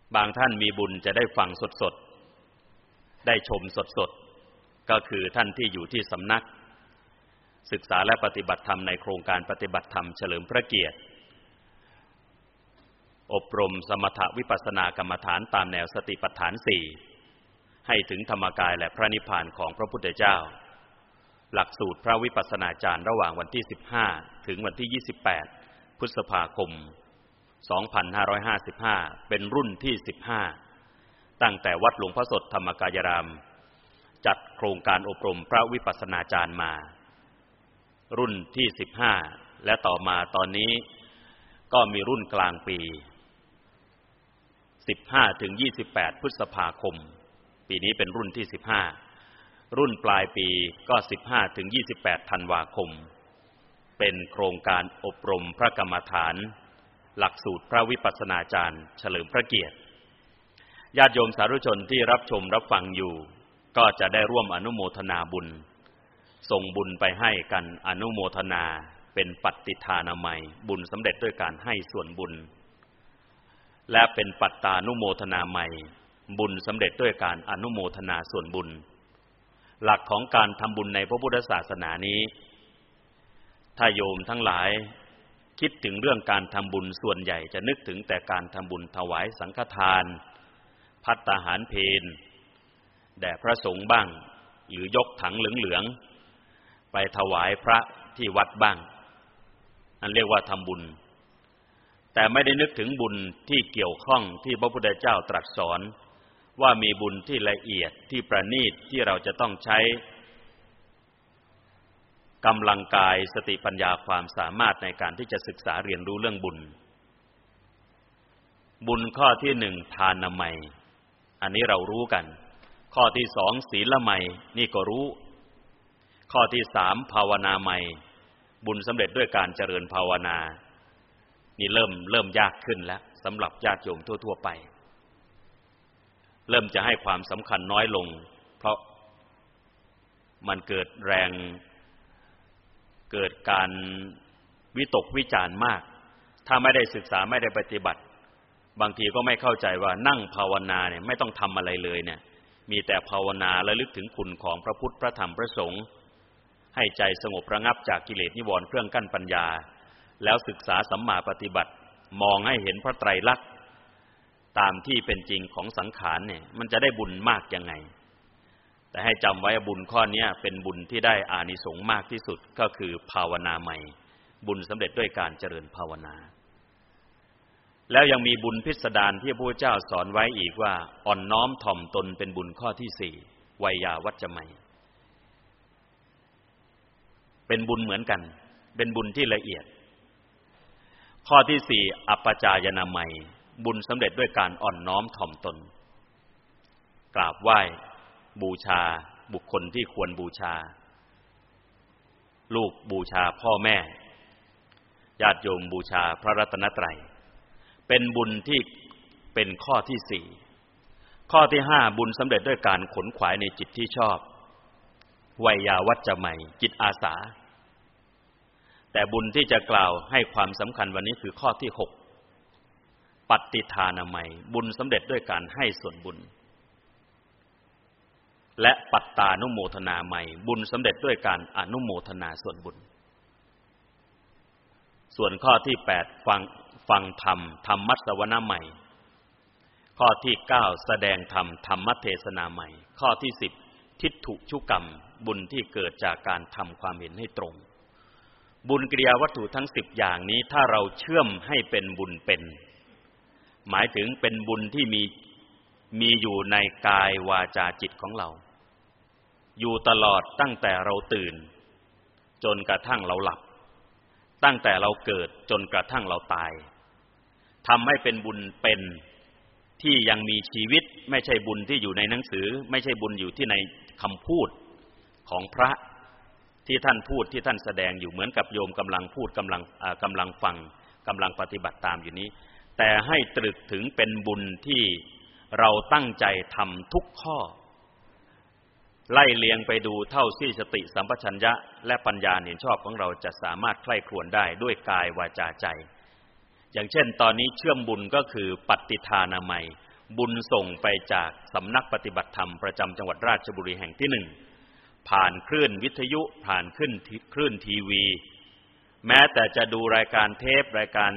บางท่านมีบุญจะได้ฟังสดๆได้ชมสดๆก็คือท่านที่อยู่ที่สำนักศึกษาและปฏิบัติธรรมในโครงการปฏิบัติธรรมเฉลิมพระเกียรติอบรมสมถวิปัสสนากรรมฐานตามแนวสติปัฏฐาน4ให้ถึงธรรมกายและพระนิพพานของพระพุทธเจ้าหลักสูตรพระวิปัสสนาจารย์ระหว่างวันที่15ถึงวันที่28พฤษภาคม2555เป็นรุ่นที่15ตั้งแต่วัดหลวงพ่อสดธรรมกายรามจัดโครงการอบรมพระวิปัสสนาจารย์มารุ่นที่15และต่อมาตอนนี้ก็มีรุ่นกลางปี15ถึง28พฤษภาคมปีนี้เป็นรุ่นที่15รุ่นปลายปีก็15ถึง28ธันวาคมเป็นโครงการอบรมพระกรรมฐานหลักสูตรพระวิปัสสนาจารย์เฉลิมพระเกียรติญาติโยมสาธุชนที่รับชมรับฟังอยู่ก็จะได้ร่วมอนุโมทนาบุญส่งบุญไปให้กันอนุโมทนาเป็นปัตติทานามัยบุญสำเร็จด้วยการให้ส่วนบุญและเป็นปัตตานุโมทนาใหม่บุญสำเร็จด้วยการอนุโมทนาส่วนบุญหลักของการทำบุญในพระพุทธศาสนานี้ถ้าโยมทั้งหลายคิดถึงเรื่องการทำบุญส่วนใหญ่จะนึกถึงแต่การทำบุญถวายสังฆทานภัตตาหารเพลแด่พระสงฆ์บ้างหรือยกถังเหลืองๆไปถวายพระที่วัดบ้างอันเรียกว่าทำบุญแต่ไม่ได้นึกถึงบุญที่เกี่ยวข้องที่พระพุทธเจ้าตรัสสอนว่ามีบุญที่ละเอียดที่ประณีตที่เราจะต้องใช้กำลังกายสติปัญญาความสามารถในการที่จะศึกษาเรียนรู้เรื่องบุญบุญข้อที่1ทานามัยอันนี้เรารู้กันข้อที่2ศีลละไมนี่ก็รู้ข้อที่3ภาวนาไมบุญสำเร็จด้วยการเจริญภาวนานี่เริ่มยากขึ้นแล้วสำหรับญาติโยมทั่วๆไปเริ่มจะให้ความสำคัญน้อยลงเพราะมันเกิดการวิตกวิจารณ์มากถ้าไม่ได้ศึกษาไม่ได้ปฏิบัติบางทีก็ไม่เข้าใจว่านั่งภาวนาเนี่ยไม่ต้องทำอะไรเลยเนี่ยมีแต่ภาวนาระลึกถึงคุณของพระพุทธพระธรรมพระสงฆ์ให้ใจสงบระงับจากกิเลสนิวรณ์เครื่องกั้นปัญญาแล้วศึกษาสัมมาปฏิบัติมองให้เห็นพระไตรลักษณ์ตามที่เป็นจริงของสังขารเนี่ยมันจะได้บุญมากยังไงแต่ให้จำไว้บุญข้อนี้เป็นบุญที่ได้อานิสงส์มากที่สุดก็คือภาวนาใหม่บุญสำเร็จด้วยการเจริญภาวนาแล้วยังมีบุญพิสดารที่พระพุทธเจ้าสอนไว้อีกว่าอ่อนน้อมถ่อมตนเป็นบุญข้อที่4ไวยาวัจจะไมเป็นบุญเหมือนกันเป็นบุญที่ละเอียดข้อที่4อัปปจายนามัยบุญสำเร็จด้วยการอ่อนน้อมถ่อมตนกราบไหว้บูชาบุคคลที่ควรบูชาลูกบูชาพ่อแม่ญาติโยมบูชาพระรัตนตรัยเป็นบุญที่เป็นข้อที่4ข้อที่5บุญสำเร็จด้วยการขนขวายในจิตที่ชอบไวยาวัจจะไมจิตอาสาแต่บุญที่จะกล่าวให้ความสำคัญวันนี้คือข้อที่6ปัตติทานามัยบุญสำเร็จด้วยการให้ส่วนบุญและปัตตานุโมทนาใหม่บุญสำเร็จด้วยการอนุโมทนาส่วนบุญส่วนข้อที่8ฟังธรรมธรรมัสสวนาใหม่ข้อที่9แสดงธรรมธรรมเทศนาใหม่ข้อที่10ทิฏฐุชุกรรมบุญที่เกิดจากการทำความเห็นให้ตรงบุญกิริยาวัตถุทั้ง10อย่างนี้ถ้าเราเชื่อมให้เป็นบุญเป็นหมายถึงเป็นบุญที่มีอยู่ในกายวาจาจิตของเราอยู่ตลอดตั้งแต่เราตื่นจนกระทั่งเราหลับตั้งแต่เราเกิดจนกระทั่งเราตายทำให้เป็นบุญเป็นที่ยังมีชีวิตไม่ใช่บุญที่อยู่ในหนังสือไม่ใช่บุญอยู่ที่ในคำพูดของพระที่ท่านพูดที่ท่านแสดงอยู่เหมือนกับโยมกำลังพูดกำลังฟังกำลังปฏิบัติตามอยู่นี้แต่ให้ตรึกถึงเป็นบุญที่เราตั้งใจทำทุกข้อไล่เลียงไปดูเท่าที่สติสัมปชัญญะและปัญญาเห็นชอบของเราจะสามารถใคร่ครวญได้ด้วยกายวาจาใจอย่างเช่นตอนนี้เชื่อมบุญก็คือปัตติทานามัยบุญส่งไปจากสำนักปฏิบัติธรรมประจำจังหวัดราชบุรีแห่งที่1ผ่านคลื่นวิทยุผ่านคลื่นทีวีแม้แต่จะดูรายการเทปรายการ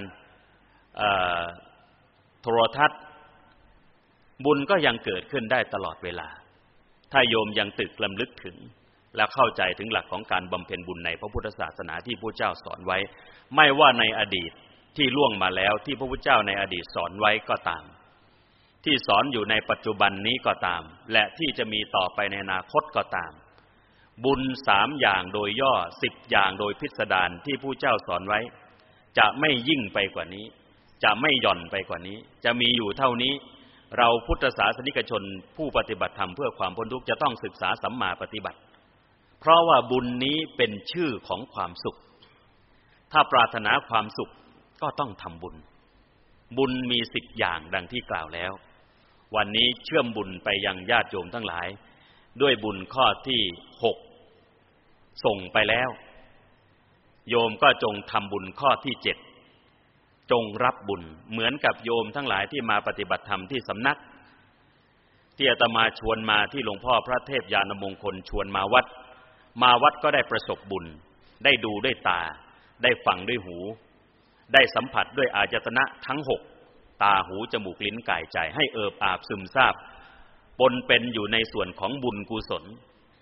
โทรทัศน์บุญก็ยังเกิดขึ้นได้ตลอดเวลาถ้าโยมยังตึกลำลึกถึงและเข้าใจถึงหลักของการบำเพ็ญบุญในพระพุทธศาสนาที่พระเจ้าสอนไว้ไม่ว่าในอดีตที่ล่วงมาแล้วที่พระพุทธเจ้าในอดีตสอนไว้ก็ตามที่สอนอยู่ในปัจจุบันนี้ก็ตามและที่จะมีต่อไปในอนาคตก็ตามบุญ3อย่างโดยย่อ10อย่างโดยพิสดารที่พระเจ้าสอนไว้จะไม่ยิ่งไปกว่านี้จะไม่หย่อนไปกว่านี้จะมีอยู่เท่านี้เราพุทธศาสนิกชนผู้ปฏิบัติธรรมเพื่อความพ้นทุกข์จะต้องศึกษาสัมมาปฏิบัติเพราะว่าบุญนี้เป็นชื่อของความสุขถ้าปรารถนาความสุขก็ต้องทำบุญบุญมี10อย่างดังที่กล่าวแล้ววันนี้เชื่อมบุญไปยังญาติโยมทั้งหลายด้วยบุญข้อที่6ส่งไปแล้วโยมก็จงทำบุญข้อที่7จงรับบุญเหมือนกับโยมทั้งหลายที่มาปฏิบัติธรรมที่สำนักที่อาตมาชวนมาที่หลวงพ่อพระเทพญาณมงคลชวนมาวัดก็ได้ประสบบุญได้ดูด้วยตาได้ฟังด้วยหูได้สัมผัสด้วยอายตนะทั้ง6ตาหูจมูกลิ้นกายใจให้เอิบอาบซึมซาบปนเป็นอยู่ในส่วนของบุญกุศล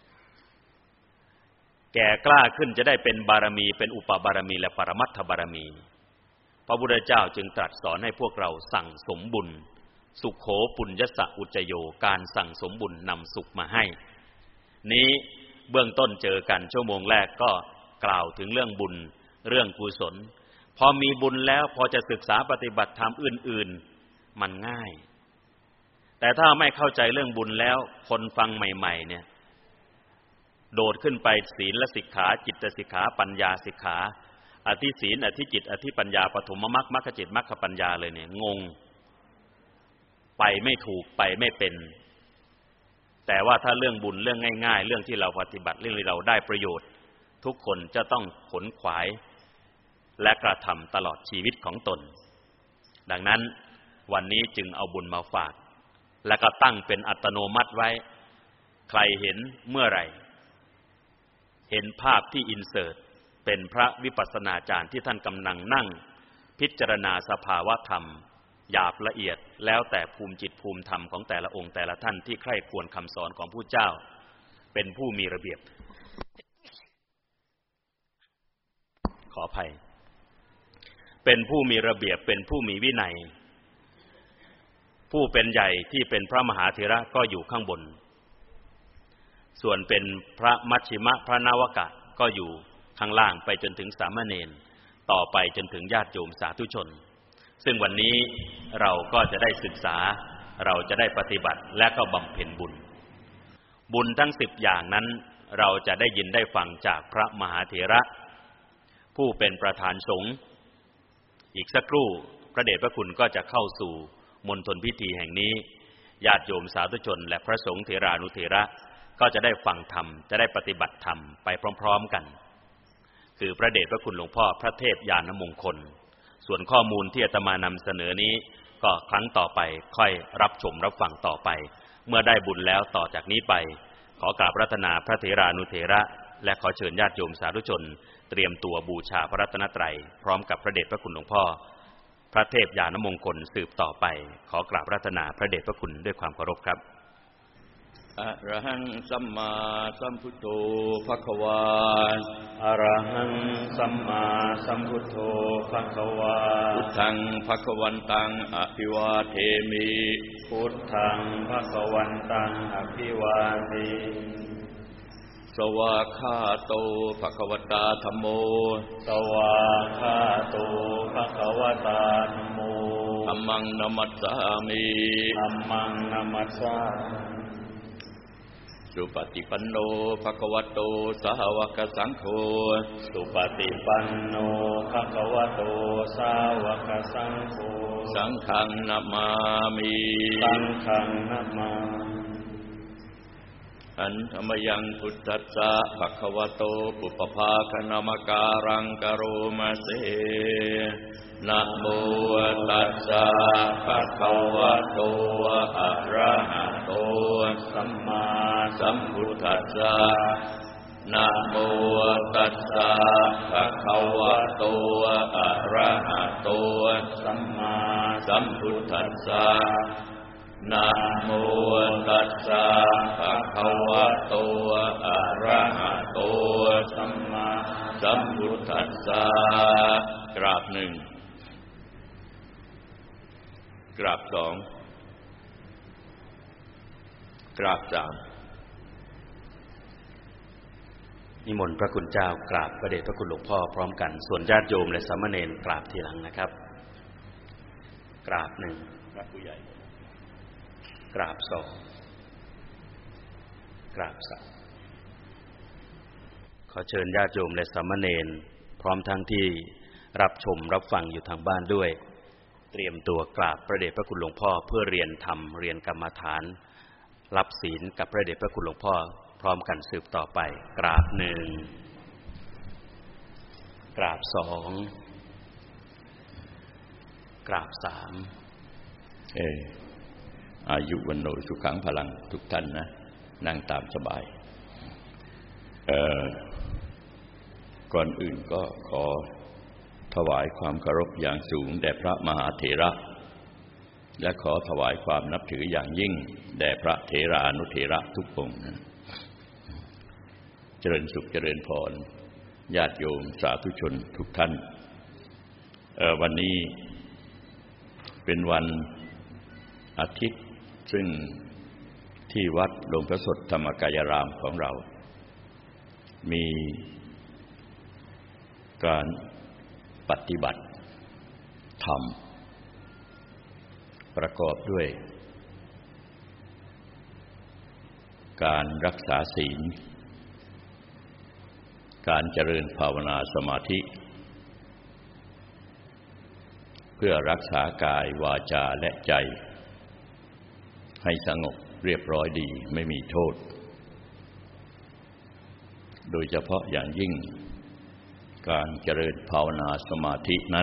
แก่กล้าขึ้นจะได้เป็นบารมีเป็นอุปบารมีและปรมัตถบารมีพระพุทธเจ้าจึงตรัสสอนให้พวกเราสั่งสมบุญสุขโขปุญญสะอุจโยการสั่งสมบุญนำสุขมาให้นี้เบื้องต้นเจอกันชั่วโมงแรกก็กล่าวถึงเรื่องบุญเรื่องกุศลพอมีบุญแล้วพอจะศึกษาปฏิบัติธรรมอื่นๆมันง่ายแต่ถ้าไม่เข้าใจเรื่องบุญแล้วคนฟังใหม่ๆเนี่ยโดดขึ้นไปศีลสิกขาจิตสิกขาปัญญาสิกขาอธิศีลอธิจิตอธิปัญญาปฐมมรรคมรรคจิตมรรคปัญญาเลยเนี่ยงงไปไม่ถูกไปไม่เป็นแต่ว่าถ้าเรื่องบุญเรื่องง่ายๆเรื่องที่เราปฏิบัติเรื่องที่เราได้ประโยชน์ทุกคนจะต้องขนขวายและกระทำตลอดชีวิตของตนดังนั้นวันนี้จึงเอาบุญมาฝากและก็ตั้งเป็นอัตโนมัติไว้ใครเห็นเมื่อไหร่เห็นภาพที่อินเสิร์ตเป็นพระวิปัสสนาจารย์ที่ท่านกำลังนั่งพิจารณาสภาวะธรรมหยาบละเอียดแล้วแต่ภูมิจิตภูมิธรรมของแต่ละองค์แต่ละท่านที่ใคร่ครวญคำสอนของผู้เจ้าเป็นผู้มีระเบียบขออภัยเป็นผู้มีระเบียบเป็นผู้มีวินัยผู้เป็นใหญ่ที่เป็นพระมหาเถระก็อยู่ข้างบนส่วนเป็นพระมัชชิมะพระนวกะก็อยู่ข้างล่างไปจนถึงสามเณรต่อไปจนถึงญาติโยมสาธุชนซึ่งวันนี้เราก็จะได้ศึกษาเราจะได้ปฏิบัติและก็บำเพ็ญบุญทั้ง10อย่างนั้นเราจะได้ยินได้ฟังจากพระมหาเถระผู้เป็นประธานสงฆ์อีกสักครู่พระเดชพระคุณก็จะเข้าสู่มณฑลพิธีแห่งนี้ญาติโยมสาธุชนและพระสงฆ์เถรานุเถระก็จะได้ฟังธรรมจะได้ปฏิบัติธรรมไปพร้อมๆกันคือพระเดชพระคุณหลวงพ่อพระเทพญาณมงคลส่วนข้อมูลที่อาตมานำเสนอนี้ก็ครั้งต่อไปค่อยรับชมรับฟังต่อไปเมื่อได้บุญแล้วต่อจากนี้ไปขอกราบรัตนาพระเถรานุเถระและขอเชิญญาติโยมสาธุชนเตรียมตัวบูชาพระรัตนตรัยพร้อมกับพระเดชพระคุณหลวงพ่อพระเทพญาณมงคลสืบต่อไปขอกราบรัตนาพระเดชพระคุณด้วยความเคารพครับอะระหังสัมมาสัมพุทโธภควาอะระหังสัมมาสัมพุทโธภควาพุทธังภควันตังอภิวาเทมิพุทธังภควันตังอภิวาเทสวากขาโตภควตาธัมโมสวากขาโตภควตาธัมโมธัมมังนัมมัสสามิธัมมังนัมมัสสาสุปฏิปันโนภควโตสาวกสังโฆสุปฏิปันโนภควโตสาวกสังโฆสังฆังนามามิสังฆังนามาอันธรรมยังพุทธัสสะภะคะวะโตปุปภาคณมการังกโรมาเสนะโมตัสสะภะคะวะโตอะระหะโตสัมมาสัมพุทธัสสะนะโมตัสสะภะคะวะโตอะระหะโตสัมมาสัมพุทธัสสะนะโมตัสสะภะคะวะโตอะระหะโตสัมมาสัมพุทธัสสะกราบหนึ่งกราบสองกราบสามนิมนต์พระคุณเจ้ากราบพระเดชพระคุณหลวงพ่อพร้อมกันส่วนญาติโยมและสามเณรกราบทีหลังนะครับกราบหนึ่งพระผู้ใหญ่กราบสองกราบสามขอเชิญญาติโยมและสามเณรพร้อมทั้งที่รับชมรับฟังอยู่ทางบ้านด้วยเตรียมตัวกราบพระเดชพระคุณหลวงพ่อเพื่อเรียนธรรมเรียนกรรมฐานรับศีลกับพระเดชพระคุณหลวงพ่อพร้อมกันสืบต่อไปกราบหนึ่งกราบสองกราบสามอายุวันโนสุขังพลังทุกท่านนะนั่งตามสบายก่อนอื่นก็ขอถวายความเคารพอย่างสูงแด่พระมหาเถระและขอถวายความนับถืออย่างยิ่งแด่พระเถรานุเถระทุกองค์เจริญสุขเจริญพรญาติโยมสาธุชนทุกท่านวันนี้เป็นวันอาทิตย์ซึ่งที่วัดหลวงพระสดธรรมกายรามของเรามีการปฏิบัติธรรมประกอบด้วยการรักษาศีลการเจริญภาวนาสมาธิเพื่อรักษากายวาจาและใจให้สงบเรียบร้อยดีไม่มีโทษโดยเฉพาะอย่างยิ่งการเจริญภาวนาสมาธินั้น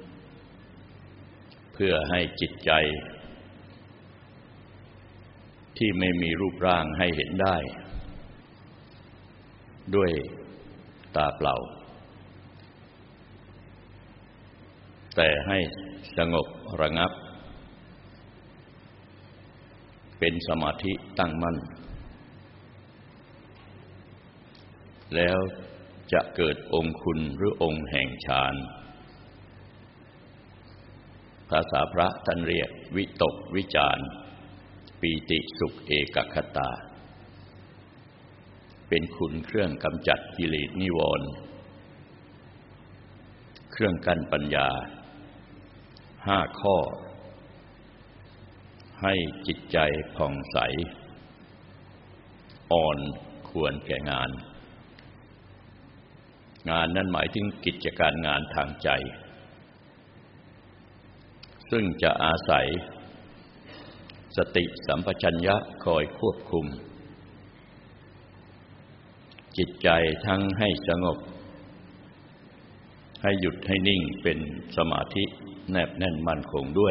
เพื่อให้จิตใจที่ไม่มีรูปร่างให้เห็นได้ด้วยตาเปล่าแต่ให้สงบระงับเป็นสมาธิตั้งมั่นแล้วจะเกิดองค์คุณหรือองค์แห่งฌานภาษาพระท่านเรียกวิตกวิจารปีติสุขเอกคตาเป็นคุณเครื่องกำจัดกิเลสนิวรณ์เครื่องกั้นปัญญา5 ข้อให้จิตใจผ่องใสอ่อนควรแก่งานนั้นหมายถึงกิจการงานทางใจซึ่งจะอาศัยสติสัมปชัญญะคอยควบคุมจิตใจทั้งให้สงบให้หยุดให้นิ่งเป็นสมาธิแนบแน่นมั่นคงด้วย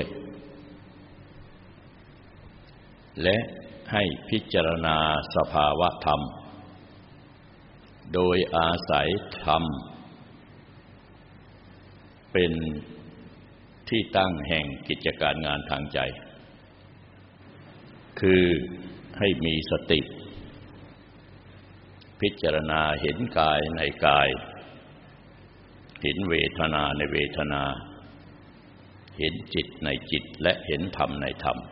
และให้พิจารณาสภาวะธรรมโดยอาศัยธรรมเป็นที่ตั้งแห่งกิจการงานทางใจคือให้มีสติพิจารณาเห็นกายในกายเห็นเวทนาในเวทนาเห็นจิตในจิตและเห็นธรรมในธรรม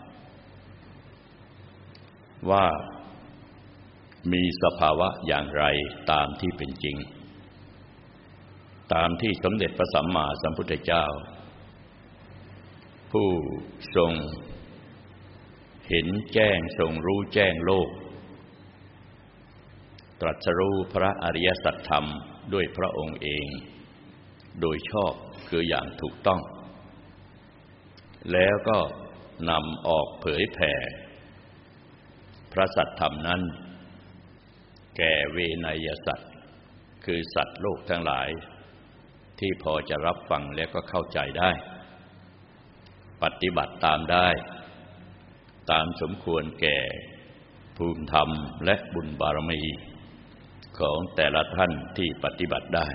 ว่ามีสภาวะอย่างไรตามที่เป็นจริงตามที่สมเด็จพระสัมมาสัมพุทธเจ้าผู้ทรงเห็นแจ้งทรงรู้แจ้งโลกตรัสรู้พระอริยสัจธรรมด้วยพระองค์เองโดยชอบคืออย่างถูกต้องแล้วก็นำออกเผยแผ่พระสัจธรรมนั้นแก่เวนยสัตว์คือสัตว์โลกทั้งหลายที่พอจะรับฟังและก็เข้าใจได้ปฏิบัติตามได้ตามสมควรแก่ภูมิธรรมและบุญบารมีของแต่ละท่านที่ปฏิบัติได้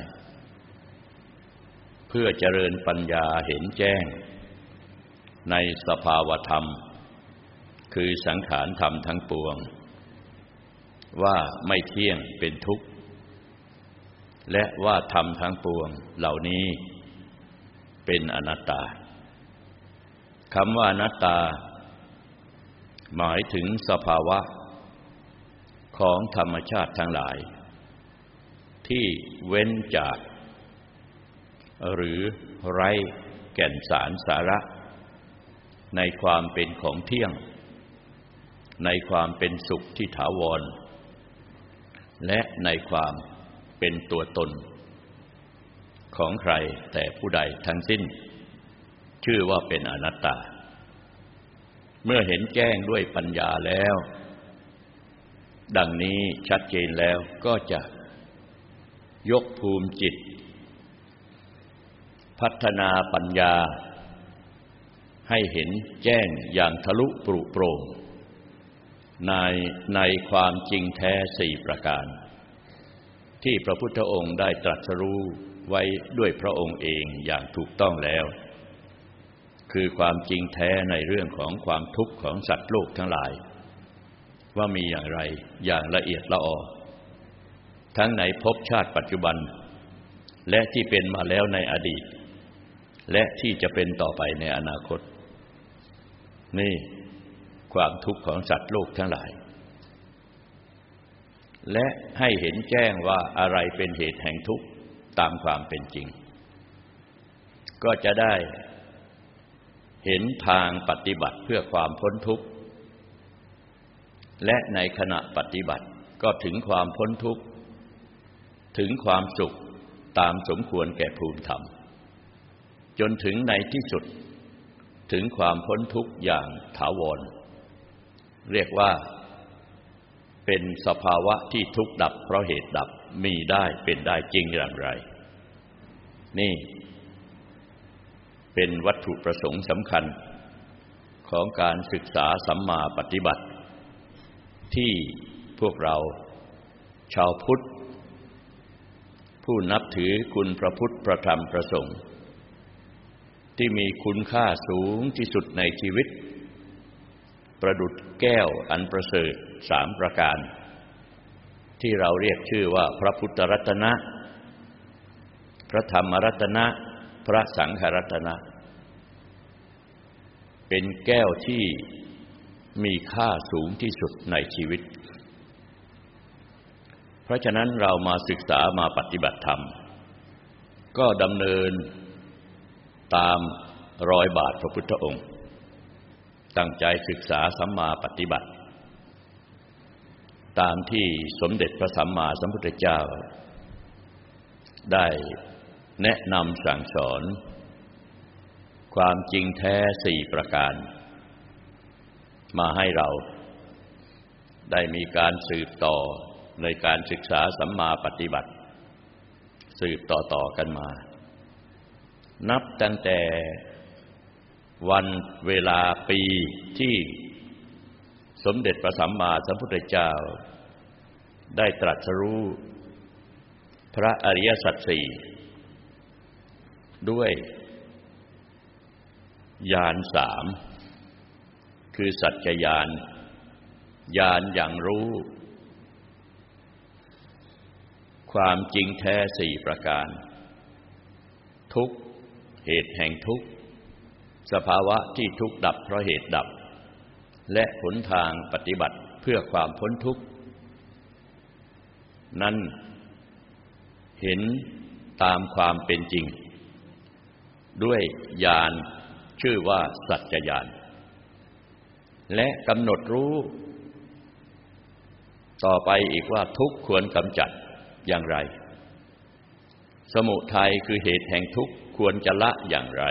เพื่อเจริญปัญญาเห็นแจ้งในสภาวธรรมคือสังขารธรรมทั้งปวงว่าไม่เที่ยงเป็นทุกข์และว่าธรรมทั้งปวงเหล่านี้เป็นอนัตตาคำว่าอนัตตาหมายถึงสภาวะของธรรมชาติทั้งหลายที่เว้นจากหรือไร้แก่นสารสาระในความเป็นของเที่ยงในความเป็นสุขที่ถาวรและในความเป็นตัวตนของใครแต่ผู้ใดทั้งสิ้นชื่อว่าเป็นอนัตตาเมื่อเห็นแจ้งด้วยปัญญาแล้วดังนี้ชัดเจนแล้วก็จะยกภูมิจิตพัฒนาปัญญาให้เห็นแจ้งอย่างทะลุปรุโปร่งในความจริงแท้สี่ประการที่พระพุทธองค์ได้ตรัสรู้ไว้ด้วยพระองค์เองอย่างถูกต้องแล้วคือความจริงแท้ในเรื่องของความทุกข์ของสัตว์โลกทั้งหลายว่ามีอย่างไรอย่างละเอียดละออทั้งในภพชาติปัจจุบันและที่เป็นมาแล้วในอดีตและที่จะเป็นต่อไปในอนาคตนี่ความทุกข์ของสัตว์โลกทั้งหลายและให้เห็นแจ้งว่าอะไรเป็นเหตุแห่งทุกข์ตามความเป็นจริงก็จะได้เห็นทางปฏิบัติเพื่อความพ้นทุกข์และในขณะปฏิบัติก็ถึงความพ้นทุกข์ถึงความสุขตามสมควรแก่ภูมิธรรมจนถึงในที่สุดถึงความพ้นทุกข์อย่างถาวรเรียกว่าเป็นสภาวะที่ทุกข์ดับเพราะเหตุดับมีได้เป็นได้จริงอย่างไรนี่เป็นวัตถุประสงค์สำคัญของการศึกษาสัมมาปฏิบัติที่พวกเราชาวพุทธผู้นับถือคุณพระพุทธพระธรรมพระสงฆ์ที่มีคุณค่าสูงที่สุดในชีวิตประดุจแก้วอันประเสริฐสามประการที่เราเรียกชื่อว่าพระพุทธรัตนะพระธรรมรัตนะพระสังฆรัตนะเป็นแก้วที่มีค่าสูงที่สุดในชีวิตเพราะฉะนั้นเรามาศึกษามาปฏิบัติธรรมก็ดำเนินตามรอยบาทพระพุทธองค์ตั้งใจศึกษาสัมมาปฏิบัติตามที่สมเด็จพระสัมมาสัมพุทธเจ้าได้แนะนำสั่งสอนความจริงแท้สี่ประการมาให้เราได้มีการสืบต่อในการศึกษาสัมมาปฏิบัติสืบต่อกันมานับตั้งแต่วันเวลาปีที่สมเด็จพระสัมมาสัมพุทธเจ้าได้ตรัสรู้พระอริยสัจสี่ด้วยญาณสามคือสัจจญาณญาณอย่างรู้ความจริงแท้สี่ประการทุกข์เหตุแห่งทุกข์สภาวะที่ทุกข์ดับเพราะเหตุดับและหนทางปฏิบัติเพื่อความพ้นทุกข์นั้นเห็นตามความเป็นจริงด้วยญาณชื่อว่าสัจจญาณและกำหนดรู้ต่อไปอีกว่าทุกข์ควรกำจัดอย่างไรสมุทัยคือเหตุแห่งทุกข์ควรจะละอย่างไร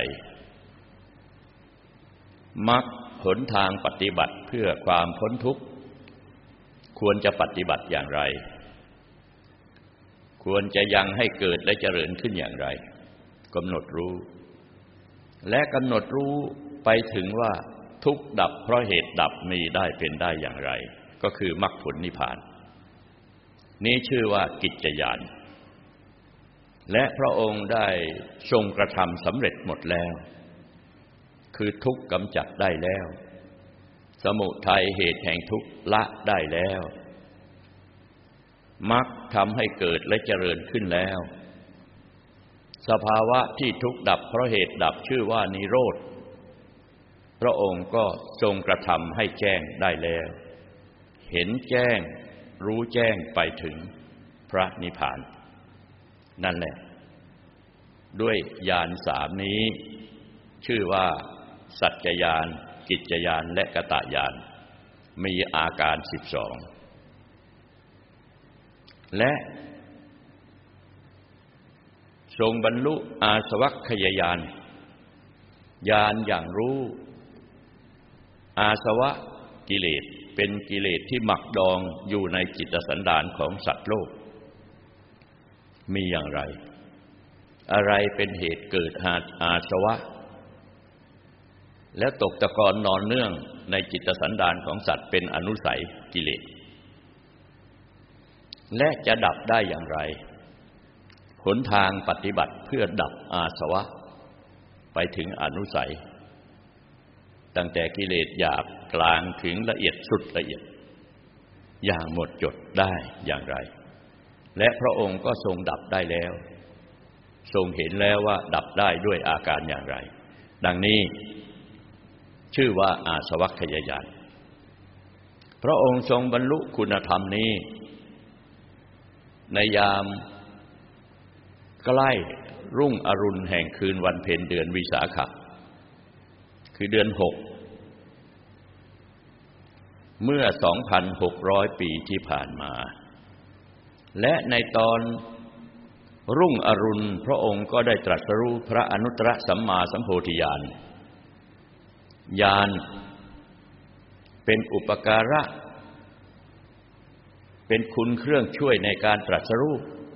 มรรคหนทางปฏิบัติเพื่อความพ้นทุกข์ควรจะปฏิบัติอย่างไรควรจะยังให้เกิดและเจริญขึ้นอย่างไรกำหนดรู้และกำหนดรู้ไปถึงว่าทุกข์ดับเพราะเหตุดับมีได้เป็นได้อย่างไรก็คือมรรคผลนิพพานนี้ชื่อว่ากิจจญาณและพระองค์ได้ทรงกระทำสำเร็จหมดแล้วคือทุกข์กำจัดได้แล้วสมุทัยเหตุแห่งทุกข์ละได้แล้วมรรคทำให้เกิดและเจริญขึ้นแล้วสภาวะที่ทุกข์ดับเพราะเหตุดับชื่อว่านิโรธพระองค์ก็ทรงกระทำให้แจ้งได้แล้วเห็นแจ้งรู้แจ้งไปถึงพระนิพพานนั่นแหละด้วยญาณสามนี้ชื่อว่าสัจจญาณกิจจญาณและกตญาณมีอาการ12และทรงบรรลุอาสวัคคยญาณญาณอย่างรู้อาสวะกิเลสเป็นกิเลสที่หมักดองอยู่ในจิตสันดานของสัตว์โลกมีอย่างไรอะไรเป็นเหตุเกิดอาสวะและตกตะกอนนอนเนื่องในจิตสันดานของสัตว์เป็นอนุสัยกิเลสและจะดับได้อย่างไรหนทางปฏิบัติเพื่อดับอาสวะไปถึงอนุสัยตั้งแต่กิเลสหยาบกลางถึงละเอียดสุดละเอียดอย่างหมดจดได้อย่างไรและพระองค์ก็ทรงดับได้แล้วทรงเห็นแล้วว่าดับได้ด้วยอาการอย่างไรดังนี้ชื่อว่าอาสวัคคยญาณพระองค์ทรงบรรลุคุณธรรมนี้ในยามใกล้รุ่งอรุณแห่งคืนวันเพ็ญเดือนวิสาขะคือเดือน6เมื่อ 2,600 ปีที่ผ่านมาและในตอนรุ่งอรุณพระองค์ก็ได้ตรัสรู้พระอนุตตรสัมมาสัมโพธิญาณญาณเป็นอุปการะเป็นคุณเครื่องช่วยในการตรัสรู้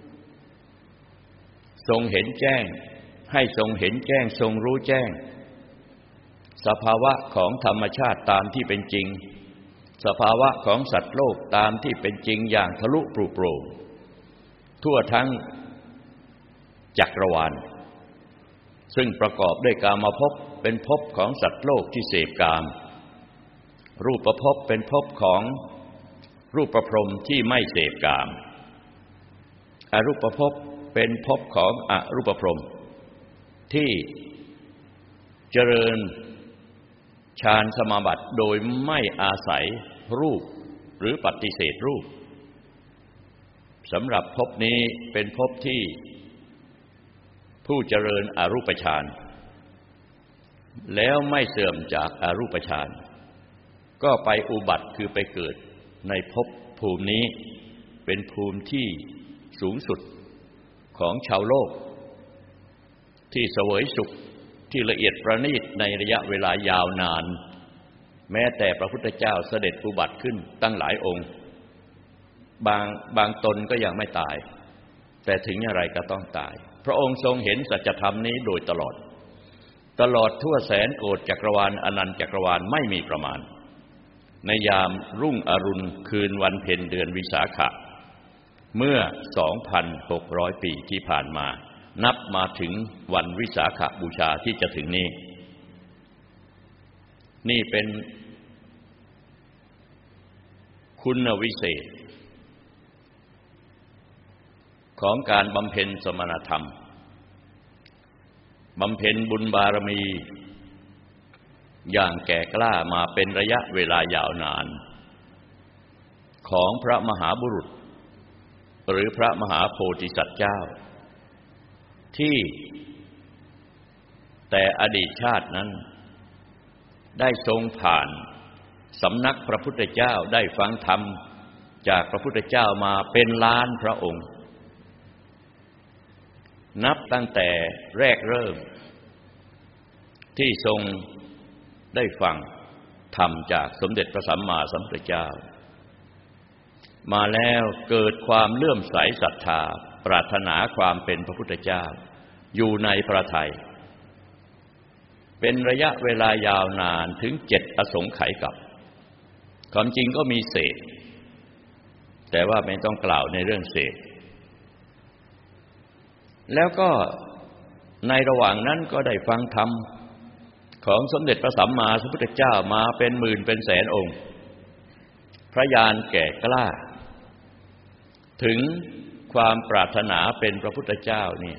ทรงเห็นแจ้งให้ทรงเห็นแจ้งทรงรู้แจ้งสภาวะของธรรมชาติตามที่เป็นจริงสภาวะของสัตว์โลกตามที่เป็นจริงอย่างทะลุปรุโปร่งทั่วทั้งจักรวาลซึ่งประกอบด้วยกามภพเป็นภพของสัตว์โลกที่เสพกามรูปภพเป็นภพของรูปพรหมที่ไม่เสพกามอรูปภพเป็นภพของอรูปพรหมที่เจริญฌานสมาบัติโดยไม่อาศัยรูปหรือปฏิเสธรูปสำหรับภพนี้เป็นภพที่ผู้เจริญอรูปฌานแล้วไม่เสื่อมจากอรูปฌานก็ไปอุบัติคือไปเกิดในภพภูมินี้เป็นภูมิที่สูงสุดของชาวโลกที่เสวยสุขที่ละเอียดประณีตในระยะเวลายาวนานแม้แต่พระพุทธเจ้าเสด็จอุบัติขึ้นตั้งหลายองค์บางตนก็ยังไม่ตายแต่ถึงอย่างไรก็ต้องตายพระองค์ทรงเห็นสัจธรรมนี้โดยตลอดทั่วแสนโกฏจักรวาลอนันตจักรวาลไม่มีประมาณในยามรุ่งอรุณคืนวันเพ็ญเดือนวิสาขะเมื่อ 2,600 ปีที่ผ่านมานับมาถึงวันวิสาขบูชาที่จะถึงนี้นี่เป็นคุณวิเศษของการบำเพ็ญสมณธรรมบำเพ็ญบุญบารมีอย่างแก่กล้ามาเป็นระยะเวลายาวนานของพระมหาบุรุษหรือพระมหาโพธิสัตว์เจ้าที่แต่อดีตชาตินั้นได้ทรงผ่านสำนักพระพุทธเจ้าได้ฟังธรรมจากพระพุทธเจ้ามาเป็นล้านพระองค์นับตั้งแต่แรกเริ่มที่ทรงได้ฟังธรรมจากสมเด็จพระสัมมาสัมพุทธเจ้ามาแล้วเกิดความเลื่อมใสศรัทธาปรารถนาความเป็นพระพุทธเจ้าอยู่ในพระทัยเป็นระยะเวลายาวนานถึง7 อสงไขยกับความจริงก็มีเศษแต่ว่าไม่ต้องกล่าวในเรื่องเศษแล้วก็ในระหว่างนั้นก็ได้ฟังธรรมของสมเด็จพระสัมมาสัมพุทธเจ้ามาเป็นหมื่นเป็นแสนองค์พระญาณแก่กล้าถึงความปรารถนาเป็นพระพุทธเจ้าเนี่ย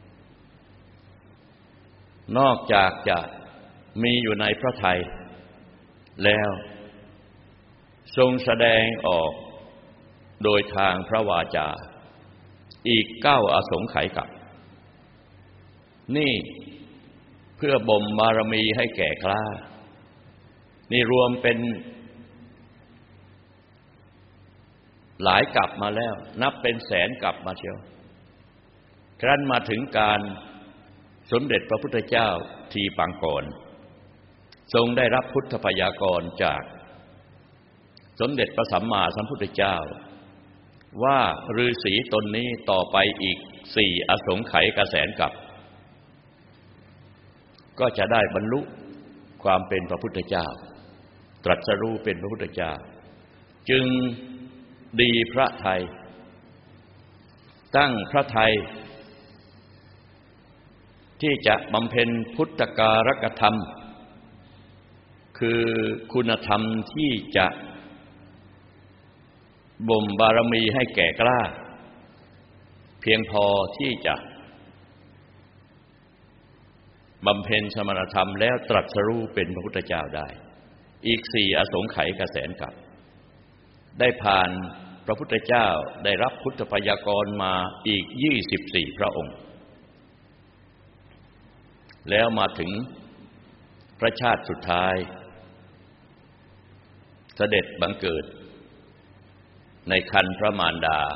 นอกจากจะมีอยู่ในพระทัยแล้วทรงแสดงออกโดยทางพระวาจาอีก9 อสงไขยกับนี่เพื่อบ่มบารมีให้แก่กล้านี่รวมเป็นหลายกับมาแล้วนับเป็นแสนกับมาเชียวครั้นมาถึงการสมเด็จพระพุทธเจ้าทีปังกรทรงได้รับพุทธพยากรณ์จากสมเด็จพระสัมมาสัมพุทธเจ้าว่าฤาษีตนนี้ต่อไปอีก4 อสงไขยกับแสนกับก็จะได้บรรลุความเป็นพระพุทธเจ้าตรัสรู้เป็นพระพุทธเจ้าจึงดีพระทัยตั้งพระทัยที่จะบำเพ็ญพุทธการกธรรมคือคุณธรรมที่จะบ่มบารมีให้แก่กล้าเพียงพอที่จะบำเพ็ญสมณธรรมแล้วตรัสรู้เป็นพระพุทธเจ้าได้อีก4 อสงไขยกับแสนกับได้ผ่านพระพุทธเจ้าได้รับพุทธพยากรณ์มาอีก24 พระองค์แล้วมาถึงพระชาติสุดท้ายเสด็จบังเกิดในครรภ์พระมารดา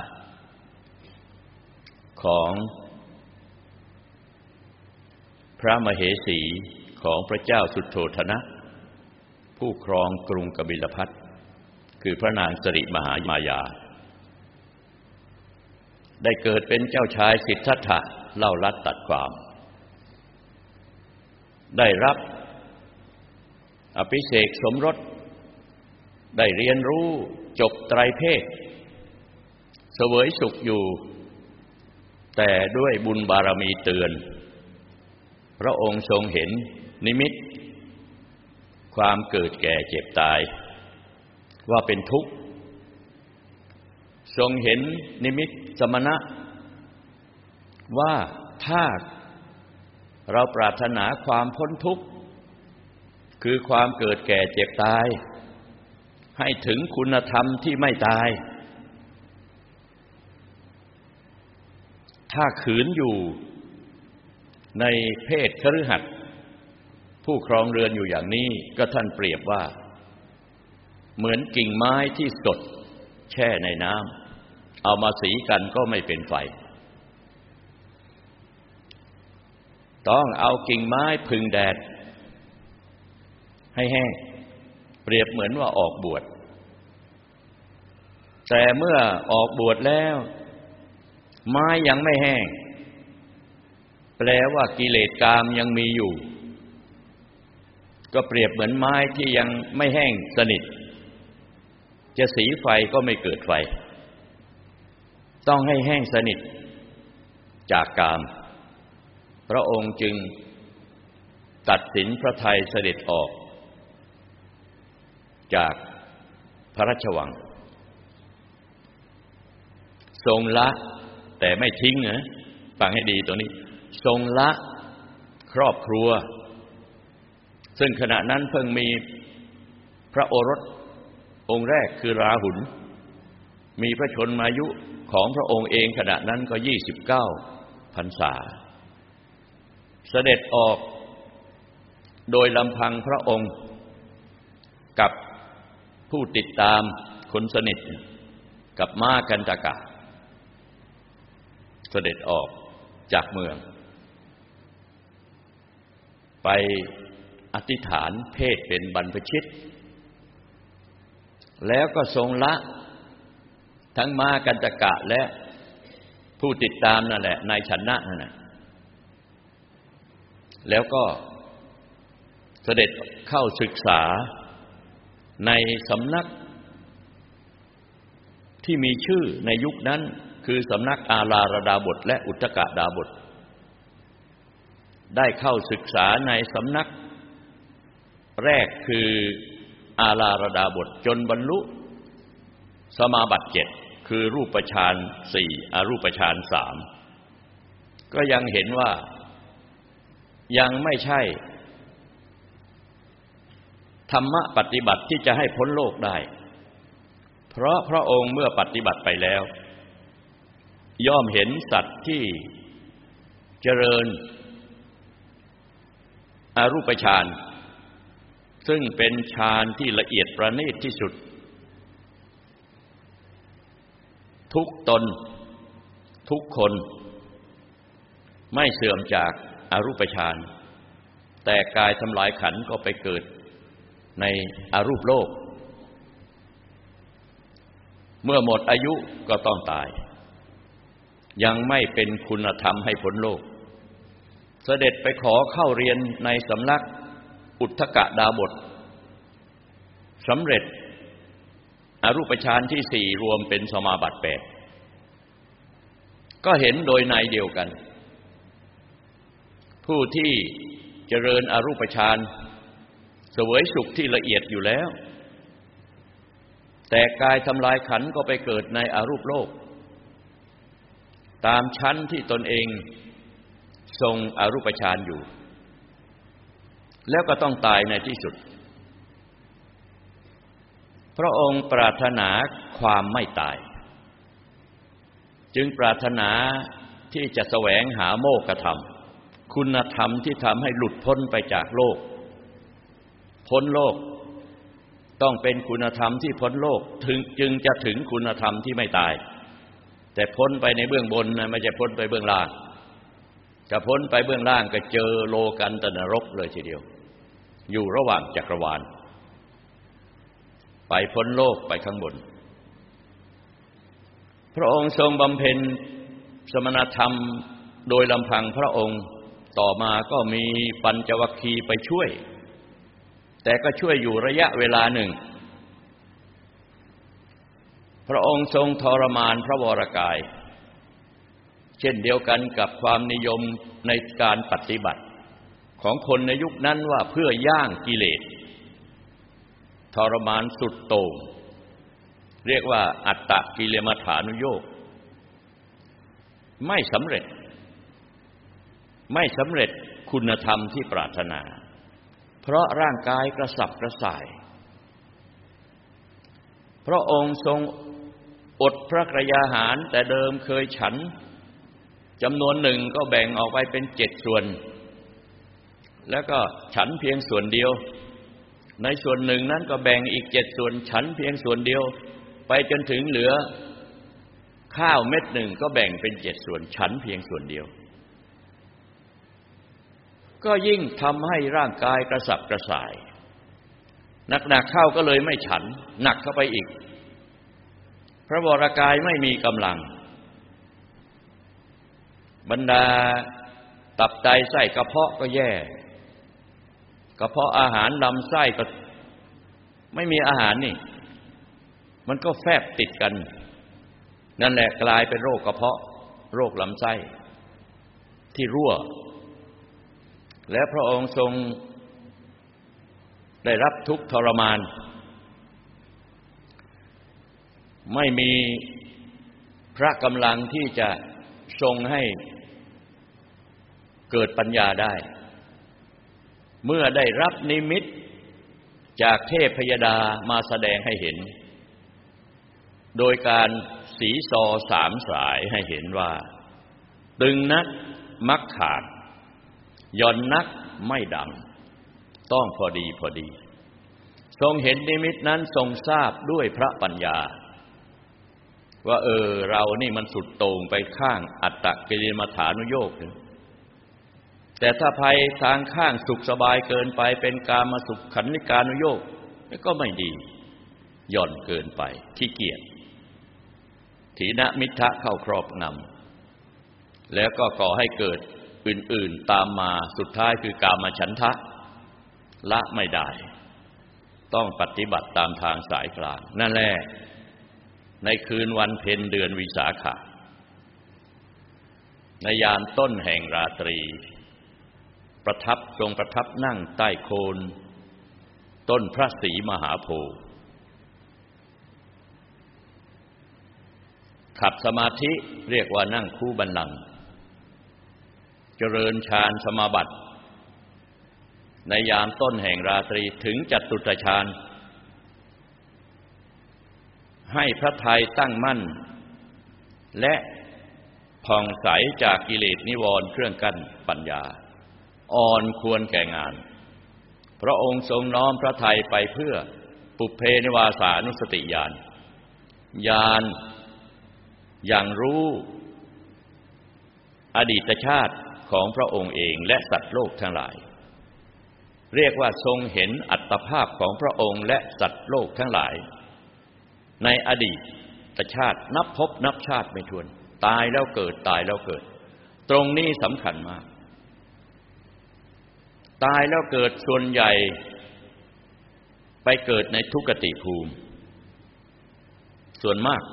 ของพระมเหสีของพระเจ้าสุโธทนะผู้ครองกรุงกบิลพัสต์คือพระนางสิริมหามายาได้เกิดเป็นเจ้าชายสิทธัตถะเล่าลัดตัดความได้รับอภิเษกสมรสได้เรียนรู้จบไตรเพศเสวยสุขอยู่แต่ด้วยบุญบารมีเตือนพระองค์ทรงเห็นนิมิตความเกิดแก่เจ็บตายว่าเป็นทุกข์ทรงเห็นนิมิตสมณะว่าถ้าเราปรารถนาความพ้นทุกข์คือความเกิดแก่เจ็บตายให้ถึงคุณธรรมที่ไม่ตายถ้าขืนอยู่ในเพศคฤหัสถ์ผู้ครองเรือนอยู่อย่างนี้ก็ท่านเปรียบว่าเหมือนกิ่งไม้ที่สดแช่ในน้ำเอามาสีกันก็ไม่เป็นไฟต้องเอากิ่งไม้พึงแดดให้แห้งเปรียบเหมือนว่าออกบวชแต่เมื่อออกบวชแล้วไม้ยังไม่แห้งแปลว่ากิเลสกามยังมีอยู่ก็เปรียบเหมือนไม้ที่ยังไม่แห้งสนิทจะสีไฟก็ไม่เกิดไฟต้องให้แห้งสนิทจากกามพระองค์จึงตัดสินพระทัยเสด็จออกจากพระราชวังทรงละแต่ไม่ทิ้งนะฟังให้ดีตรงนี้ทรงละครอบครัวซึ่งขณะนั้นเพิ่งมีพระโอรสองค์แรกคือราหุลมีพระชนมายุของพระองค์เองขณะนั้นก็29 พรรษาเสด็จออกโดยลำพังพระองค์กับผู้ติดตามคนสนิทกับม้ากันตกะเสด็จออกจากเมืองไปอธิษฐานเพศเป็นบรรพชิตแล้วก็ทรงละทั้งม้ากันตกะและผู้ติดตามนั่นแหละนายชนะนั่นแหละแล้วก็เสด็จเข้าศึกษาในสำนักที่มีชื่อในยุคนั้นคือสำนักอาลารดาบทและอุทกดาบทได้เข้าศึกษาในสำนักแรกคืออาลารดาบทจนบรรลุสมาบัติ7คือรูปฌาน4อรูปฌาน3ก็ยังเห็นว่ายังไม่ใช่ธรรมะปฏิบัติที่จะให้พ้นโลกได้เพราะพระองค์เมื่อปฏิบัติไปแล้วย่อมเห็นสัตว์ที่เจริญอรูปฌานซึ่งเป็นฌานที่ละเอียดประณีตที่สุดทุกตนทุกคนไม่เสื่อมจากอรูปฌานแต่กายทำลายขันธ์ก็ไปเกิดในอรูปโลกเมื่อหมดอายุก็ต้องตายยังไม่เป็นคุณธรรมให้พ้นโลกเสด็จไปขอเข้าเรียนในสำนักอุทกดาบทสำเร็จอรูปฌานที่4รวมเป็นสมาบัติ8ก็เห็นโดยในเดียวกันผู้ที่เจริญอรูปฌานเสวยสุขที่ละเอียดอยู่แล้วแต่กายทำลายขันธ์ก็ไปเกิดในอรูปโลกตามชั้นที่ตนเองทรงอรูปฌานอยู่แล้วก็ต้องตายในที่สุดพระองค์ปรารถนาความไม่ตายจึงปรารถนาที่จะแสวงหาโมกขธรรมคุณธรรมที่ทำให้หลุดพ้นไปจากโลกพ้นโลกต้องเป็นคุณธรรมที่พ้นโลกจึงจะถึงคุณธรรมที่ไม่ตายแต่พ้นไปในเบื้องบนนะไม่ใช่พ้นไปเบื้องล่างจะพ้นไปเบื้องล่างก็เจอโลกันตนรกเลยทีเดียวอยู่ระหว่างจักรวาลไปพ้นโลกไปข้างบนพระองค์ทรงบำเพ็ญสมณธรรมโดยลำพังพระองค์ต่อมาก็มีปัญจวัคคีย์ไปช่วยแต่ก็ช่วยอยู่ระยะเวลาหนึ่งพระองค์ทรงทรมานพระวรกายเช่นเดียวกันกับความนิยมในการปฏิบัติของคนในยุคนั้นว่าเพื่อย่างกิเลสทรมานสุดโต่งเรียกว่าอัตตกิเลมัฏฐานุโยคไม่สำเร็จคุณธรรมที่ปรารถนาเพราะร่างกายกระสับกระส่ายพระองค์ทรงอดพระกยาหารแต่เดิมเคยฉันจำนวนหนึ่งก็แบ่งออกไปเป็น7ส่วนแล้วก็ฉันเพียงส่วนเดียวในส่วนหนึ่งนั้นก็แบ่งอีก7ส่วนฉันเพียงส่วนเดียวไปจนถึงเหลือข้าวเม็ดหนึ่งก็แบ่งเป็น7ส่วนฉันเพียงส่วนเดียวก็ยิ่งทำให้ร่างกายกระสับกระส่ายหนักๆเข้าก็เลยไม่ฉันหนักเข้าไปอีกพระวรกายไม่มีกำลังบรรดาตับไตไส้กระเพาะก็แย่กระเพาะอาหารลำไส้ก็ไม่มีอาหารนี่มันก็แฟบติดกันนั่นแหละกลายเป็นโรคกระเพาะโรคลำไส้ที่รั่วและพระองค์ทรงได้รับทุกข์ทรมานไม่มีพระกำลังที่จะทรงให้เกิดปัญญาได้เมื่อได้รับนิมิตจากเทพพยดามาแสดงให้เห็นโดยการสีซอ3 สายให้เห็นว่าตึงนักมักขาดหย่อนนักไม่ดังต้องพอดีทรงเห็นนิมิตนั้นทรงทราบด้วยพระปัญญาว่าเรานี่มันสุดโต่งไปข้างอัตตกิลมัฏฐานุโยคแต่ถ้าภัยทางข้างสุขสบายเกินไปเป็นกามสุขขันธิกานุโยคก็ไม่ดีหย่อนเกินไปขี้เกียจถีนมิทธะเข้าครอบงแล้วก็ก่อให้เกิดอื่นๆตามมาสุดท้ายคือกามฉันทะละไม่ได้ต้องปฏิบัติตามทางสายกลางนั่นแหละในคืนวันเพ็ญเดือนวิสาขะในยามต้นแห่งราตรีทรงประทับนั่งใต้โคนต้นพระศรีมหาโพธิ์ขัดสมาธิเรียกว่านั่งคู่บัลลังก์เจริญฌานสมาบัติในยามต้นแห่งราตรีถึงจตุตฌานให้พระทัยตั้งมั่นและผ่องใสจากกิเลสนิวรณ์เครื่องกั้นปัญญาอ่อนควรแก่งานพระองค์ทรงน้อมพระทัยไปเพื่อปุพเพนิวาสานุสติญาณอย่างรู้อดีตชาติของพระองค์เองและสัตว์โลกทั้งหลายเรียกว่าทรงเห็นอัตภาพของพระองค์และสัตว์โลกทั้งหลายในอดีตชาตินับภพนับชาติไม่ถ้วนตายแล้วเกิดตายแล้วเกิดตรงนี้สำคัญมากตายแล้วเกิดส่วนใหญ่ไปเกิดในทุกขติภูมิส่วนมาก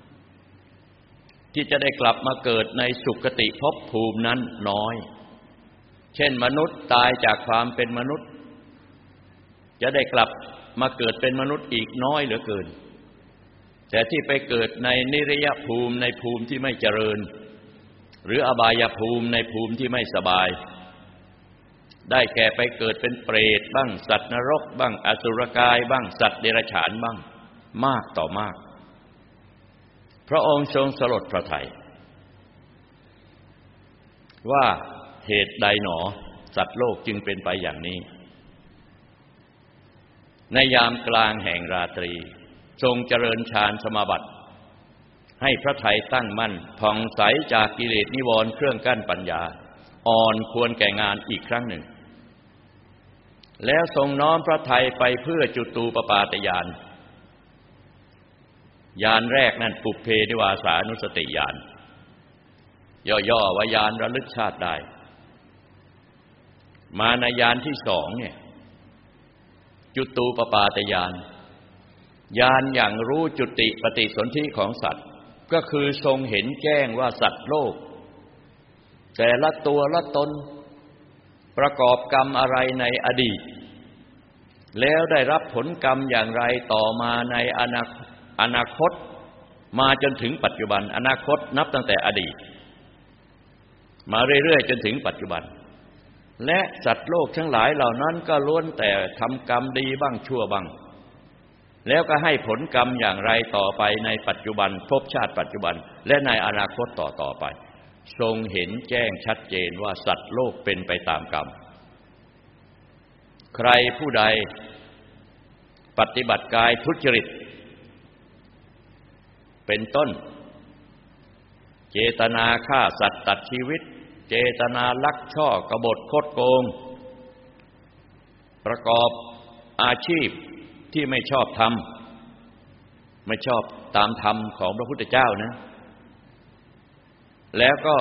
ที่จะได้กลับมาเกิดในสุคติภพภูมินั้นน้อยเช่นมนุษย์ตายจากความเป็นมนุษย์จะได้กลับมาเกิดเป็นมนุษย์อีกน้อยเหลือเกินแต่ที่ไปเกิดในนิรยภูมิในภูมิที่ไม่เจริญหรืออบายภูมิในภูมิที่ไม่สบายได้แก่ไปเกิดเป็นเปรตบ้างสัตว์นรกบ้างอสุรกายบ้างสัตว์เดรัจฉานบ้างมากต่อมากพระองค์ทรงสลดพระทัยว่าเหตุใดหนอสัตว์โลกจึงเป็นไปอย่างนี้ในยามกลางแห่งราตรีทรงเจริญฌานสมาบัติให้พระทัยตั้งมั่นผ่องใสจากกิเลสนิวรณ์เครื่องกั้นปัญญาอ่อนควรแก่งานอีกครั้งหนึ่งแล้วทรงน้อมพระทัยไปเพื่อจุตูปปาตญาณญาณแรกนั่นปุพเพนิวาสานุสติญาณย่อๆว่าญาณระลึกชาติได้มาในญาณที่สองเนี่ยจุตูปปาตญาณญาณอย่างรู้จุติปฏิสนธิของสัตว์ก็คือทรงเห็นแจ้งว่าสัตว์โลกแต่ละตัวละตนประกอบกรรมอะไรในอดีตแล้วได้รับผลกรรมอย่างไรต่อมาในอนาคตมาจนถึงปัจจุบันอนาคตนับตั้งแต่อดีตมาเรื่อยๆจนถึงปัจจุบันและสัตว์โลกทั้งหลายเหล่านั้นก็ล้วนแต่ทำกรรมดีบ้างชั่วบ้างแล้วก็ให้ผลกรรมอย่างไรต่อไปในปัจจุบันภพชาติปัจจุบันและในอนาคตต่อไปทรงเห็นแจ้งชัดเจนว่าสัตว์โลกเป็นไปตามกรรมใครผู้ใดปฏิบัติกายทุจริตเป็นต้นเจตนาฆ่าสัตว์ตัดชีวิตเจตนาลักช่อกบฏคดโกงประกอบอาชีพที่ไม่ชอบธรรมไม่ชอบตามธรรมของพระพุทธเจ้านะแล้วก็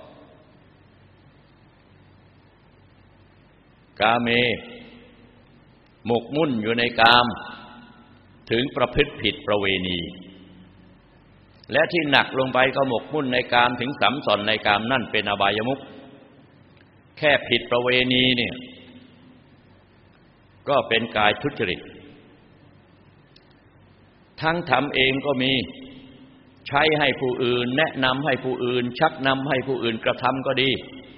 กาเมหมกมุ่นอยู่ในกามถึงประพฤติผิดประเวณีและที่หนักลงไปก็หมกมุ่นในกามถึงสัมสอนในกามนั่นเป็นอบายมุขแค่ผิดประเวณีเนี่ยก็เป็นกายทุจริตทั้งทำเองก็มีใช้ให้ผู้อื่นแนะนำให้ผู้อื่นชักนำให้ผู้อื่นกระทำก็ดี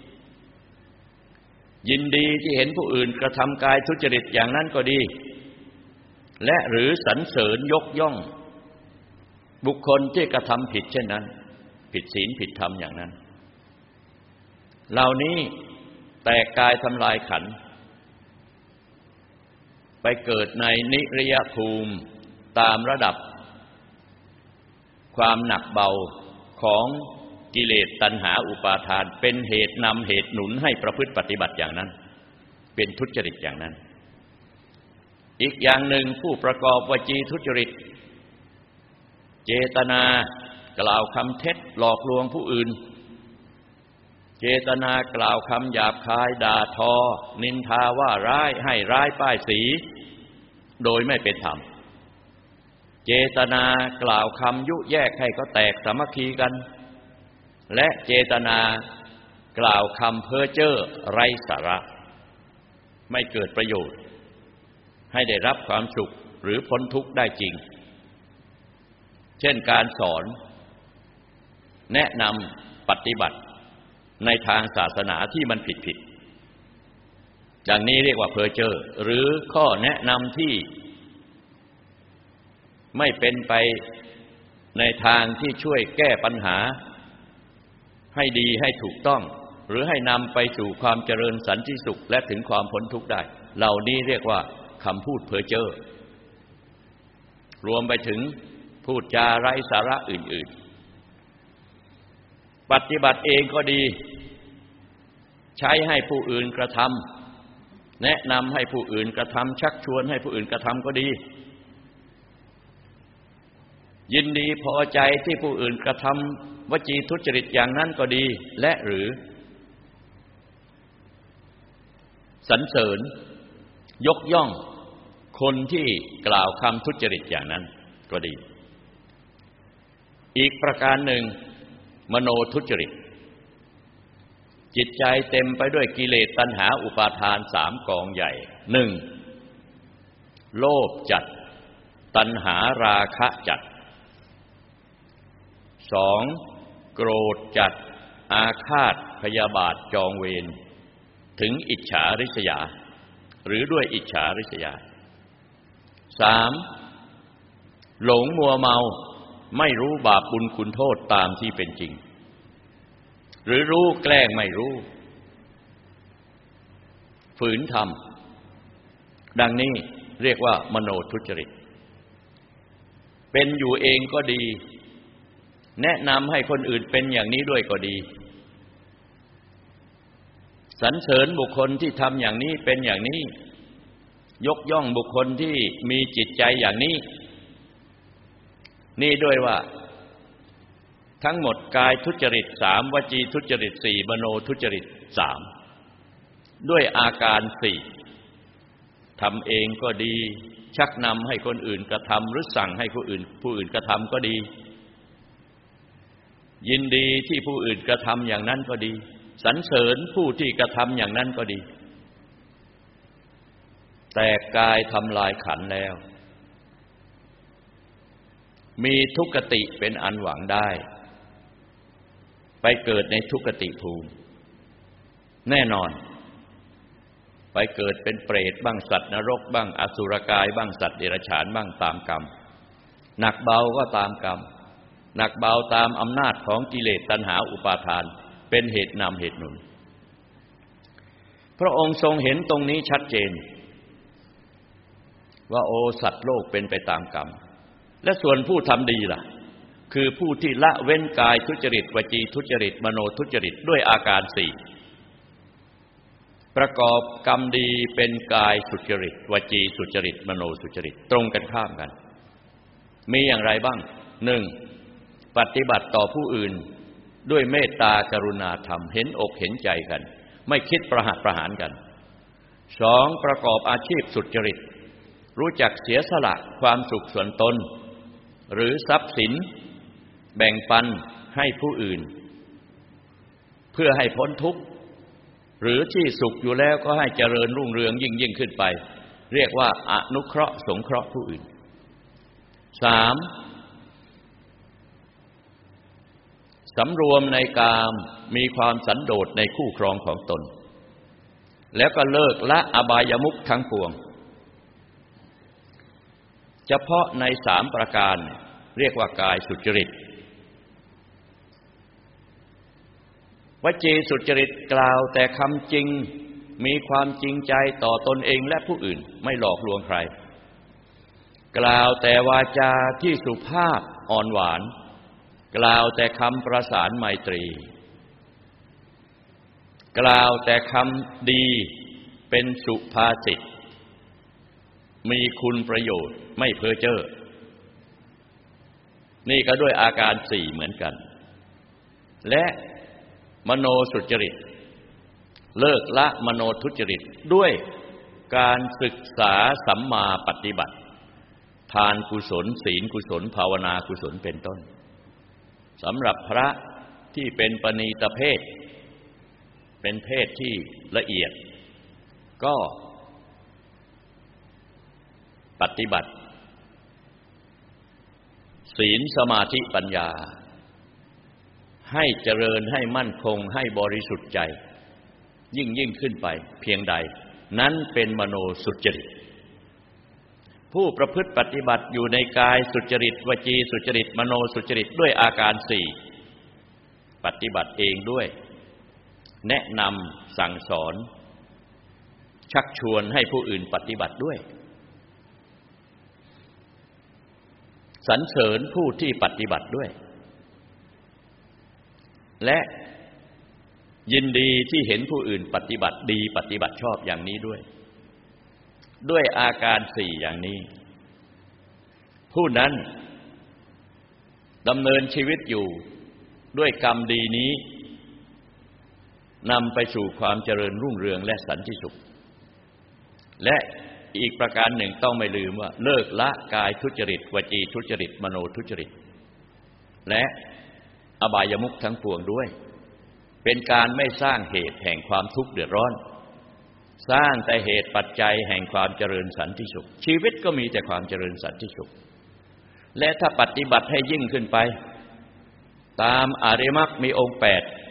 ยินดีที่เห็นผู้อื่นกระทำกายทุจริตอย่างนั้นก็ดีและหรือสรรเสริญยกย่องบุคคลที่กระทำผิดเช่นนั้นผิดศีลผิดธรรมอย่างนั้นเหล่านี้แตกกายทำลายขันธ์ไปเกิดในนิรยภูมิตามระดับความหนักเบาของกิเลสตัณหาอุปาทานเป็นเหตุนำเหตุหนุนให้ประพฤติปฏิบัติอย่างนั้นเป็นทุจริตอย่างนั้นอีกอย่างหนึ่งผู้ประกอบวจีทุจริตเจตนากล่าวคำเท็จหลอกลวงผู้อื่นเจตนากล่าวคำหยาบคายด่าทอนินทาว่าร้ายให้ร้ายป้ายสีโดยไม่เป็นธรรมเจตนากล่าวคำยุแยกให้เขาแตกสามัคคีกันและเจตนากล่าวคำเพ้อเจ้อไร้สาระไม่เกิดประโยชน์ให้ได้รับความสุขหรือพ้นทุกข์ได้จริงเช่นการสอนแนะนำปฏิบัติในทางศาสนาที่มันผิดอย่างนี้เรียกว่าเพ้อเจ้อหรือข้อแนะนำที่ไม่เป็นไปในทางที่ช่วยแก้ปัญหาให้ดีให้ถูกต้องหรือให้นำไปสู่ความเจริญสันติสุขและถึงความพ้นทุกข์ได้เหล่านี้เรียกว่าคำพูดเพ้อเจ้อรวมไปถึงพูดจาไร้สาระอื่นๆปฏิบัติเองก็ดีใช้ให้ผู้อื่นกระทำแนะนำให้ผู้อื่นกระทำชักชวนให้ผู้อื่นกระทำก็ดียินดีพอใจที่ผู้อื่นกระทำวจีทุจริตอย่างนั้นก็ดีและหรือสรรเสริญยกย่องคนที่กล่าวคำทุจริตอย่างนั้นก็ดีอีกประการหนึ่งมโนทุจริตจิตใจเต็มไปด้วยกิเลสตัณหาอุปาทาน3กองใหญ่ 1. โลภจัดตัณหาราคะจัด 2. โกรธจัดอาฆาตพยาบาทจองเวรถึงอิจฉาริษยาหรือด้วยอิจฉาริษยา 3. หลงมัวเมาไม่รู้บาปบุญคุณโทษตามที่เป็นจริงหรือรู้แกล้งไม่รู้ฝืนทำดังนี้เรียกว่ามโนทุจริตเป็นอยู่เองก็ดีแนะนำให้คนอื่นเป็นอย่างนี้ด้วยก็ดีสรรเสริญบุคคลที่ทำอย่างนี้เป็นอย่างนี้ยกย่องบุคคลที่มีจิตใจอย่างนี้นี่ด้วยว่าทั้งหมดกายทุจริต3วจีทุจริต4มโนทุจริต3ด้วยอาการ4ทำเองก็ดีชักนำให้คนอื่นกระทำหรือสั่งให้ผู้อื่นกระทำก็ดียินดีที่ผู้อื่นกระทำอย่างนั้นก็ดีสรรเสริญผู้ที่กระทำอย่างนั้นก็ดีแตกกายทำลายขันธ์แล้วมีทุกขติเป็นอันหวังได้ไปเกิดในทุกขติภูมิแน่นอนไปเกิดเป็นเปรตบ้างสัตว์นรกบ้างอสุรกายบ้างสัตว์เดรัจฉานบ้างตามกรรมหนักเบาก็ตามกรรมหนักเบาตามอำนาจของกิเลสตัณหาอุปาทานเป็นเหตุนำเหตุหนุนพระองค์ทรงเห็นตรงนี้ชัดเจนว่าโอสัตว์โลกเป็นไปตามกรรมและส่วนผู้ทำดีล่ะคือผู้ที่ละเว้นกายทุจริตวจีทุจริตมโนทุจริตด้วยอาการ4ประกอบกรรมดีเป็นกายสุจริตวจีสุจริตมโนสุจริตตรงกันข้ามกันมีอย่างไรบ้าง 1. ปฏิบัติต่อผู้อื่นด้วยเมตตากรุณาธรรมเห็นอกเห็นใจกันไม่คิดประหัตประหารกัน 2. ประกอบอาชีพสุจริตรู้จักเสียสละความสุขส่วนตนหรือทรัพย์สินแบ่งปันให้ผู้อื่นเพื่อให้พ้นทุกข์หรือที่สุขอยู่แล้วก็ให้เจริญรุ่งเรืองยิ่งขึ้นไปเรียกว่าอนุเคราะห์สงเคราะห์ผู้อื่น 3. สำรวมในกามมีความสันโดษในคู่ครองของตนแล้วก็เลิกละอบายมุขทั้งปวงเฉพาะใน3ประการเรียกว่ากายสุจริตวจีสุจริตกล่าวแต่คำจริงมีความจริงใจต่อตนเองและผู้อื่นไม่หลอกลวงใครกล่าวแต่วาจาที่สุภาพอ่อนหวานกล่าวแต่คำประสานไมตรีกล่าวแต่คำดีเป็นสุภาษิตมีคุณประโยชน์ไม่เพ้อเจ้อนี่ก็ด้วยอาการ4เหมือนกันและมโนสุจริตเลิกละมโนทุจริตด้วยการศึกษาสัมมาปฏิบัติทานกุศลศีลกุศลภาวนากุศลเป็นต้นสำหรับพระที่เป็นปณีตเพศเป็นเพศที่ละเอียดก็ปฏิบัติศีลสมาธิปัญญาให้เจริญให้มั่นคงให้บริสุทธิ์ใจยิ่งขึ้นไปเพียงใดนั้นเป็นมโนสุจริตผู้ประพฤติปฏิบัติอยู่ในกายสุจริตวจีสุจริตมโนสุจริตด้วยอาการ4ปฏิบัติเองด้วยแนะนำสั่งสอนชักชวนให้ผู้อื่นปฏิบัติด้วยสรรเสริญผู้ที่ปฏิบัติด้วยและยินดีที่เห็นผู้อื่นปฏิบัติดีปฏิบัติชอบอย่างนี้ด้วยอาการ4อย่างนี้ผู้นั้นดำเนินชีวิตอยู่ด้วยกรรมดีนี้นำไปสู่ความเจริญรุ่งเรืองและสันติสุขและอีกประการหนึ่งต้องไม่ลืมว่าเลิกละกายทุจริตวจีทุจริตมโนทุจริตและอบายมุขทั้งปวงด้วยเป็นการไม่สร้างเหตุแห่งความทุกข์เดือดร้อนสร้างแต่เหตุปัจจัยแห่งความเจริญสันติสุขชีวิตก็มีแต่ความเจริญสันติสุขและถ้าปฏิบัติให้ยิ่งขึ้นไปตามอริยมรรคมีองค์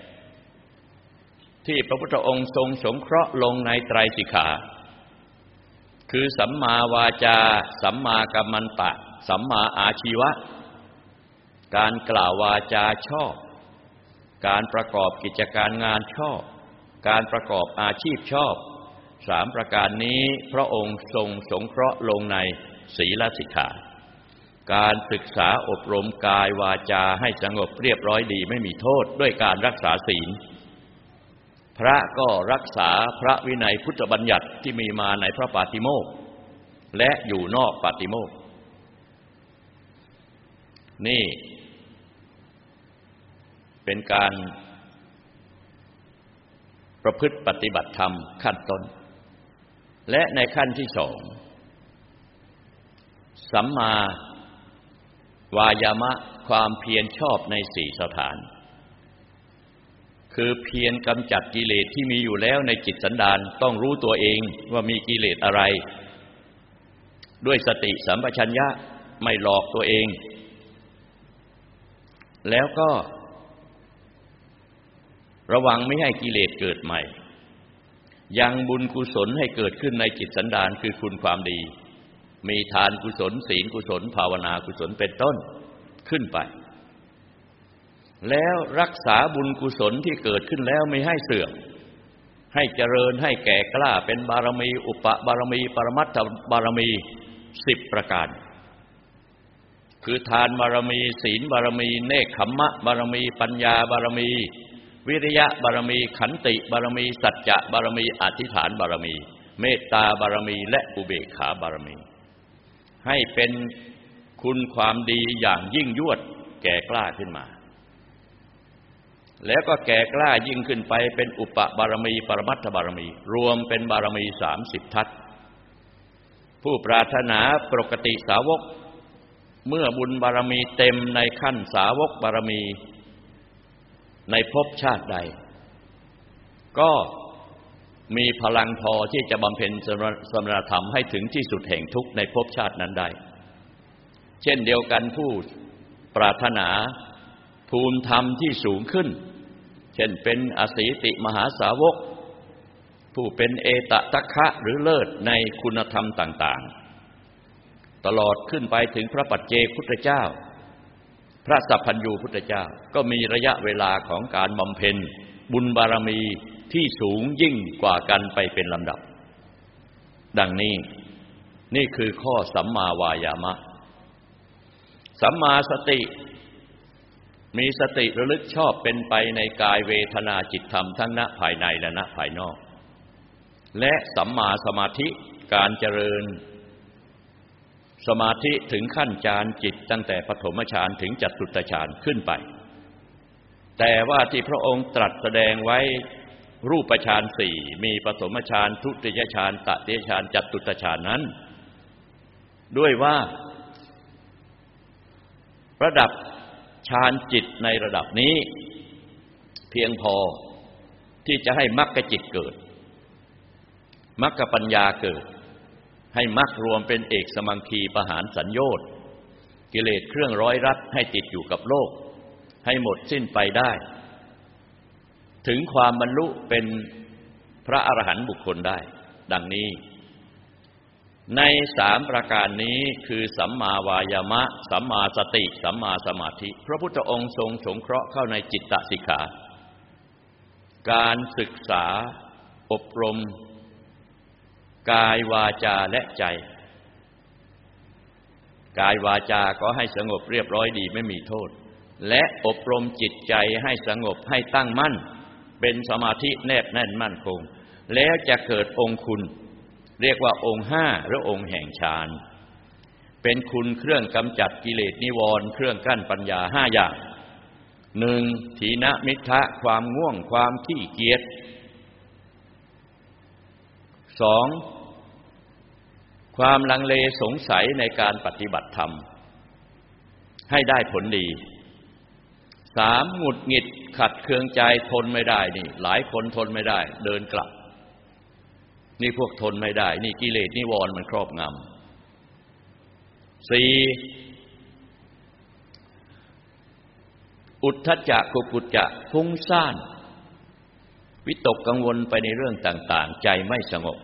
8ที่พระพุทธองค์ทรงสงเคราะห์ลงในไตรสิกขาคือสัมมาวาจาสัมมากัมมันตะสัมมาอาชีวะการกล่าววาจาชอบการประกอบกิจการงานชอบการประกอบอาชีพชอบ3ประการนี้พระองค์ทรงสงเคราะห์ลงในศีลสิกขาการศึกษาอบรมกายวาจาให้สงบเรียบร้อยดีไม่มีโทษด้วยการรักษาศีลพระก็รักษาพระวินัยพุทธบัญญัติที่มีมาในพระปาติโมกข์และอยู่นอกปาติโมกข์นี่เป็นการประพฤติปฏิบัติธรรมขั้นต้นและในขั้นที่2สัมมาวายามะความเพียรชอบใน4สถานคือเพียรกำจัดกิเลสที่มีอยู่แล้วในจิตสันดานต้องรู้ตัวเองว่ามีกิเลสอะไรด้วยสติสัมปชัญญะไม่หลอกตัวเองแล้วก็ระวังไม่ให้กิเลสเกิดใหม่ยังบุญกุศลให้เกิดขึ้นในจิตสันดานคือคุณความดีมีทานกุศลศีลกุศลภาวนากุศลเป็นต้นขึ้นไปแล้วรักษาบุญกุศลที่เกิดขึ้นแล้วไม่ให้เสื่อมให้เจริญให้แก่กล้าเป็นบารมีอุปบารมีปรมัตถบารมี10ประการคือทานบารมีศีลบารมีเนกขัมมะบารมีปัญญาบารมีวิริยะบารมีขันติบารมีสัจจะบารมีอธิษฐานบารมีเมตตาบารมีและอุเบกขาบารมีให้เป็นคุณความดีอย่างยิ่งยวดแก่กล้าขึ้นมาแล้วก็แก่กล้ายิ่งขึ้นไปเป็นอุปบารมีปรมัตถบารมีรวมเป็นบารมี30ทัศผู้ปรารถนาปกติสาวกเมื่อบุญบารมีเต็มในขั้นสาวกบารมีในภพชาติใดก็มีพลังพอที่จะบำเพ็ญสมณธรรมให้ถึงที่สุดแห่งทุกข์ในภพชาตินั้นได้เช่นเดียวกันผู้ปรารถนาภูมิธรรมที่สูงขึ้นเช่นเป็นอสีติมหาสาวกผู้เป็นเอตทัคคะหรือเลิศในคุณธรรมต่างๆตลอดขึ้นไปถึงพระปัจเจกพุทธเจ้าพระสัพพัญญูพุทธเจ้าก็มีระยะเวลาของการบำเพ็ญบุญบารมีที่สูงยิ่งกว่ากันไปเป็นลำดับดังนี้นี่คือข้อสัมมาวายามะสัมมาสติมีสติระลึกชอบเป็นไปในกายเวทนาจิตธรรมทั้งณภายในและณภายนอกและสัมมาสมาธิการเจริญสมาธิถึงขั้นฌานจิตตั้งแต่ปฐมฌานถึงจตุตฌานขึ้นไปแต่ว่าที่พระองค์ตรัสแสดงไว้รูปฌานสี่มีปฐมฌานทุติยฌานตติยฌานจตุตฌานนั้นด้วยว่าระดับฌานจิตในระดับนี้เพียงพอที่จะให้มรรคจิตเกิดมรรคปัญญาเกิดให้มรรครวมเป็นเอกสมังคีปหารสัญโยชน์กิเลสเครื่องร้อยรัดให้ติดอยู่กับโลกให้หมดสิ้นไปได้ถึงความบรรลุเป็นพระอรหันต์บุคคลได้ดังนี้ใน3ประการนี้คือสัมมาวายามะสัมมาสติสัมมาสมาธิพระพุทธองค์ทรงสงเคราะห์เข้าในจิตตสิกขาการศึกษาอบรมกายวาจาและใจกายวาจาก็ให้สงบเรียบร้อยดีไม่มีโทษและอบรมจิตใจให้สงบให้ตั้งมั่นเป็นสมาธิแนบแน่นมั่นคงแล้วจะเกิดองค์คุณเรียกว่าองค์5หรือองค์แห่งฌานเป็นคุณเครื่องกำจัดกิเลสนิวรณ์เครื่องกั้นปัญญา5อย่าง 1. ถีนมิทธะความง่วงความขี้เกียจ 2. ความลังเลสงสัยในการปฏิบัติธรรมให้ได้ผลดี 3. หงุดหงิดขัดเคืองใจทนไม่ได้นี่หลายคนทนไม่ได้เดินกลับนี่พวกทนไม่ได้นี่กิเลสนิวรณ์มันครอบงำ 4. อุทธัจจะกุกุจจะฟุ้งซ่านวิตกกังวลไปในเรื่องต่างๆใจไม่สงบ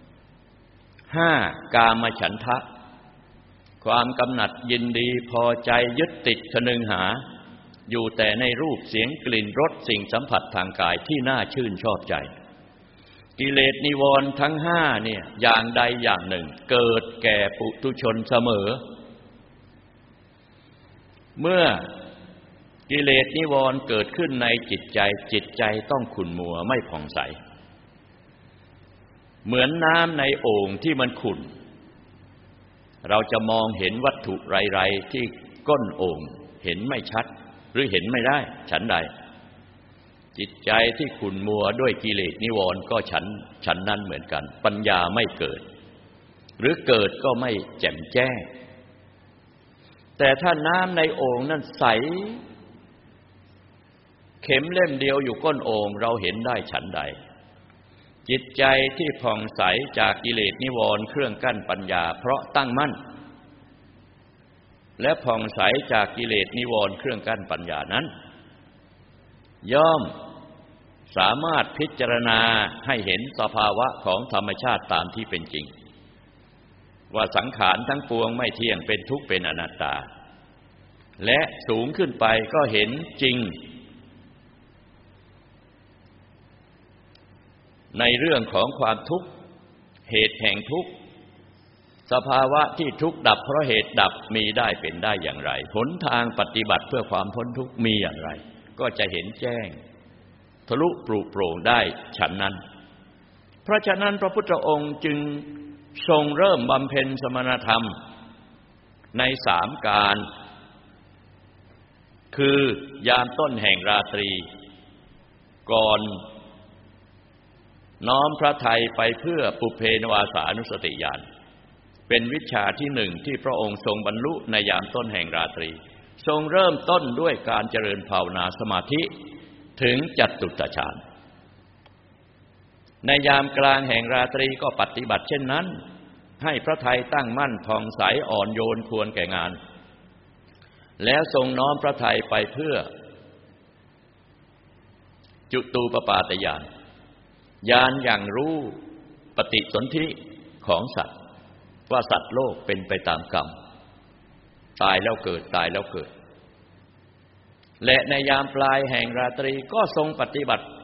5. กามฉันทะความกำหนัดยินดีพอใจยึดติดทะนึงหาอยู่แต่ในรูปเสียงกลิ่นรสสิ่งสัมผัสทางกายที่น่าชื่นชอบใจกิเลสนิวรณ์ทั้ง5เนี่ยอย่างใดอย่างหนึ่งเกิดแก่ปุถุชนเสมอเมื่อกิเลสนิวรณ์เกิดขึ้นในจิตใจจิตใจต้องขุ่นมัวไม่ผ่องใสเหมือนน้ำในโอ่งที่มันขุ่นเราจะมองเห็นวัตถุไรๆที่ก้นโอ่งเห็นไม่ชัดหรือเห็นไม่ได้ฉันใดจิตใจที่ขุ่นมัวด้วยกิเลสนิวรณ์ก็ฉันนั้นเหมือนกันปัญญาไม่เกิดหรือเกิดก็ไม่แจ่มแจ้งแต่ถ้าน้ำในโอ่งนั้นใสเข็มเล่มเดียวอยู่ก้นโอ่งเราเห็นได้ฉันใดจิตใจที่ผ่องใสจากกิเลสนิวรณ์เครื่องกั้นปัญญาเพราะตั้งมั่นและผ่องใสจากกิเลสนิวรณ์เครื่องกั้นปัญญานั้นย่อมสามารถพิจารณาให้เห็นสภาวะของธรรมชาติตามที่เป็นจริงว่าสังขารทั้งปวงไม่เที่ยงเป็นทุกข์เป็นอนัตตาและสูงขึ้นไปก็เห็นจริงในเรื่องของความทุกข์เหตุแห่งทุกข์สภาวะที่ทุกข์ดับเพราะเหตุดับมีได้เป็นได้อย่างไรหนทางปฏิบัติเพื่อความพ้นทุกข์มีอย่างไรก็จะเห็นแจ้งทะลุปรุโปร่งได้ฉันนั้นเพราะฉะนั้นพระพุทธองค์จึงทรงเริ่มบำเพ็ญสมณธรรมใน3การคือยามต้นแห่งราตรีก่อนน้อมพระทัยไปเพื่อปุเพนวาสานุสติญาณเป็นวิชาที่1ที่พระองค์ทรงบรรลุในยามต้นแห่งราตรีทรงเริ่มต้นด้วยการเจริญภาวนาสมาธิถึงจตุตฌานในยามกลางแห่งราตรีก็ปฏิบัติเช่นนั้นให้พระทัยตั้งมั่นผ่องใสอ่อนโยนควรแก่งานแล้วทรงน้อมพระทัยไปเพื่อจุตูปปาตญาณญาณอย่างรู้ปฏิสนธิของสัตว์ว่าสัตว์โลกเป็นไปตามกรรมตายแล้วเกิดตายแล้วเกิดและในยามปลายแห่งราตรีก็ทรงปฏิบัติ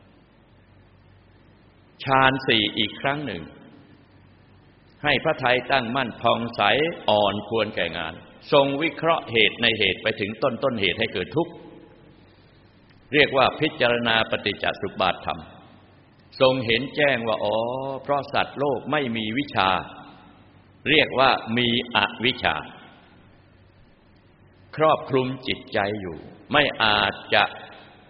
ฌาน4อีกครั้งหนึ่งให้พระทัยตั้งมั่นผ่องใสอ่อนควรแก่งานทรงวิเคราะห์เหตุในเหตุไปถึงต้นเหตุให้เกิดทุกข์เรียกว่าพิจารณาปฏิจจสมุปบาทธรรมทรงเห็นแจ้งว่าอ๋อเพราะสัตว์โลกไม่มีวิชาเรียกว่ามีอวิชชาครอบคลุมจิตใจอยู่ไม่อาจจะ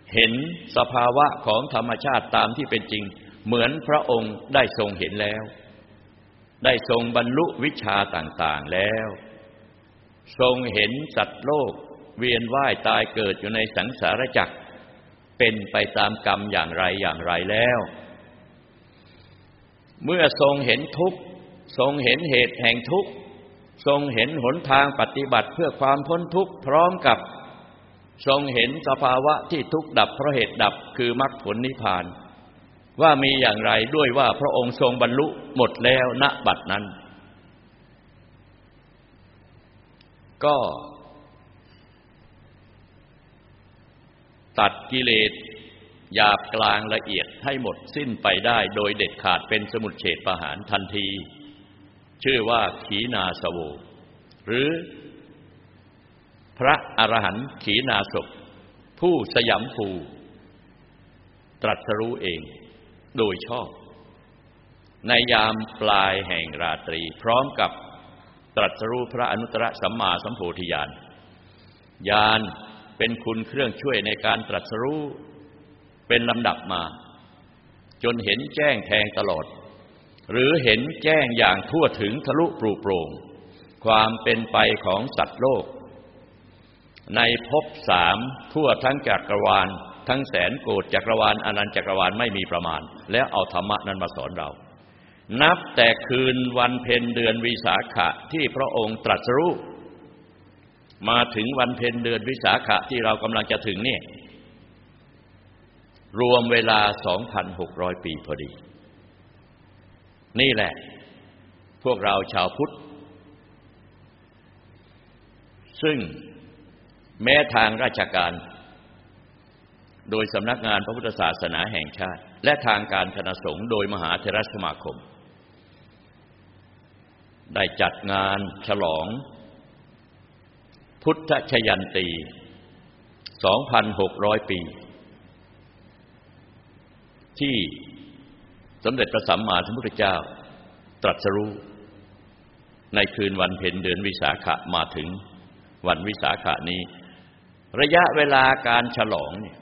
เห็นสภาวะของธรรมชาติตามที่เป็นจริงเหมือนพระองค์ได้ทรงเห็นแล้วได้ทรงบรรลุวิชาต่างๆแล้วทรงเห็นสัตว์โลกเวียนว่ายตายเกิดอยู่ในสังสารวัฏเป็นไปตามกรรมอย่างไรแล้วเมื่อทรงเห็นทุกข์ทรงเห็นเหตุแห่งทุกข์ทรงเห็นหนทางปฏิบัติเพื่อความพ้นทุกข์พร้อมกับทรงเห็นสภาวะที่ทุกข์ดับเพราะเหตุดับคือมรรคผลนิพพานว่ามีอย่างไรด้วยว่าพระองค์ทรงบรรลุหมดแล้วณบัดนั้นก็ตัดกิเลสหยาบกลางละเอียดให้หมดสิ้นไปได้โดยเด็ดขาดเป็นสมุจเฉทประหารทันทีชื่อว่าขีณาสโวหรือพระอรหันต์ขีณาสพผู้สยามภูตรัสรู้เองโดยชอบในยามปลายแห่งราตรีพร้อมกับตรัสรู้พระอนุตตรสัมมาสัมโพธิญาณญาณเป็นคุณเครื่องช่วยในการตรัสรู้เป็นลำดับมาจนเห็นแจ้งแทงตลอดหรือเห็นแจ้งอย่างทั่วถึงทะลุปรุโปร่งความเป็นไปของสัตว์โลกในภพสามทั่วทั้งจักรวาลทั้งแสนโกฏจักรวาลอนันตจักรวาลไม่มีประมาณแล้วเอาธรรมะนั้นมาสอนเรานับแต่คืนวันเพ็ญเดือนวิสาขะที่พระองค์ตรัสรู้มาถึงวันเพ็ญเดือนวิสาขะที่เรากำลังจะถึงเนี่ยรวมเวลา 2,600 ปีพอดีนี่แหละพวกเราชาวพุทธซึ่งแม้ทางราชการโดยสำนักงานพระพุทธศาสนาแห่งชาติและทางการคณะสงฆ์โดยมหาเถรสมาคมได้จัดงานฉลองพุทธชยันตี 2,600 ปีที่สมเด็จพระสัมมาสัมพุทธเจ้าตรัสรู้ในคืนวันเพ็ญเดือนวิสาขะมาถึงวันวิสาขะนี้ระยะเวลาการฉลองเนี่ย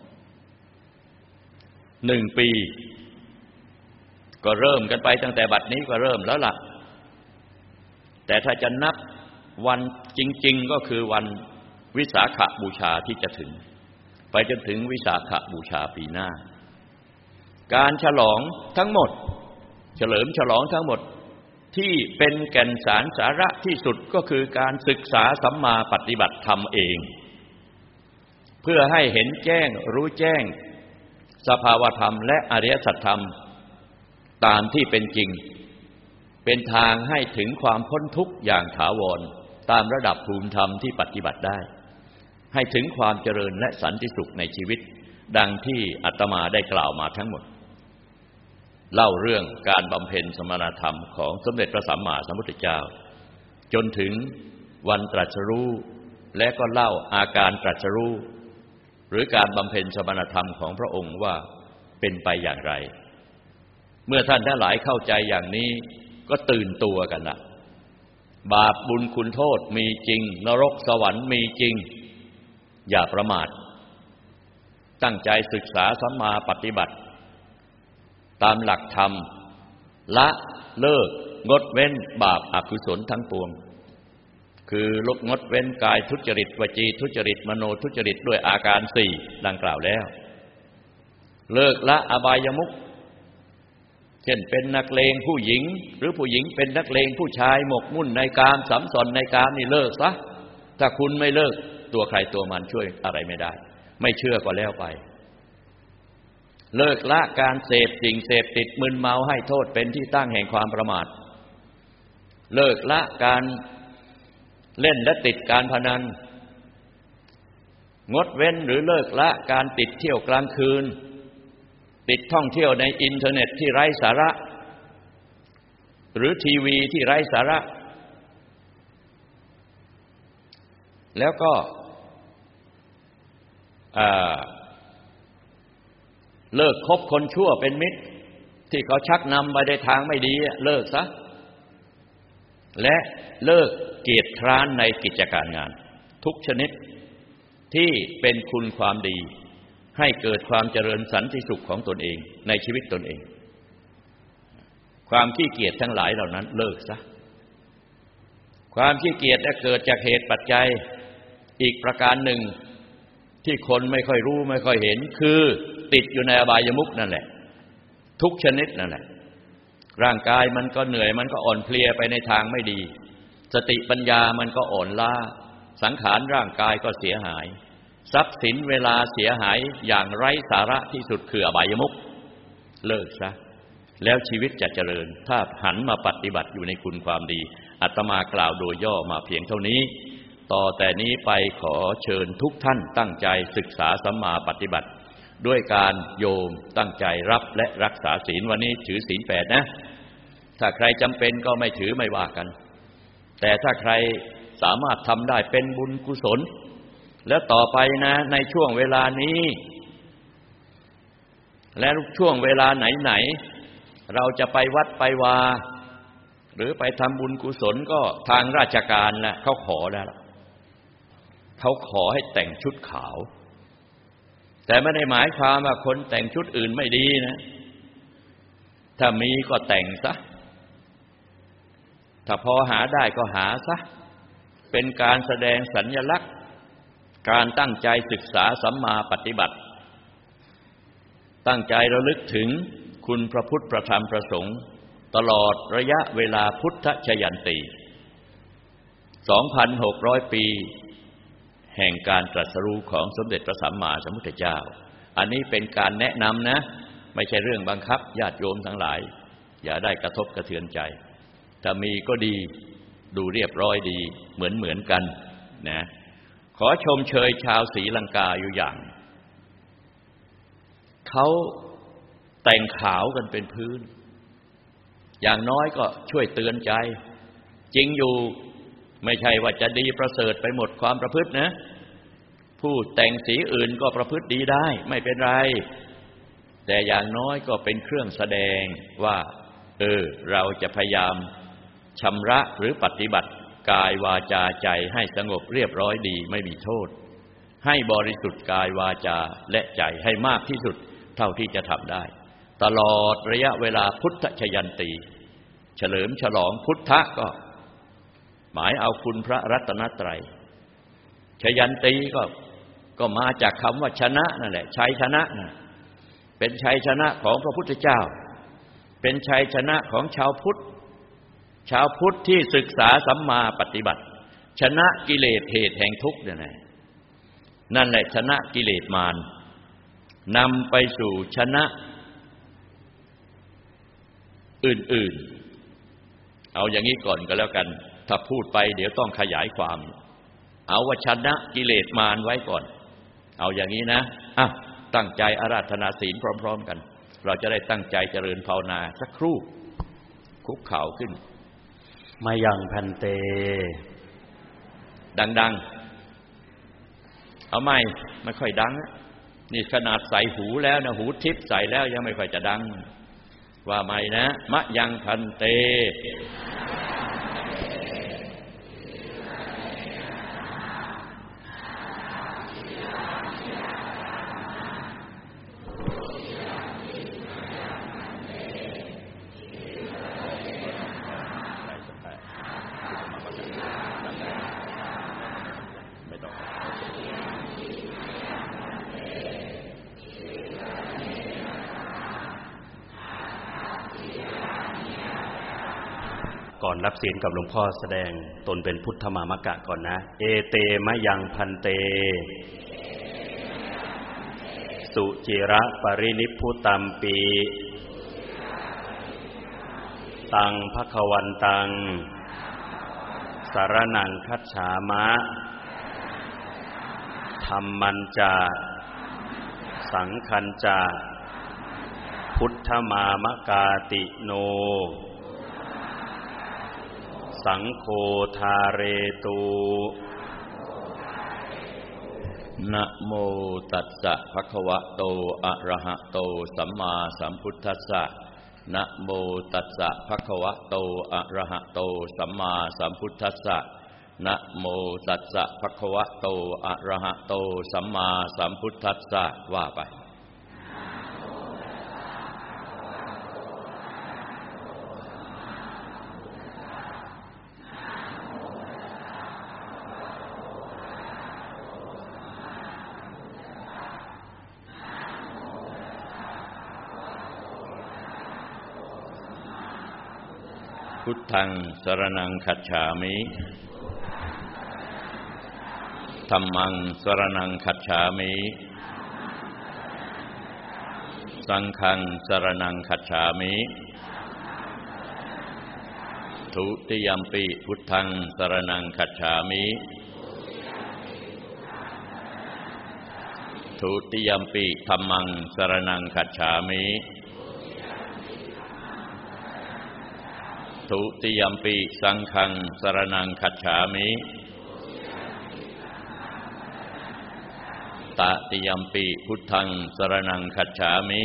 1 ปีก็เริ่มกันไปตั้งแต่บัดนี้ก็เริ่มแล้วล่ะแต่ถ้าจะนับวันจริงๆก็คือวันวิสาขบูชาที่จะถึงไปจนถึงวิสาขบูชาปีหน้าการฉลองทั้งหมดเฉลิมฉลองทั้งหมดที่เป็นแก่นสารสาระที่สุดก็คือการศึกษาสัมมาปฏิบัติธรรมเองเพื่อให้เห็นแจ้งรู้แจ้งสภาวธรรมและอริยสัจธรรมตามที่เป็นจริงเป็นทางให้ถึงความพ้นทุกข์อย่างถาวรตามระดับภูมิธรรมที่ปฏิบัติได้ให้ถึงความเจริญและสันติสุขในชีวิตดังที่อาตมาได้กล่าวมาทั้งหมดเล่าเรื่องการบำเพ็ญสมณธรรมของสมเด็จพระสัมมาสัมพุทธเจ้าจนถึงวันตรัสรู้และก็เล่าอาการตรัสรู้หรือการบำเพ็ญสมณธรรมของพระองค์ว่าเป็นไปอย่างไรเมื่อท่านทั้งหลายเข้าใจอย่างนี้ก็ตื่นตัวกันละบาปบุญคุณโทษมีจริงนรกสวรรค์มีจริงอย่าประมาทตั้งใจศึกษาสัมมาปฏิบัติตามหลักธรรมละเลิกงดเว้นบาปอกุศลทั้งปวงคือลดงดเว้นกายทุจริตวจีทุจริตมโนทุจริตด้วยอาการ4ดังกล่าวแล้วเลิกละอบายมุขเช่นเป็นนักเลงผู้หญิงหรือผู้หญิงเป็นนักเลงผู้ชายหมกมุ่นในกามสัมสอนในกามนี่เลิกซะถ้าคุณไม่เลิกตัวใครตัวมันช่วยอะไรไม่ได้ไม่เชื่อก็แล้วไปเลิกละการเสพสิ่งเสพติดมึนเมาให้โทษเป็นที่ตั้งแห่งความประมาทเลิกละการเล่นและติดการพนันงดเว้นหรือเลิกละการติดเที่ยวกลางคืนติดท่องเที่ยวในอินเทอร์เน็ตที่ไร้สาระหรือทีวีที่ไร้สาระแล้วก็เลิกคบคนชั่วเป็นมิตรที่เขาชักนำไปในทางไม่ดีเลิกซะและเลิกเกียจคร้านในกิจการงานทุกชนิดที่เป็นคุณความดีให้เกิดความเจริญสันติสุขของตนเองในชีวิตตนเองความขี้เกียจทั้งหลายเหล่านั้นเลิกซะความขี้เกียจเกิดจากเหตุปัจจัยอีกประการหนึ่งที่คนไม่ค่อยรู้ไม่ค่อยเห็นคือติดอยู่ในอบายมุขนั่นแหละทุกชนิดนั่นแหละร่างกายมันก็เหนื่อยมันก็อ่อนเพลียไปในทางไม่ดีสติปัญญามันก็อ่อนล้าสังขารร่างกายก็เสียหายทรัพย์สินเวลาเสียหายอย่างไร้สาระที่สุดคืออบายมุขเลิกซะแล้วชีวิตจะเจริญถ้าหันมาปฏิบัติอยู่ในคุณความดีอาตมากล่าวโดยย่อมาเพียงเท่านี้ต่อแต่นี้ไปขอเชิญทุกท่านตั้งใจศึกษาสัมมาปฏิบัติด้วยการโยมตั้งใจรับและรักษาศีลวันนี้ถือศีล 8นะถ้าใครจำเป็นก็ไม่ถือไม่ว่ากันแต่ถ้าใครสามารถทำได้เป็นบุญกุศลแล้วต่อไปนะในช่วงเวลานี้และช่วงเวลาไหนๆเราจะไปวัดไปวาหรือไปทำบุญกุศลก็ทางราชการแหละเขาขอแล้วเขาขอให้แต่งชุดขาวแต่ไม่ได้หมายความว่าคนแต่งชุดอื่นไม่ดีนะถ้ามีก็แต่งซะถ้าพอหาได้ก็หาซะเป็นการแสดงสัญลักษณ์การตั้งใจศึกษาสัมมาปฏิบัติตั้งใจระลึกถึงคุณพระพุทธพระธรรมพระสงฆ์ตลอดระยะเวลาพุทธชยันตี 2,600 ปีแห่งการตรัสรู้ของสมเด็จพระสัมมาสัมพุทธเจ้าอันนี้เป็นการแนะนำนะไม่ใช่เรื่องบังคับญาติโยมทั้งหลายอย่าได้กระทบกระเทือนใจถ้ามีก็ดีดูเรียบร้อยดีเหมือนกันนะขอชมเชยชาวศรีลังกาอยู่อย่างเขาแต่งขาวกันเป็นพื้นอย่างน้อยก็ช่วยเตือนใจจริงอยู่ไม่ใช่ว่าจะดีประเสริฐไปหมดความประพฤตินะผู้แต่งสีอื่นก็ประพฤติดีได้ไม่เป็นไรแต่อย่างน้อยก็เป็นเครื่องแสดงว่าเราจะพยายามชำระหรือปฏิบัติกายวาจาใจให้สงบเรียบร้อยดีไม่มีโทษให้บริสุทธิ์กายวาจาและใจให้มากที่สุดเท่าที่จะทำได้ตลอดระยะเวลาพุทธชยันตีเฉลิมฉลองพุทธะก็หมายเอาคุณพระรัตนตรัยชยันตีก็มาจากคำว่าชนะนั่นแหละชัยชนะนะเป็นชัยชนะของพระพุทธเจ้าเป็นชัยชนะของชาวพุทธที่ศึกษาสัมมาปฏิบัติชนะกิเลสเหตุแห่งทุกข์นั่นแหละชนะกิเลสมารนำไปสู่ชนะอื่นๆเอาอย่างนี้ก่อนก็แล้วกันถ้าพูดไปเดี๋ยวต้องขยายความเอาว่าชนะกิเลสมารไว้ก่อนเอาอย่างนี้นะตั้งใจอาราธนาศีลพร้อมๆกันเราจะได้ตั้งใจเจริญภาวนาสักครู่คุกเข่าขึ้นมายังพันเตดังๆเอาไม่ค่อยดังนี่ขนาดใส่หูแล้วนะหูทิพย์ใส่แล้วยังไม่ค่อยจะดังว่าไม่นะมะยังพันเตก่อนรับศีลกับหลวงพ่อแสดงตนเป็นพุทธมามกะก่อนนะเอเตมะยังพันเตสุจิระปรินิพพุตัมปีตังภควันตังสารนังคัจฉามะธัมมัญจาสังฆัญจาพุทธมามกาติโนสังโฆทาเรตุนะโมตัสสะภะคะวะโตอะระหะโตสัมมาสัมพุทธัสสะนะโมตัสสะภะคะวะโตอะระหะโตสัมมาสัมพุทธัสสะนะโมตัสสะภะคะวะโตอะระหะโตสัมมาสัมพุทธัสสะว่าไปพุทธังสรณังคัจฉามิธัมมังสรณังคัจฉามิสังฆังสรณังคัจฉามิทุติยัมปิพุทธังสรณังคัจฉามิทุติยัมปิธัมมังสรณังคัจฉามิทุติยัมปิสังฆังสรณังคัจฉามิตติยัมปิพุทธังสรณังคัจฉามิ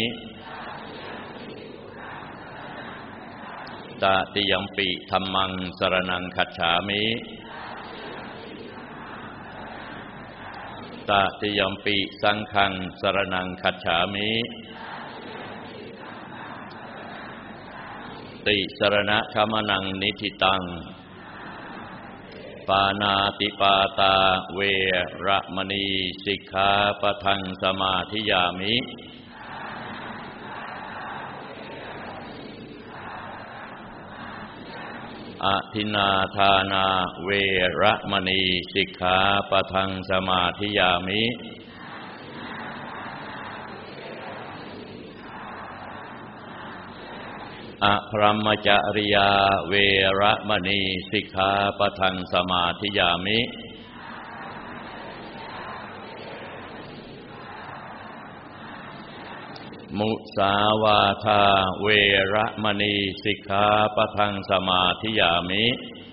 ตติยัมปิธัมมังสรณังคัจฉามิตติยัมปิสังฆังสรณังคัจฉามิติสรณะคัมมนังนิธิตังปานาติปาตาเวระมณีสิกขาปะทังสมาธิยามิอทินนาทานาเวระมณีสิกขาปะทังสมาธิยามิอพรหมจริยาเวระมณีสิกขาปะทังสมาธิยามิมุสาวาทาเวระมณีสิกขาปะทังสมาธิยามิ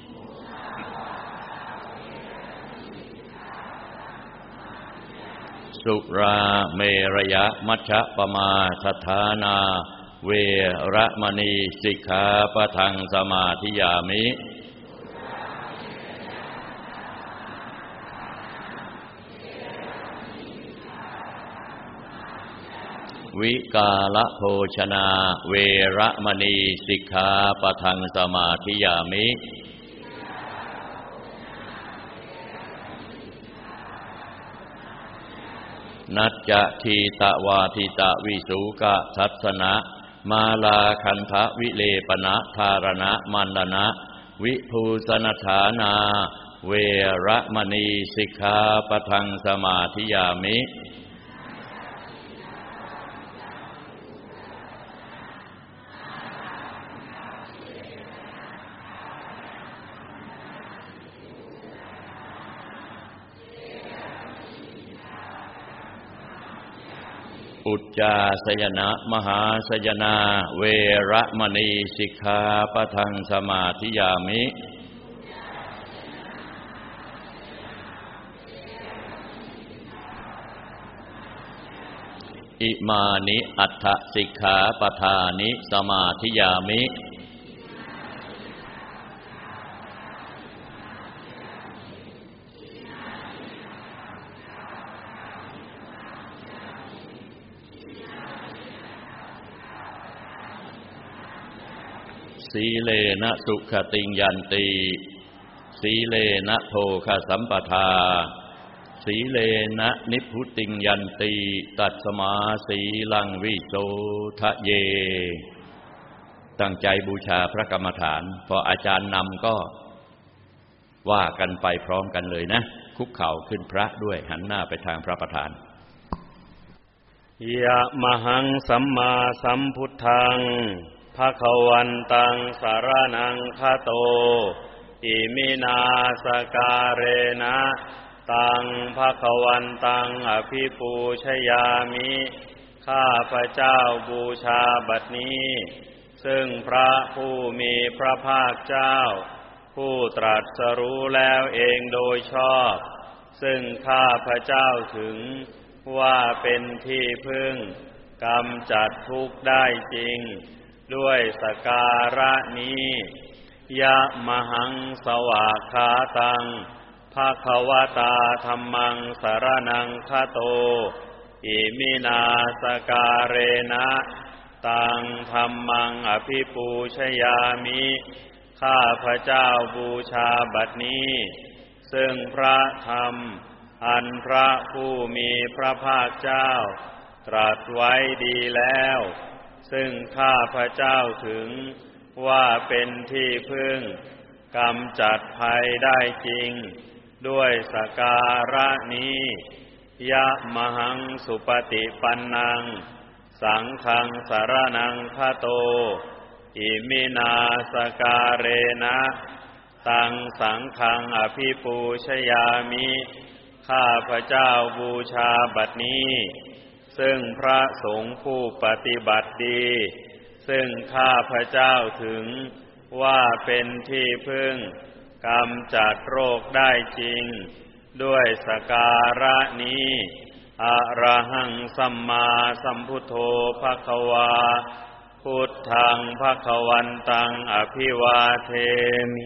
สุราเมรยมัชฌัปปมาทฐานาเวระมณีสิกขาปะทังสมาธิยามิวิกาลโภชนาเวระมณีสิกขาปะทังสมาธิยามินัจจคีตวาทิตวิสุกะทัสสนะมาลาคันทะวิเลปนะธารณะมันดนะวิภูสนฐานาเวระมณีสิกขาปะทังสมาธิยามิอุจจาสยนะมหาสยนาเวระมณีสิกขาปะทังสมาธิยามิอิมานิอัตถสิกขาปทานิสมาธิยามิสีเลนะสุขติงยันติสีเลนะโภคสัมปทาสีเลนะนิพพุติงยันติตัสมาสีลังวิโสทะเยตั้งใจบูชาพระกรรมฐานพออาจารย์นำก็ว่ากันไปพร้อมกันเลยนะคุกเข่าขึ้นพระด้วยหันหน้าไปทางพระประธานยะมหังสัมมาสัมพุทธังภวันตังสารนังคโตอิมินาสการเรนะตังภวันตังอภิปูชยามิข้าพเจ้าบูชาบัดนี้ซึ่งพระผู้มีพระภาคเจ้าผู้ตรัสรู้แล้วเองโดยชอบซึ่งข้าพเจ้าถึงว่าเป็นที่พึ่งกำจัดทุกข์ได้จริงด้วยสักการะนี้ยะมหังสวากขาตังภควตาธัมมังสรณังคโตอิมินาสการเรนะตังธัมมังอภิปูชยามิข้าพระเจ้าบูชาบัดนี้ซึ่งพระธรรมอันพระผู้มีพระภาคเจ้าตรัสไว้ดีแล้วซึ่งข้าพระเจ้าถึงว่าเป็นที่พึ่งกำจัดภัยได้จริงด้วยสักการะนี้ยะมหังสุปฏิปันนังสังฆังสรณังคโตอิมินาสการเรนะตังสังฆังอภิปูชยามิข้าพระเจ้าบูชาบัดนี้ซึ่งพระสงฆ์ผู้ปฏิบัติดีซึ่งข้าพระเจ้าถึงว่าเป็นที่พึ่งกำจัดโรคได้จริงด้วยสักการะนี้อะระหังสัมมาสัมพุทโธภควาพุทธังภควันตังอภิวาเทมิ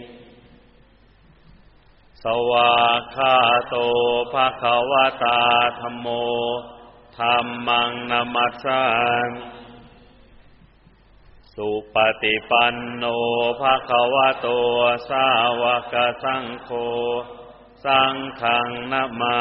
สวากขาโตภควตาธัมโมธัมมังนะมัสสามิสุปฏิปันโนภควโตสาวกสังโฆสังฆังนะมา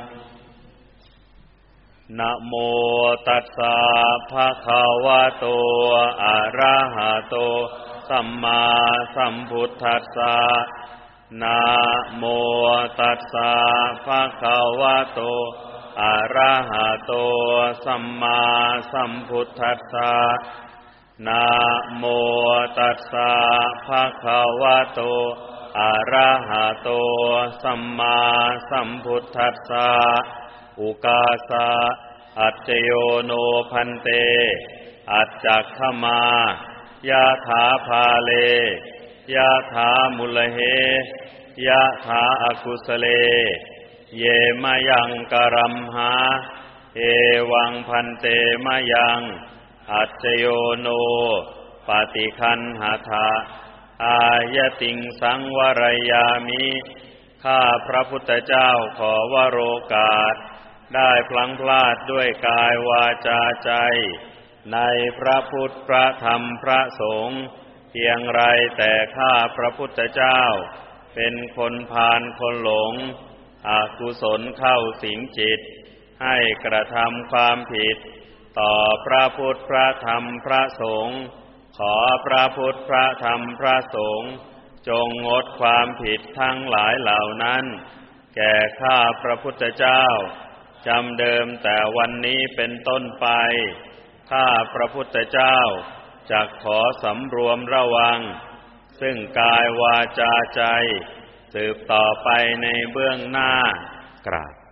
นะโมตัสสะภะคะวะโตอะระหะโตสัมมาสัมพุทธัสสะนะโมตัสสะภะคะวะโตอะระหะโตสัมมาสัมพุทธัสสะนะโมตัสสะภะคะวะโตอะระหะโตสัมมาสัมพุทธัสสะอุกาสะอัจจโยโนพันเตอัจจักขมายะถาภาเลยะถามุลเหยะถาอกุสเลเยมะยังกรัมหาเอวังพันเตมะยังอัจจโยโนปฏิคันหทาอายติงสังวรยามิข้าพระพุทธเจ้าขอวโรกาสได้พลั้งพลาดด้วยกายวาจาใจในพระพุทธพระธรรมพระสงฆ์เพียงไรแต่ข้าพระพุทธเจ้าเป็นคนพาลคนหลงอกุศลเข้าสิงจิตให้กระทำความผิดต่อพระพุทธพระธรรมพระสงฆ์ขอพระพุทธพระธรรมพระสงฆ์จงงดความผิดทั้งหลายเหล่านั้นแก่ข้าพระพุทธเจ้าจำเดิมแต่วันนี้เป็นต้นไปข้าพระพุทธเจ้าจักขอสำรวมระวังซึ่งกายวาจาใจสืบต่อไปในเบื้องหน้ากราบ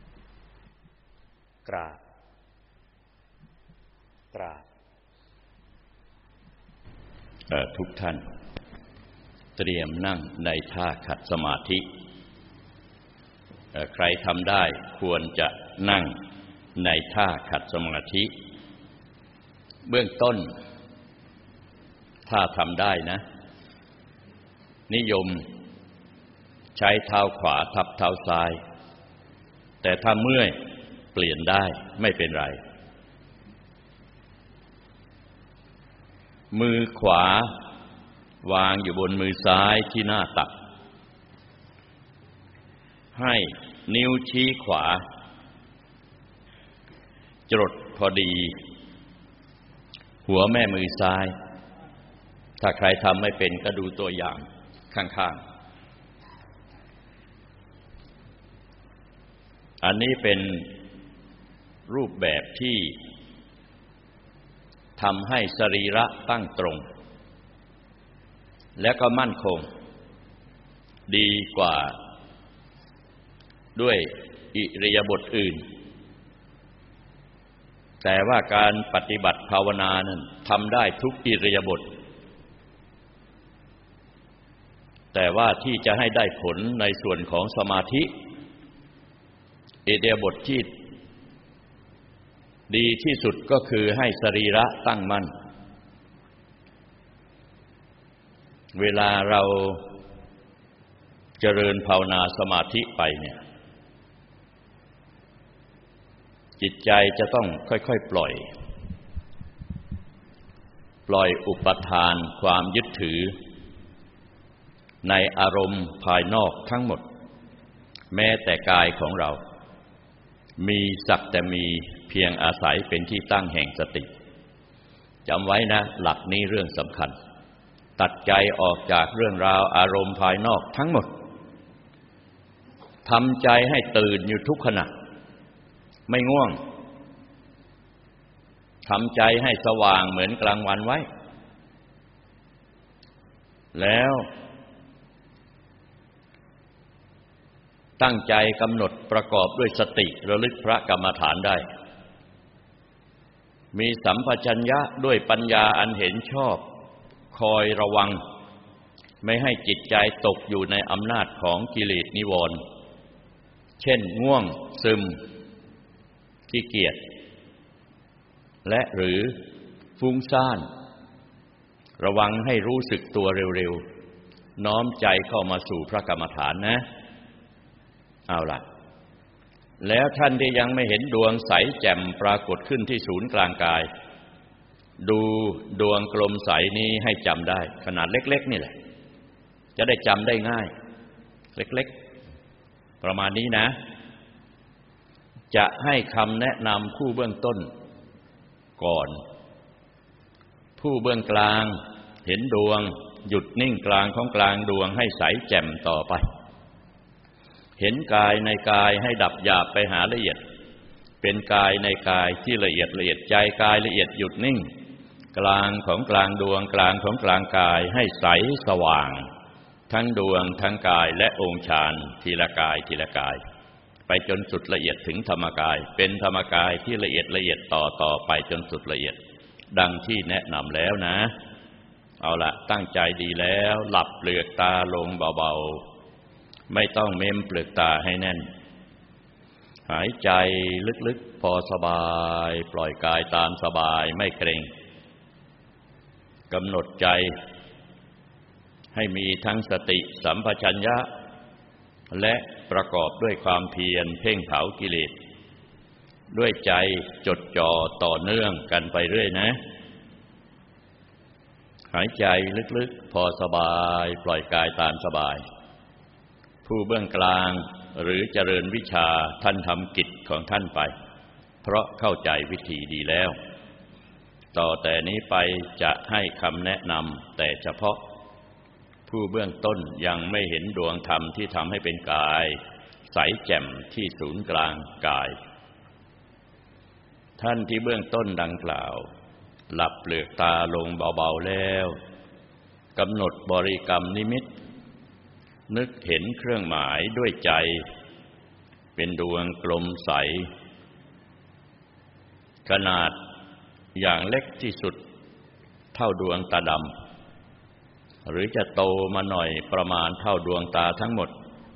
กราบกราบทุกท่านเตรียมนั่งในท่าขัดสมาธิใครทำได้ควรจะนั่งในท่าขัดสมาธิเบื้องต้นถ้าทำได้นะนิยมใช้เท้าขวาทับเท้าซ้ายแต่ถ้าเมื่อยเปลี่ยนได้ไม่เป็นไรมือขวาวางอยู่บนมือซ้ายที่หน้าตักให้นิ้วชี้ขวาจรดพอดีหัวแม่มือซ้ายถ้าใครทำไม่เป็นก็ดูตัวอย่างข้างๆอันนี้เป็นรูปแบบที่ทำให้สรีระตั้งตรงและก็มั่นคงดีกว่าด้วยอิริยาบถอื่นแต่ว่าการปฏิบัติภาวนานั้นทำได้ทุกอิริยาบถแต่ว่าที่จะให้ได้ผลในส่วนของสมาธิอิริยาบถที่ดีที่สุดก็คือให้สรีระตั้งมั่นเวลาเราเจริญภาวนาสมาธิไปเนี่ยจิตใจจะต้องค่อยๆปล่อยอุปทานความยึดถือในอารมณ์ภายนอกทั้งหมดแม้แต่กายของเรามีสักแต่มีเพียงอาศัยเป็นที่ตั้งแห่งสติจำไว้นะหลักนี้เรื่องสำคัญตัดใจออกจากเรื่องราวอารมณ์ภายนอกทั้งหมดทำใจให้ตื่นอยู่ทุกขณะไม่ง่วงทำใจให้สว่างเหมือนกลางวันไว้แล้วตั้งใจกำหนดประกอบด้วยสติระลึกพระกรรมฐานได้มีสัมปชัญญะด้วยปัญญาอันเห็นชอบคอยระวังไม่ให้จิตใจตกอยู่ในอำนาจของกิเลสนิวรณ์เช่นง่วงซึมขี้เกียจและหรือฟุ้งซ่านระวังให้รู้สึกตัวเร็วๆน้อมใจเข้ามาสู่พระกรรมฐานนะเอาล่ะแล้วท่านที่ยังไม่เห็นดวงใสแจ่มปรากฏขึ้นที่ศูนย์กลางกายดูดวงกลมใสนี้ให้จำได้ขนาดเล็กๆนี่แหละจะได้จำได้ง่ายเล็กๆประมาณนี้นะจะให้คำแนะนำผู้เบื้องต้นก่อนผู้เบื้องกลางเห็นดวงหยุดนิ่งกลางของกลางดวงให้ใสแจ่มต่อไปเห็นกายในกายให้ดับหยาบไปหาละเอียดเป็นกายในกายที่ละเอียดใจกายละเอียดหยุดนิ่งกลางของกลางดวงกลางของกลางกายให้ใสสว่างทั้งดวงทั้งกายและองค์ฌานทีละกายทีละกายไปจนสุดละเอียดถึงธรรมกายเป็นธรรมกายที่ละเอียดต่อไปจนสุดละเอียดดังที่แนะนำแล้วนะเอาละตั้งใจดีแล้วหลับเปลือกตาลงเบาๆไม่ต้องเม้มเปลือกตาให้แน่นหายใจลึกๆพอสบายปล่อยกายตามสบายไม่เกร็งกำหนดใจให้มีทั้งสติสัมปชัญญะและประกอบด้วยความเพียรเพ่งเผากิเลสด้วยใจจดจ่อต่อเนื่องกันไปเรื่อยนะหายใจลึกๆพอสบายปล่อยกายตามสบายผู้เบื้องกลางหรือเจริญวิชาท่านทำกิจของท่านไปเพราะเข้าใจวิธีดีแล้วต่อแต่นี้ไปจะให้คำแนะนำแต่เฉพาะผู้เบื้องต้นยังไม่เห็นดวงธรรมที่ทำให้เป็นกายใสแจ่มที่ศูนย์กลางกายท่านที่เบื้องต้นดังกล่าวหลับเปลือกตาลงเบาๆแล้วกำหนดบริกรรมนิมิตนึกเห็นเครื่องหมายด้วยใจเป็นดวงกลมใสขนาดอย่างเล็กที่สุดเท่าดวงตาดำหรือจะโตมาหน่อยประมาณเท่าดวงตาทั้งหมด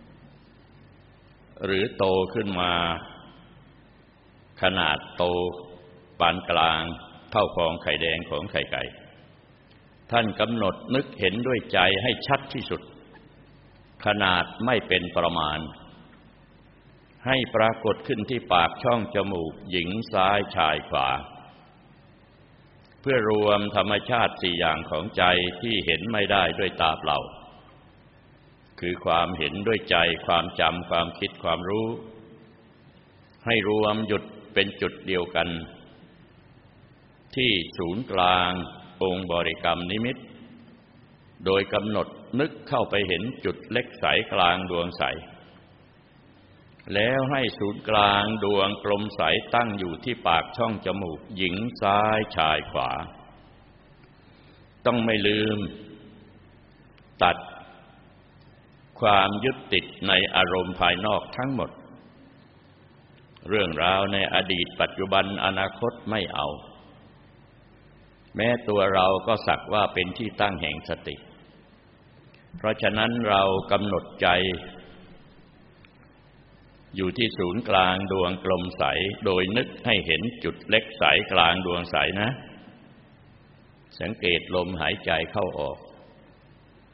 หรือโตขึ้นมาขนาดโตปานกลางเท่าฟองไข่แดงของไข่ไก่ท่านกำหนดนึกเห็นด้วยใจให้ชัดที่สุดขนาดไม่เป็นประมาณให้ปรากฏขึ้นที่ปากช่องจมูกหญิงซ้ายชายขวาเพื่อรวมธรรมชาติสี่อย่างของใจที่เห็นไม่ได้ด้วยตาเปล่าคือความเห็นด้วยใจความจำความคิดความรู้ให้รวมหยุดเป็นจุดเดียวกันที่ศูนย์กลางองค์บริกรรมนิมิตโดยกำหนดนึกเข้าไปเห็นจุดเล็กใสกลางดวงใสแล้วให้ศูนย์กลางดวงกลมใสตั้งอยู่ที่ปากช่องจมูกหญิงซ้ายชายขวาต้องไม่ลืมตัดความยึดติดในอารมณ์ภายนอกทั้งหมดเรื่องราวในอดีตปัจจุบันอนาคตไม่เอาแม้ตัวเราก็สักว่าเป็นที่ตั้งแห่งสติเพราะฉะนั้นเรากำหนดใจอยู่ที่ศูนย์กลางดวงกลมใสโดยนึกให้เห็นจุดเล็กใสกลางดวงใสนะสังเกตลมหายใจเข้าออก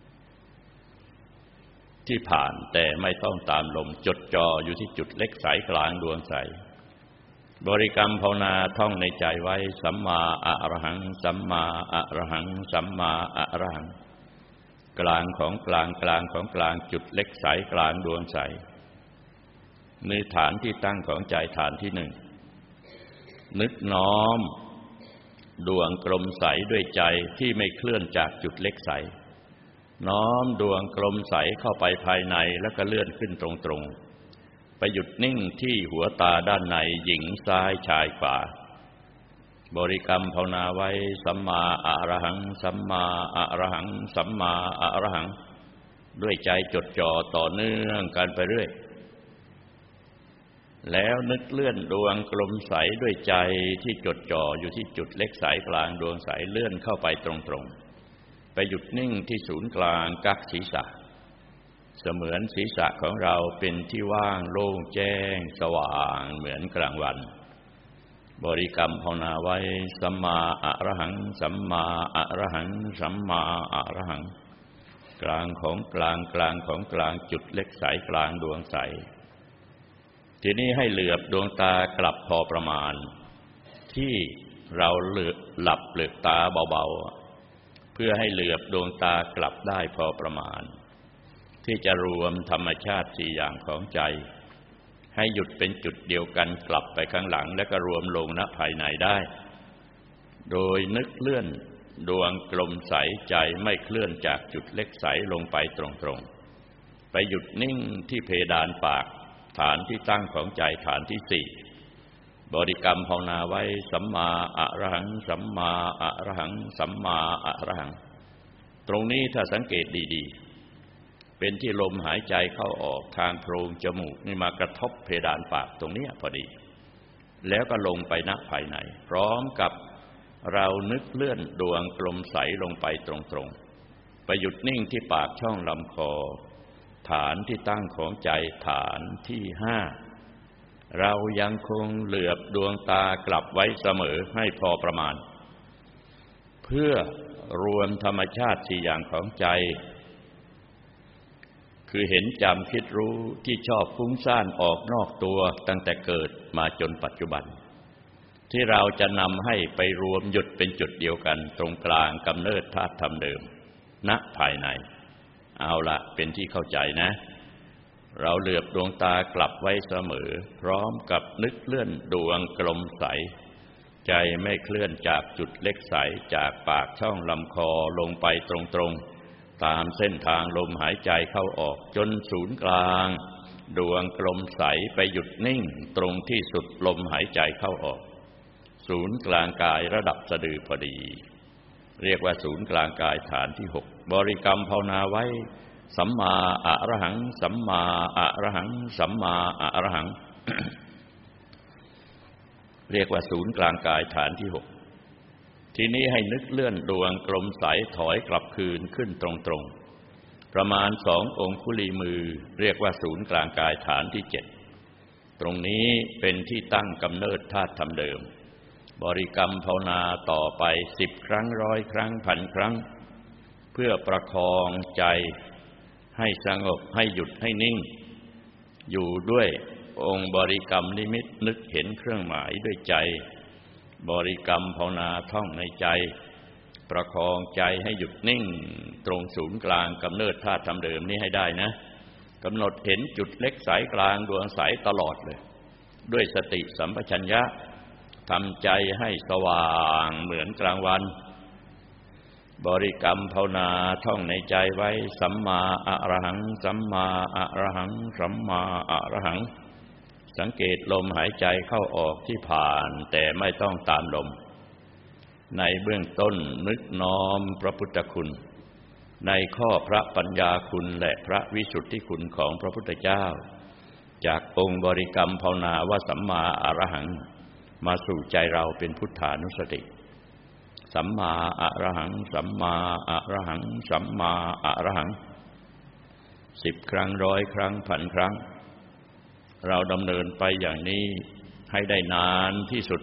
ที่ผ่านแต่ไม่ต้องตามลมจดจ่ออยู่ที่จุดเล็กใสกลางดวงใสบริกรรมภาวนาท่องในใจไว้สัมมาอะระหังสัมมาอะระหังสัมมาอะระหังกลางของกลางกลางของกลางจุดเล็กใสกลางดวงใสมือฐานที่ตั้งของใจฐานที่หนึ่งนึกน้อมดวงกลมใสด้วยใจที่ไม่เคลื่อนจากจุดเล็กใสน้อมดวงกลมใสเข้าไปภายในแล้วก็เลื่อนขึ้นตรงๆไปหยุดนิ่งที่หัวตาด้านในหญิงซ้ายชายขวาบริกรรมภาวนาไว้สัมมาอะระหังสัมมาอะระหังสัมมาอะระหังด้วยใจจดจ่อต่อเนื่องกันไปเรื่อยแล้วนึกเลื่อนดวงกลมใสด้วยใจที่จดจ่ออยู่ที่จุดเล็กใสกลางดวงใสเลื่อนเข้าไปตรงๆไปหยุดนิ่งที่ศูนย์กลางกักศีรษะเสมือนศีรษะของเราเป็นที่ว่างโล่งแจ้งสว่างเหมือนกลางวันบริกรรมภาวนาไว้สัมมาอะระหังสัมมาอะระหังสัมมาอะระหังกลางของกลางกลางของกลางจุดเล็กใสกลางดวงใสทีนี้ให้เหลือบดวงตากลับพอประมาณที่เราหลับเหลือกตาเบาๆเพื่อให้เหลือบดวงตากลับได้พอประมาณที่จะรวมธรรมชาติสี่อย่างของใจให้หยุดเป็นจุดเดียวกันกลับไปข้างหลังและก็รวมลงณภายในได้โดยนึกเลื่อนดวงกลมใสใจไม่เคลื่อนจากจุดเล็กใสลงไปตรงๆไปหยุดนิ่งที่เพดานปากฐานที่ตั้งของใจฐานที่สี่บริกรรมภาวนาไว้สัมมาอะระหังสัมมาอะระหังสัมมาอะระหังตรงนี้ถ้าสังเกตดีๆเป็นที่ลมหายใจเข้าออกทางโพรงจมูกนี่มากระทบเพดานปากตรงนี้พอดีแล้วก็ลงไปณภายในพร้อมกับเรานึกเลื่อนดวงกลมใสลงไปตรงๆไปหยุดนิ่งที่ปากช่องลำคอฐานที่ตั้งของใจฐานที่ห้าเรายังคงเหลือบดวงตากลับไว้เสมอให้พอประมาณเพื่อรวมธรรมชาติสี่อย่างของใจคือเห็นจำคิดรู้ที่ชอบฟุ้งซ่านออกนอกตัวตั้งแต่เกิดมาจนปัจจุบันที่เราจะนำให้ไปรวมหยุดเป็นจุดเดียวกันตรงกลางกำเนิดธาตุธรรมเดิมณภายในเอาละเป็นที่เข้าใจนะเราเหลือบดวงตากลับไว้เสมอพร้อมกับนึกเลื่อนดวงกลมใสใจไม่เคลื่อนจากจุดเล็กใสจากปากช่องลำคอลงไปตรงๆตามเส้นทางลมหายใจเข้าออกจนศูนย์กลางดวงกลมใสไปหยุดนิ่งตรงที่สุดลมหายใจเข้าออกศูนย์กลางกายระดับสะดือพอดีเรียกว่าศูนย์กลางกายฐานที่หกบริกรรมภาวนาไว้สัมมาอะระหังสัมมาอะระหังสัมมาอะระหัง เรียกว่าศูนย์กลางกายฐานที่หกทีนี้ให้นึกเลื่อนดวงกลมใสถอยกลับคืนขึ้นตรงๆประมาณ2 องคุลีมือเรียกว่าศูนย์กลางกายฐานที่เจ็ดตรงนี้เป็นที่ตั้งกำเนิดธาตุธรรมเดิมบริกรรมภาวนาต่อไป10 ครั้ง100 ครั้ง1,000 ครั้งเพื่อประคองใจให้สงบให้หยุดให้นิ่งอยู่ด้วยองค์บริกรรมนิมิตนึกเห็นเครื่องหมายด้วยใจบริกรรมภาวนาท่องในใจประคองใจให้หยุดนิ่งตรงศูนย์กลางกำเนิดธาตุธรรมเดิมนี้ให้ได้นะกำหนดเห็นจุดเล็กใสกลางดวงใสตลอดเลยด้วยสติสัมปชัญญะทำใจให้สว่างเหมือนกลางวันบริกรรมภาวนาท่องในใจไว้สัมมาอะระหังสัมมาอะระหังสัมมาอะระหังสังเกตลมหายใจเข้าออกที่ผ่านแต่ไม่ต้องตามลมในเบื้องต้นนึกน้อมพระพุทธคุณในข้อพระปัญญาคุณและพระวิสุทธิคุณของพระพุทธเจ้าจากองค์บริกรรมภาวนาว่าสัมมาอะระหังมาสู่ใจเราเป็นพุทธานุสติสัมมาอะระหังสัมมาอะระหังสัมมาอะระหัง10 ครั้ง100 ครั้ง1,000 ครั้งเราดำเนินไปอย่างนี้ให้ได้นานที่สุด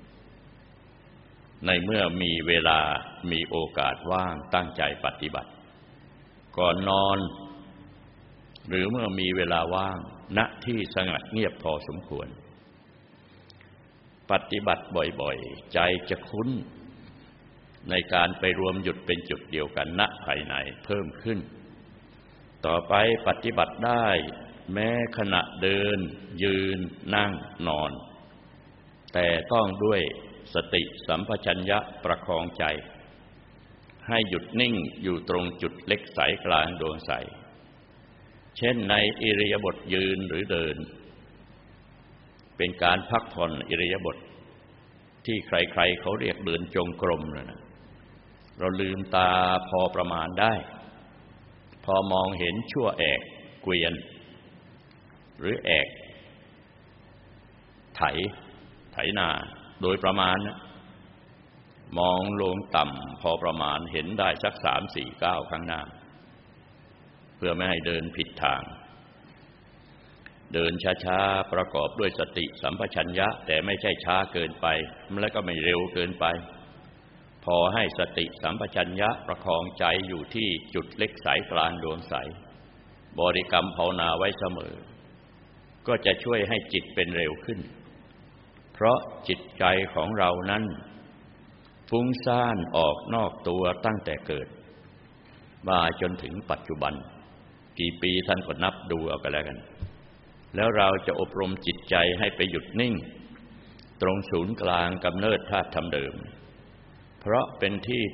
ในเมื่อมีเวลามีโอกาสว่างตั้งใจปฏิบัติก่อนนอนหรือเมื่อมีเวลาว่างณที่สงัดเงียบพอสมควรปฏิบัติบ่อยๆใจจะคุ้นในการไปรวมหยุดเป็นจุดเดียวกันณภายในเพิ่มขึ้นต่อไปปฏิบัติได้แม้ขณะเดินยืนนั่งนอนแต่ต้องด้วยสติสัมปชัญญะประคองใจให้หยุดนิ่งอยู่ตรงจุดเล็กใสกลางดวงใสเช่นในอิริยาบถยืนหรือเดินเป็นการพักผ่อนอิริยาบถที่ใครๆเขาเรียกเดินจงกรมนะเราลืมตาพอประมาณได้พอมองเห็นชั่วแอกเกวียนหรือแอกไถนาโดยประมาณนะมองลงต่ำพอประมาณเห็นได้สัก 3-4 ก้าวข้างหน้าเพื่อไม่ให้เดินผิดทางเดินช้าๆประกอบด้วยสติสัมปชัญญะแต่ไม่ใช่ช้าเกินไปและก็ไม่เร็วเกินไปพอให้สติสัมปชัญญะประคองใจอยู่ที่จุดเล็กใสกลางดวงใสบริกรรมภาวนาไว้เสมอก็จะช่วยให้จิตเป็นเร็วขึ้นเพราะจิตใจของเรานั้นฟุ้งซ่านออกนอกตัวตั้งแต่เกิดมาจนถึงปัจจุบันกี่ปีท่านก็นับดูเอากันแล้วกันแล้วเราจะอบรมจิตใจให้ไปหยุดนิ่งตรงศูนย์กลางกำเนิดธาตุธรรมเดิมเพราะเป็น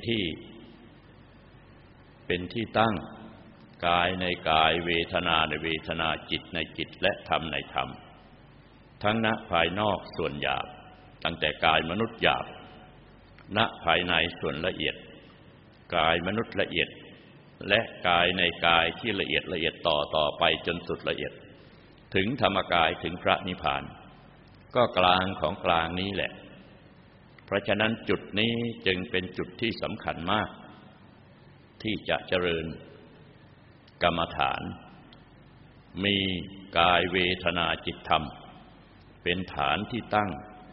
ที่ตั้งกายในกายเวทนาในเวทนาจิตในจิตและธรรมในธรรมทั้งณภายนอกส่วนหยาบตั้งแต่กายมนุษย์หยาบณภายในส่วนละเอียดกายมนุษย์ละเอียดและกายในกายที่ละเอียดต่อไปจนสุดละเอียดถึงธรรมกายถึงพระนิพพานก็กลางของกลางนี้แหละเพราะฉะนั้นจุดนี้จึงเป็นจุดที่สำคัญมากที่จะเจริญกรรมฐานมีกายเวทนาจิตธรรมเป็นฐานที่ตั้ง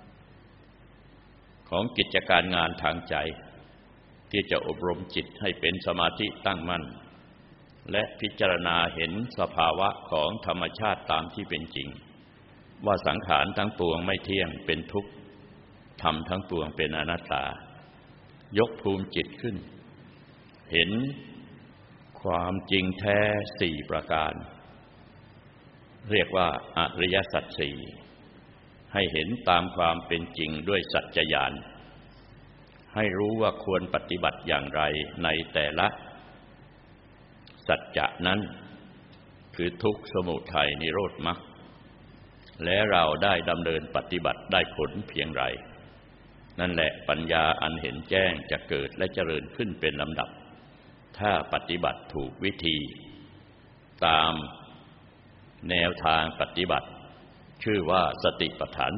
ของกิจการงานทางใจที่จะอบรมจิตให้เป็นสมาธิตั้งมั่นและพิจารณาเห็นสภาวะของธรรมชาติตามที่เป็นจริงว่าสังขารทั้งปวงไม่เที่ยงเป็นทุกข์ธรรมทั้งปวงเป็นอนัตตายกภูมิจิตขึ้นเห็นความจริงแท้4ประการเรียกว่าอริยสัจสี่ให้เห็นตามความเป็นจริงด้วยสัจจญาณให้รู้ว่าควรปฏิบัติอย่างไรในแต่ละสัจจะนั้นคือทุกข์สมุทัยนิโรธมรรคและเราได้ดำเนินปฏิบัติได้ผลเพียงไรนั่นแหละปัญญาอันเห็นแจ้งจะเกิดและเจริญขึ้นเป็นลำดับถ้าปฏิบัติถูกวิธีตามแนวทางปฏิบัติชื่อว่าสติปัฏฐาน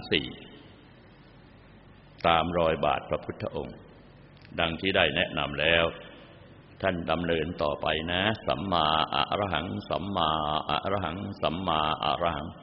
4ตามรอยบาทพระพุทธองค์ดังที่ได้แนะนำแล้วท่านดำเนินต่อไปนะสัมมาอะระหังสัมมาอะระหังสัมมาอะระหัง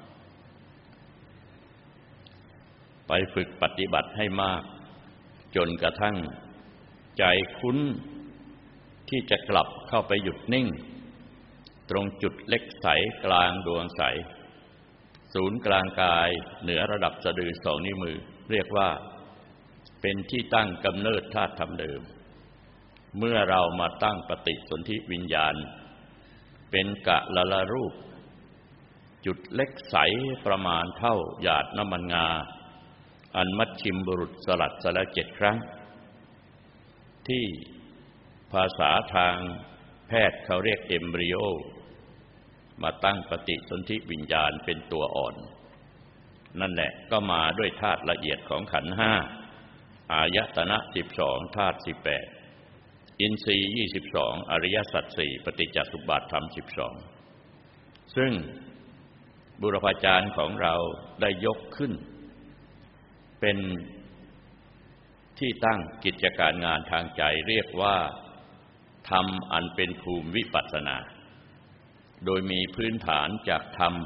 ไปฝึกปฏิบัติให้มากจนกระทั่งใจคุ้นที่จะกลับเข้าไปหยุดนิ่งตรงจุดเล็กใสกลางดวงใสศูนย์กลางกายเหนือระดับสะดือ2 นิ้วมือเรียกว่าเป็นที่ตั้งกำเนิดธาตุธรรมเดิมเมื่อเรามาตั้งปฏิสนธิวิญญาณเป็นกะละรูปจุดเล็กใสประมาณเท่าหยาดน้ำมันงาอันมัชชิมบุรุษสลัดแล้ว7 ครั้งที่ภาษาทางแพทย์เขาเรียกเอมบริโอมาตั้งปฏิสนธิวิญญาณเป็นตัวอ่อนนั่นแหละก็มาด้วยธาตุละเอียดของขันธ์5อายตนะ12ธาตุ18อินทรีย์22อริยสัจ4ปฏิจจสมุปบาทธรรม12ซึ่งบุรพาจารย์ของเราได้ยกขึ้นเป็นที่ตั้งกิจการงานทางใจเรียกว่าธรรมอันเป็นภูมิวิปัสสนาโดยมีพื้นฐานจากธรรม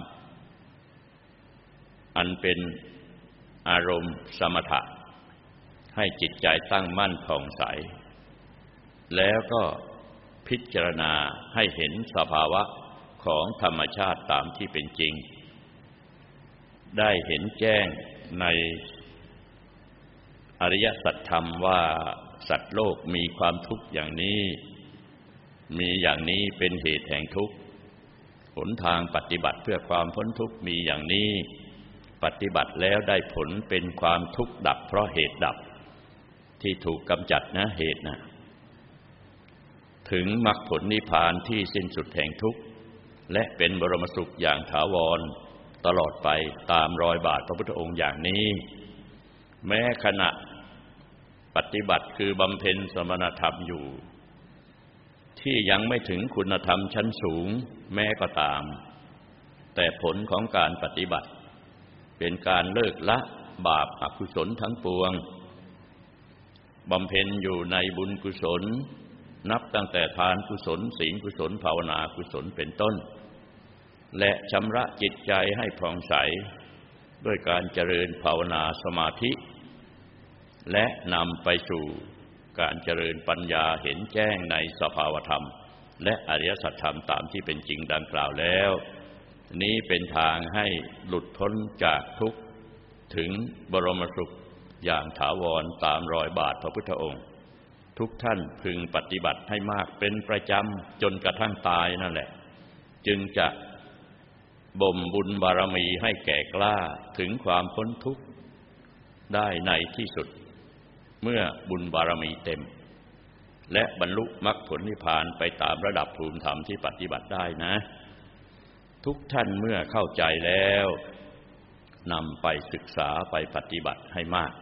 อันเป็นอารมณ์สมถะให้จิตใจตั้งมั่นผ่องใสแล้วก็พิจารณาให้เห็นสภาวะของธรรมชาติตามที่เป็นจริงได้เห็นแจ้งในอริยสัจธรรมว่าสัตว์โลกมีความทุกข์อย่างนี้มีอย่างนี้เป็นเหตุแห่งทุกข์หนทางปฏิบัติเพื่อความพ้นทุกข์มีอย่างนี้ปฏิบัติแล้วได้ผลเป็นความทุกข์ดับเพราะเหตุดับที่ถูกกำจัดนะเหตุนะถึงมรรคผลนิพพานที่สิ้นสุดแห่งทุกข์และเป็นบรมสุขอย่างถาวรตลอดไปตามรอยบาทพระพุทธองค์อย่างนี้แม้ขณะปฏิบัติคือบำเพ็ญสมณธรรมอยู่ที่ยังไม่ถึงคุณธรรมชั้นสูงแม้ก็ตามแต่ผลของการปฏิบัติเป็นการเลิกละบาปอกุศลทั้งปวงบำเพ็ญอยู่ในบุญกุศลนับตั้งแต่ทานกุศลศีลกุศลภาวนากุศลเป็นต้นและชำระจิตใจให้ผ่องใสด้วยการเจริญภาวนาสมาธิและนำไปสู่การเจริญปัญญาเห็นแจ้งในสภาวธรรมและอริยสัจธรรมตามที่เป็นจริงดังกล่าวแล้วนี้เป็นทางให้หลุดพ้นจากทุกข์ถึงบรมสุขอย่างถาวรตามรอยบาทพระพุทธองค์ทุกท่านพึงปฏิบัติให้มากเป็นประจำจนกระทั่งตายนั่นแหละจึงจะบ่มบุญบารมีให้แก่กล้าถึงความพ้นทุกข์ได้ในที่สุดเมื่อบุญบารมีเต็มและบรรลุมรรคผลนิพพานไปตามระดับภูมิธรรมที่ปฏิบัติได้นะทุกท่านเมื่อเข้าใจแล้วนำไปศึกษาไปปฏิบัติให้มาก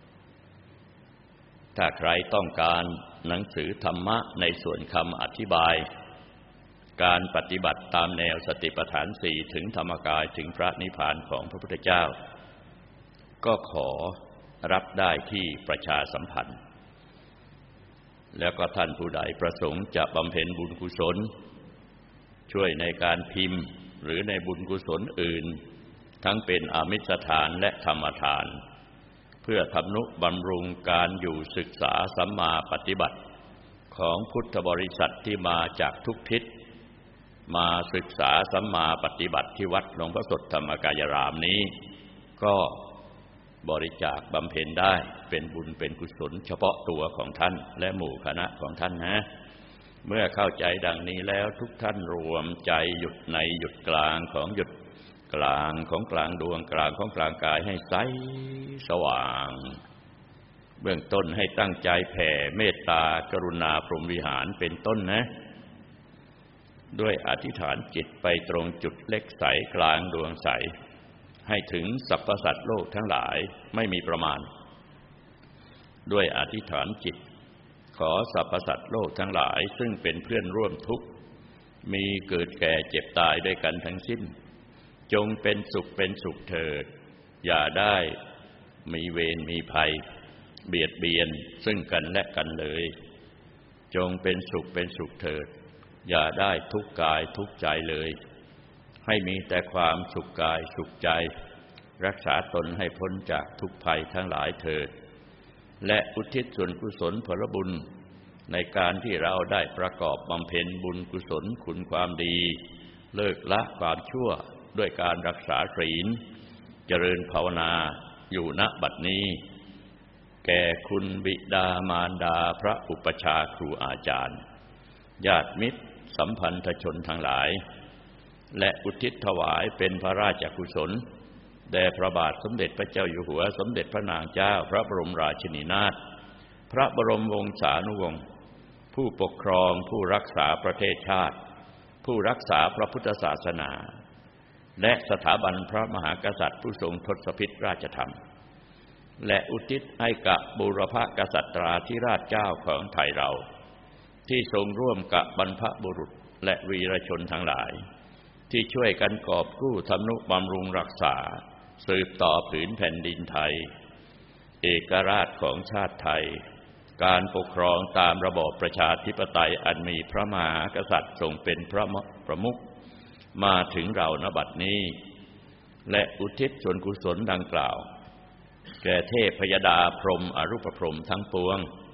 ถ้าใครต้องการหนังสือธรรมะในส่วนคำอธิบายการปฏิบัติตามแนวสติปัฏฐานสี่ถึงธรรมกายถึงพระนิพพานของพระพุทธเจ้าก็ขอรับได้ที่ประชาสัมพันธ์แล้วก็ท่านผู้ใดประสงค์จะบำเพ็ญบุญกุศลช่วยในการพิมพ์หรือในบุญกุศลอื่นทั้งเป็นอามิสทานและธรรมทานเพื่อทำนุบำรุงการอยู่ศึกษาสัมมาปฏิบัติของพุทธบริษัทที่มาจากทุกทิศมาศึกษาสัมมาปฏิบัติที่วัดหลวงพ่อสดธรรมกายรามนี้ก็บริจาคบำเพ็ญได้เป็นบุญเป็นกุศลเฉพาะตัวของท่านและหมู่คณะของท่านนะเมื่อเข้าใจดังนี้แล้วทุกท่านรวมใจหยุดในหยุดกลางของหยุดกลางของกลางดวงกลางของกลางกายให้ใสสว่างเบื้องต้นให้ตั้งใจแผ่เมตตากรุณาพรหมวิหารเป็นต้นนะด้วยอธิษฐานจิตไปตรงจุดเล็กใสกลางดวงใสให้ถึงสรรพสัตว์โลกทั้งหลายไม่มีประมาณด้วยอธิษฐานจิตขอสรรพสัตว์โลกทั้งหลายซึ่งเป็นเพื่อนร่วมทุกข์มีเกิดแก่เจ็บตายด้วยกันทั้งสิ้นจงเป็นสุขเป็นสุขเถิดอย่าได้มีเวรมีภัยเบียดเบียนซึ่งกันและกันเลยจงเป็นสุขเป็นสุขเถิดอย่าได้ทุกข์กายทุกข์ใจเลยให้มีแต่ความสุขกายสุขใจรักษาตนให้พ้นจากทุกภัยทั้งหลายเถิดและอุทิศส่วนกุศลผลบุญในการที่เราได้ประกอบบำเพ็ญบุญกุศลคุณความดีเลิกละความชั่วด้วยการรักษาศีลเจริญภาวนาอยู่ณบัดนี้แก่คุณบิดามารดาพระอุปชาครูอาจารย์ญาติมิตรสัมพันธชนทั้งหลายและอุทิศถวายเป็นพระราชกุศลแด่พระบาทสมเด็จพระเจ้าอยู่หัวสมเด็จพระนางเจ้าพระบรมราชินีนาถพระบรมวงศานุวงศ์ผู้ปกครองผู้รักษาประเทศชาติผู้รักษาพระพุทธศาสนาและสถาบันพระมหากษัตริย์ผู้ทรงทศพิธราชธรรมและอุทิศให้กับบูรพกษัตราธิราชเจ้าของไทยเราที่ทรงร่วมกับบรรพบุรุษและวีรชนทั้งหลายที่ช่วยกันกอบกู้ทำนุบำรุงรักษาสืบต่อผืนแผ่นดินไทยเอกราชของชาติไทยการปกครองตามระบอบประชาธิปไตยอันมีพระมหากษัตริย์ทรงเป็นพระประมุขมาถึงเราณบัดนี้และอุทิศส่วนกุศลดังกล่าวแก่เทพพยดาพรหมอรูปพรหมทั้งปวง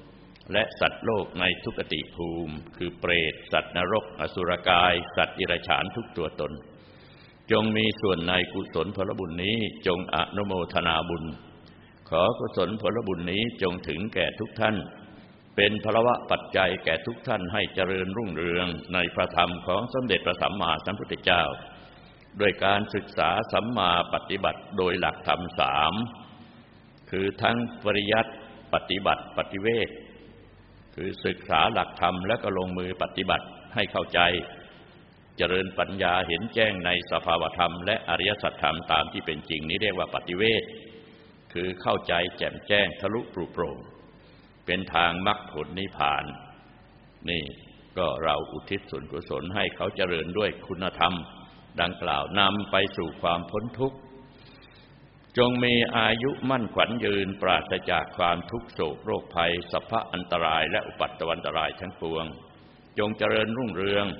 และสัตว์โลกในทุกติภูมิคือเปรตสัตว์นรกอสุรกายสัตว์ดิรัจฉานทุกตัวตนจงมีส่วนในกุศลผลบุญนี้จงอนุโมทนาบุญขอกุศลผลบุญนี้จงถึงแก่ทุกท่านเป็นพลวะปัจจัยแก่ทุกท่านให้เจริญรุ่งเรืองในพระธรรมของสมเด็จพระสัมมาสัมพุทธเจ้าด้วยการศึกษาสัมมาปฏิบัติโดยหลักธรรม3คือทั้งปริยัติปฏิบัติปฏิเวทคือศึกษาหลักธรรมแล้วก็ลงมือปฏิบัติให้เข้าใจเจริญปัญญาเห็นแจ้งในสภาวธรรมและอริยสัจธรรมตามที่เป็นจริงนี้เรียกว่าปฏิเวทคือเข้าใจแจ่มแจ้งทะลุปลุกโปร่งเป็นทางมรรคผลนิพพานนี่ก็เราอุทิศส่วนกุศลให้เขาเจริญด้วยคุณธรรมดังกล่าวนำไปสู่ความพ้นทุกข์จงมีอายุมั่นขวัญยืนปราศจากความทุกโศกโรคภัยสัพพะอันตรายและอุปัตตวันตรายทั้งปวงจงเจริญรุ่งเรือง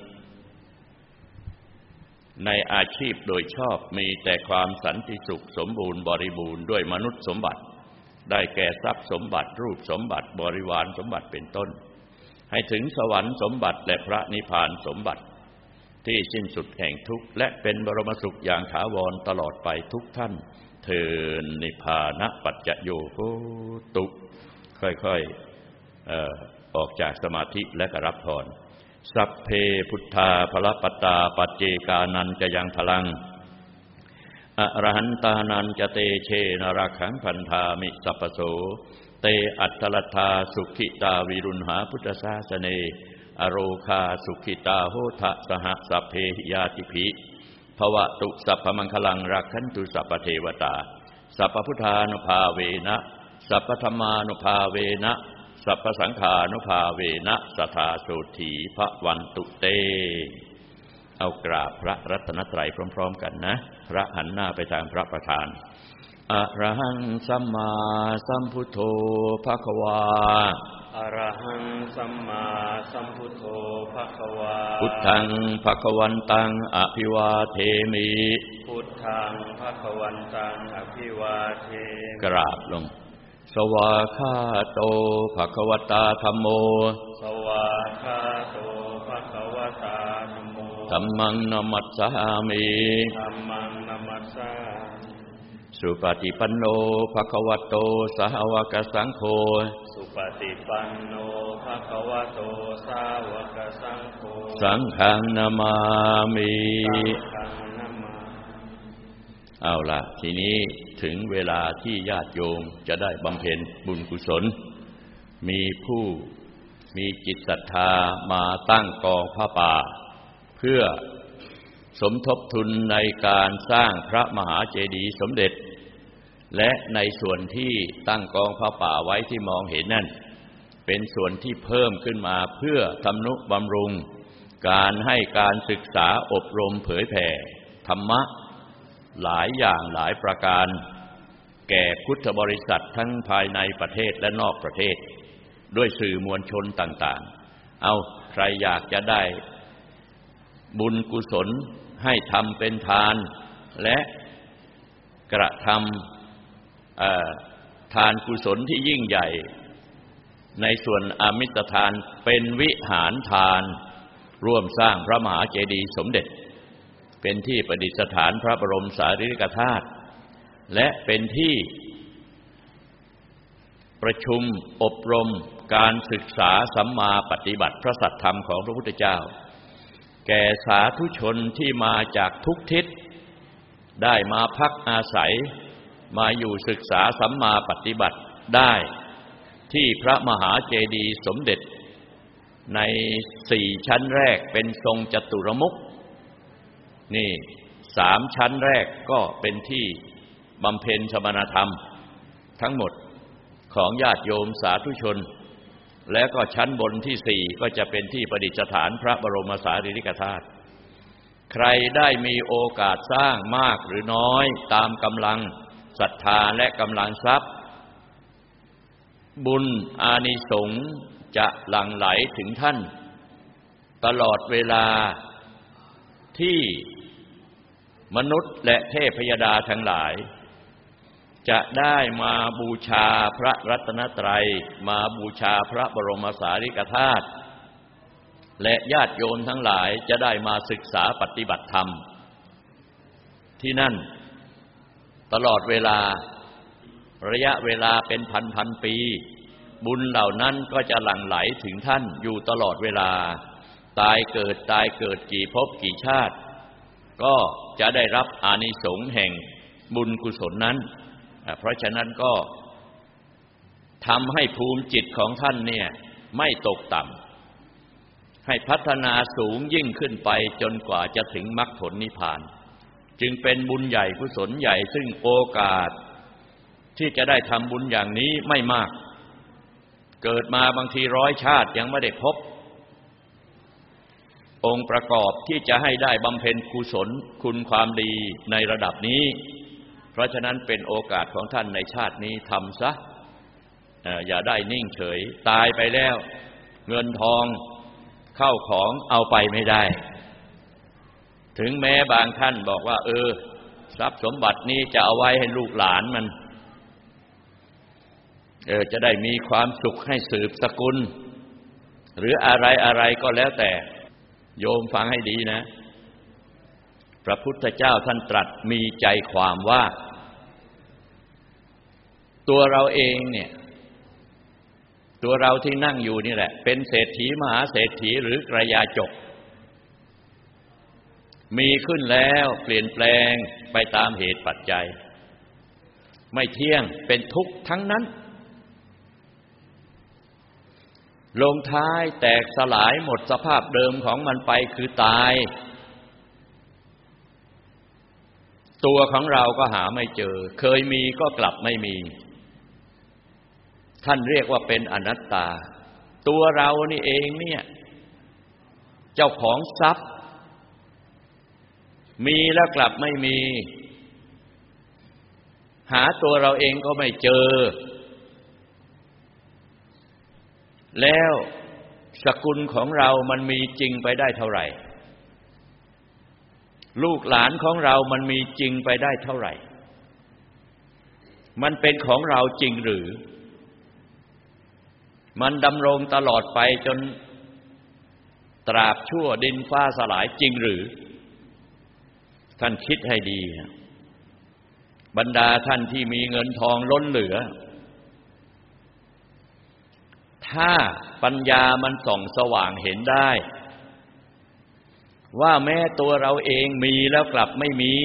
ในอาชีพโดยชอบมีแต่ความสันติสุขสมบูรณ์บริบูรณ์ด้วยมนุษย์สมบัติได้แก่ทรัพย์สมบัติรูปสมบัติบริวารสมบัติเป็นต้นให้ถึงสวรรค์สมบัติและพระนิพพานสมบัติที่สิ้นสุดแห่งทุกข์และเป็นบรมสุขอย่างถาวรตลอดไปทุกท่านเทินนิพพานะปัจจโยโหตุค่อยๆออกจากสมาธิและก็รับพรสัพเพพุทธาภลปตาปัจเจกานันจะยังพลังอรหันตานันจะเตเชนรักขังพันธามิสัพพโสเตอัตตลัทธาสุขิตาวิรุณหาพุทธศาสเนอโรคาสุขิตาโหทะสหสัพเพหิยาติภิภวตุสัพพมังคลังรักขันตุสัพพเทวตาสัพพพุทธานุภาเวนะสัพพธัมมานุภาเวนะสัพพสังฆานุภาเวนะสัทธาโสถีภวันตุเตเอากราบพระรัตนตรัยพร้อมๆกันนะพระหันหน้าไปทางพระประธานอะระหังสัมมาสัมพุทโธภควาอะระหังสัมมาสัมพุทโธภควาพุทธังภควันตังอภิวาเทมิพุทธังภควันตังอภิวาเทมิกราบลงสวาคาโตภควตาธัมโมสวาคาโตภควตาธัมโมธัมมังนัมมัสสามิธัมมังนัมมัสสามิสุปฏิปันโนภควโตสาวกสังโฆสุปฏิปันโนภควโตสาวกสังโฆสังฆังนามามิเอาล่ะทีนี้ถึงเวลาที่ญาติโยมจะได้บำเพ็ญบุญกุศลมีผู้มีจิตศรัทธามาตั้งกองผ้าป่าเพื่อสมทบทุนในการสร้างพระมหาเจดีย์สมเด็จและในส่วนที่ตั้งกองผ้าป่าไว้ที่มองเห็นนั่นเป็นส่วนที่เพิ่มขึ้นมาเพื่อทำนุบำรุงการให้การศึกษาอบรมเผยแผ่ธรรมะหลายอย่างหลายประการแก่พุทธบริษัททั้งภายในประเทศและนอกประเทศด้วยสื่อมวลชนต่างๆเอาใครอยากจะได้บุญกุศลให้ทำเป็นทานและกระทำทานกุศลที่ยิ่งใหญ่ในส่วนอามิสทานเป็นวิหารทานร่วมสร้างพระมหาเจดีย์สมเด็จเป็นที่ประดิษฐานพระบรมสารีริกธาตุและเป็นที่ประชุมอบรมการศึกษาสัมมาปฏิบัติพระสัทธรรมของพระพุทธเจ้าแก่สาธุชนที่มาจากทุกทิศได้มาพักอาศัยมาอยู่ศึกษาสัมมาปฏิบัติได้ที่พระมหาเจดีย์สมเด็จใน4ชั้นแรกเป็นทรงจัตุรมุขนี่3ชั้นแรกก็เป็นที่บำเพ็ญสมณธรรมทั้งหมดของญาติโยมสาธุชนและก็ชั้นบนที่4ก็จะเป็นที่ประดิษฐานพระบรมสารีริกธาตุใครได้มีโอกาสสร้างมากหรือน้อยตามกำลังศรัทธาและกำลังทรัพย์บุญอานิสงส์จะหลั่งไหลถึงท่านตลอดเวลาที่มนุษย์และเทพยดาทั้งหลายจะได้มาบูชาพระรัตนตรัยมาบูชาพระบรมสารีริกธาตุและญาติโยมทั้งหลายจะได้มาศึกษาปฏิบัติธรรมที่นั่นตลอดเวลาระยะเวลาเป็นพันปีบุญเหล่านั้นก็จะหลั่งไหลถึงท่านอยู่ตลอดเวลาตายเกิดกี่ภพกี่ชาติก็จะได้รับอานิสงส์แห่งบุญกุศลนั้นเพราะฉะนั้นก็ทำให้ภูมิจิตของท่านเนี่ยไม่ตกต่ำให้พัฒนาสูงยิ่งขึ้นไปจนกว่าจะถึงมรรคผลนิพพานจึงเป็นบุญใหญ่กุศลใหญ่ซึ่งโอกาสที่จะได้ทำบุญอย่างนี้ไม่มากเกิดมาบางที100 ชาติยังไม่ได้พบองค์ประกอบที่จะให้ได้บำเพ็ญกุศลคุณความดีในระดับนี้เพราะฉะนั้นเป็นโอกาสของท่านในชาตินี้ทำซะอย่าได้นิ่งเฉยตายไปแล้วเงินทองเข้าของเอาไปไม่ได้ถึงแม้บางท่านบอกว่าทรัพย์สมบัตินี้จะเอาไว้ให้ลูกหลานมันจะได้มีความสุขให้สืบสกุลหรืออะไรก็แล้วแต่โยมฟังให้ดีนะพระพุทธเจ้าท่านตรัสมีใจความว่าตัวเราเองเนี่ยตัวเราที่นั่งอยู่นี่แหละเป็นเศรษฐีมหาเศรษฐีหรือกระยาจกมีขึ้นแล้วเปลี่ยนแปลงไปตามเหตุปัจจัยไม่เที่ยงเป็นทุกข์ทั้งนั้นลงท้ายแตกสลายหมดสภาพเดิมของมันไปคือตายตัวของเราก็หาไม่เจอเคยมีก็กลับไม่มีท่านเรียกว่าเป็นอนัตตาตัวเรานี่เองเนี่ยเจ้าของทรัพย์มีแล้วกลับไม่มีหาตัวเราเองก็ไม่เจอแล้วสกุลของเรามันมีจริงไปได้เท่าไหร่ลูกหลานของเรามันมีจริงไปได้เท่าไหร่มันเป็นของเราจริงหรือมันดำรงตลอดไปจนตราบชั่วดินฟ้าสลายจริงหรือท่านคิดให้ดีบรรดาท่านที่มีเงินทองล้นเหลือถ้าปัญญามันส่องสว่างเห็นได้ว่าแม้ตัวเราเองมีแล้วกลับไม่มี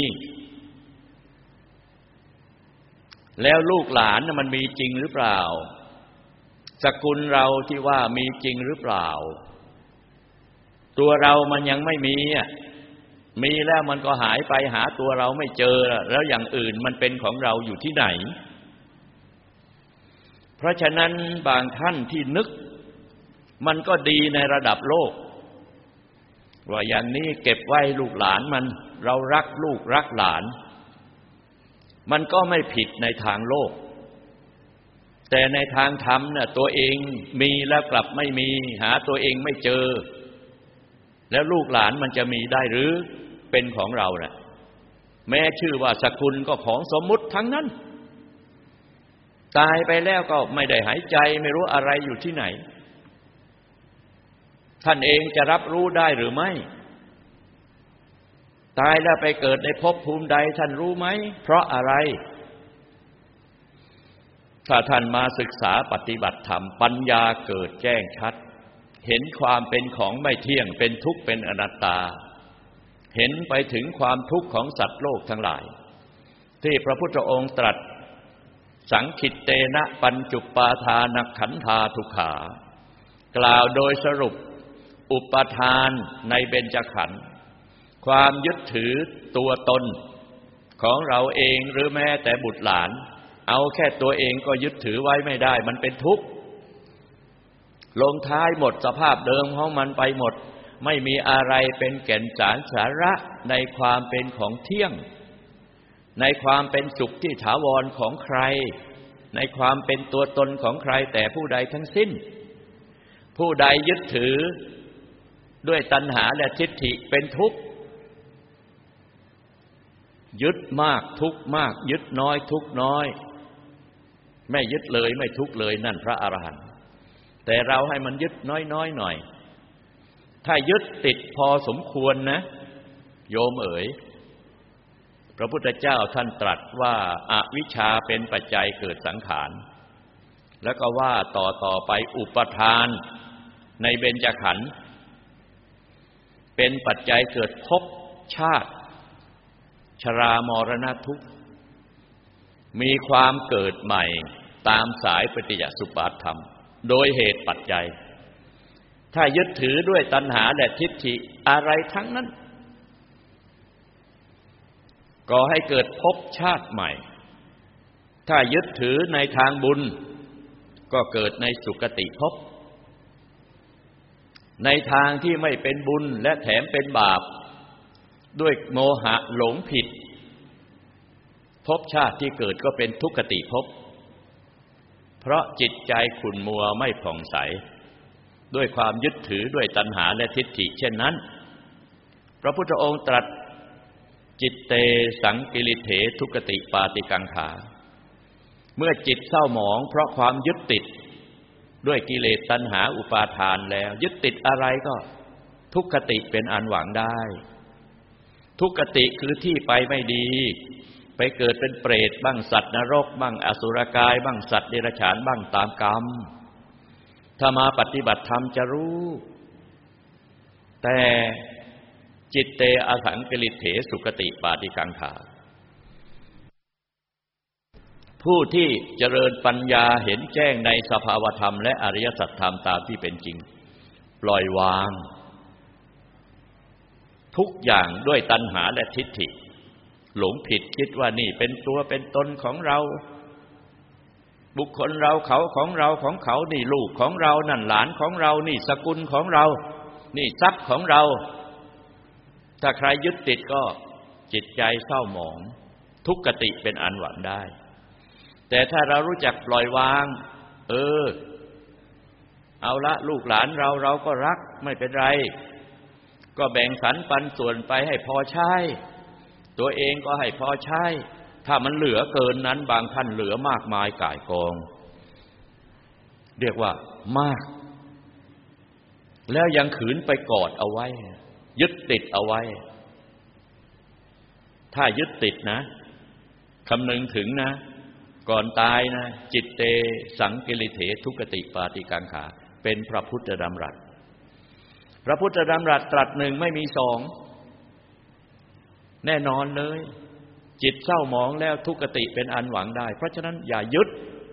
แล้วลูกหลานมันมีจริงหรือเปล่าสกุลเราที่ว่ามีจริงหรือเปล่าตัวเรามันยังไม่มีมีแล้วมันก็หายไปหาตัวเราไม่เจอแล้วอย่างอื่นมันเป็นของเราอยู่ที่ไหนเพราะฉะนั้นบางท่านที่นึกมันก็ดีในระดับโลกว่าอย่างนี้เก็บไว้ลูกหลานมันเรารักลูกรักหลานมันก็ไม่ผิดในทางโลกแต่ในทางธรรมเนี่ยตัวเองมีแล้วกลับไม่มีหาตัวเองไม่เจอแล้วลูกหลานมันจะมีได้หรือเป็นของเราน่ะแม้ชื่อว่าสกุลก็ของสมมุติทั้งนั้นตายไปแล้วก็ไม่ได้หายใจไม่รู้อะไรอยู่ที่ไหนท่านเองจะรับรู้ได้หรือไม่ตายแล้วไปเกิดในภพภูมิใดท่านรู้ไหมเพราะอะไรถ้าท่านมาศึกษาปฏิบัติธรรมปัญญาเกิดแจ้งชัดเห็นความเป็นของไม่เที่ยงเป็นทุกข์เป็นอนัตตาเห็นไปถึงความทุกข์ของสัตว์โลกทั้งหลายที่พระพุทธองค์ตรัสสังคิตเตนะปัญจุปปาทานขันธาทุกขากล่าวโดยสรุปอุปทานในเบญจขันธ์ความยึดถือตัวตนของเราเองหรือแม้แต่บุตรหลานเอาแค่ตัวเองก็ยึดถือไว้ไม่ได้มันเป็นทุกข์ลงท้ายหมดสภาพเดิมของมันไปหมดไม่มีอะไรเป็นแก่นสารสาระในความเป็นของเที่ยงในความเป็นสุขที่ถาวรของใครในความเป็นตัวตนของใครแต่ผู้ใดทั้งสิ้นผู้ใดยึดถือด้วยตัณหาและทิฏฐิเป็นทุกข์ยึดมากทุกข์มากยึดน้อยทุกข์น้อยไม่ยึดเลยไม่ทุกข์เลยนั่นพระอรหันต์แต่เราให้มันยึดน้อยๆหน่อยถ้ายึดติดพอสมควรนะโยมเอ๋ยพระพุทธเจ้าท่านตรัสว่าอวิชชาเป็นปัจจัยเกิดสังขารแล้วก็ว่าต่อไปอุปทานในเบญจขันธ์เป็นปัจจัยเกิดภพชาติชรามรณะทุกข์มีความเกิดใหม่ตามสายปฏิจจสุปาทธรรมโดยเหตุปัจจัยถ้ายึดถือด้วยตัณหาและทิฏฐิอะไรทั้งนั้นก็ให้เกิดภพชาติใหม่ถ้ายึดถือในทางบุญก็เกิดในสุคติภพในทางที่ไม่เป็นบุญและแถมเป็นบาปด้วยโมหะหลงผิดภพชาติที่เกิดก็เป็นทุกขติภพเพราะจิตใจขุ่นมัวไม่ผ่องใสด้วยความยึดถือด้วยตัณหาและทิฏฐิเช่นนั้นพระพุทธองค์ตรัสจิตเตสังกิริเถทุกขติปาติกังขาเมื่อจิตเศร้าหมองเพราะความยึดติดด้วยกิเลสตัณหาอุปาทานแล้วยึดติดอะไรก็ทุกขติเป็นอันหวังได้ทุกขติคือที่ไปไม่ดีไปเกิดเป็นเปรตบ้างสัตว์นรกบ้างอสุรกายบ้างสัตว์เดรัจฉานบ้างตามกรรมถ้ามาปฏิบัติธรรมจะรู้แต่จิตเตอสังกิริเถสุคติปาติกังขาผู้ที่เจริญปัญญาเห็นแจ้งในสภาวธรรมและอริยสัจธรรมตามที่เป็นจริงปล่อยวางทุกอย่างด้วยตัณหาและทิฏฐิหลงผิดคิดว่านี่เป็นตัวเป็นตนของเราบุคคลเราเขาของเราของเขานี่ลูกของเรานั่นหลานของเรานี่สกุลของเรานี่ทรัพย์ของเราถ้าใครยึดติดก็จิตใจเศร้าหมองทุกขติเป็นอันหวังได้แต่ถ้าเรารู้จักปล่อยวางเอาละลูกหลานเราก็รักไม่เป็นไรก็แบ่งสรรปันส่วนไปให้พอใช้ตัวเองก็ให้พอใช้ถ้ามันเหลือเกินนั้นบางท่านเหลือมากมายก่ายกองเรียกว่ามากแล้วยังขืนไปกอดเอาไว้ยึดติดเอาไว้ถ้ายึดติดนะคำนึงถึงนะก่อนตายนะจิตเตสังกิริเถทุกขติปาติกังขาเป็นพระพุทธดำรัสพระพุทธดำรัสตรัสหนึ่งไม่มีสองแน่นอนเลยจิตเศร้าหมองแล้วทุกขติเป็นอันหวังได้เพราะฉะนั้นอย่ายึด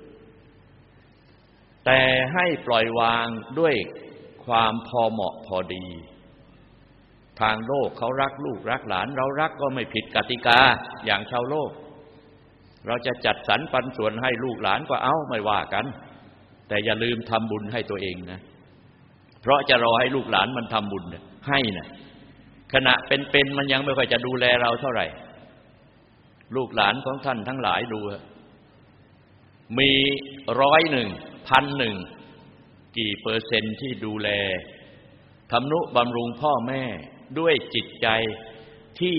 แต่ให้ปล่อยวางด้วยความพอเหมาะพอดีทางโลกเขารักลูกรักหลานเรารักก็ไม่ผิดกติกาอย่างชาวโลกเราจะจัดสรรปันส่วนให้ลูกหลานก็เอาไม่ว่ากันแต่อย่าลืมทำบุญให้ตัวเองนะเพราะจะรอให้ลูกหลานมันทำบุญให้นะขณะเป็นมันยังไม่ค่อยจะดูแลเราเท่าไหร่ลูกหลานของท่านทั้งหลายดูมี100 1,000กี่เปอร์เซ็นต์ที่ดูแลทำนุบำรุงพ่อแม่ด้วยจิตใจที่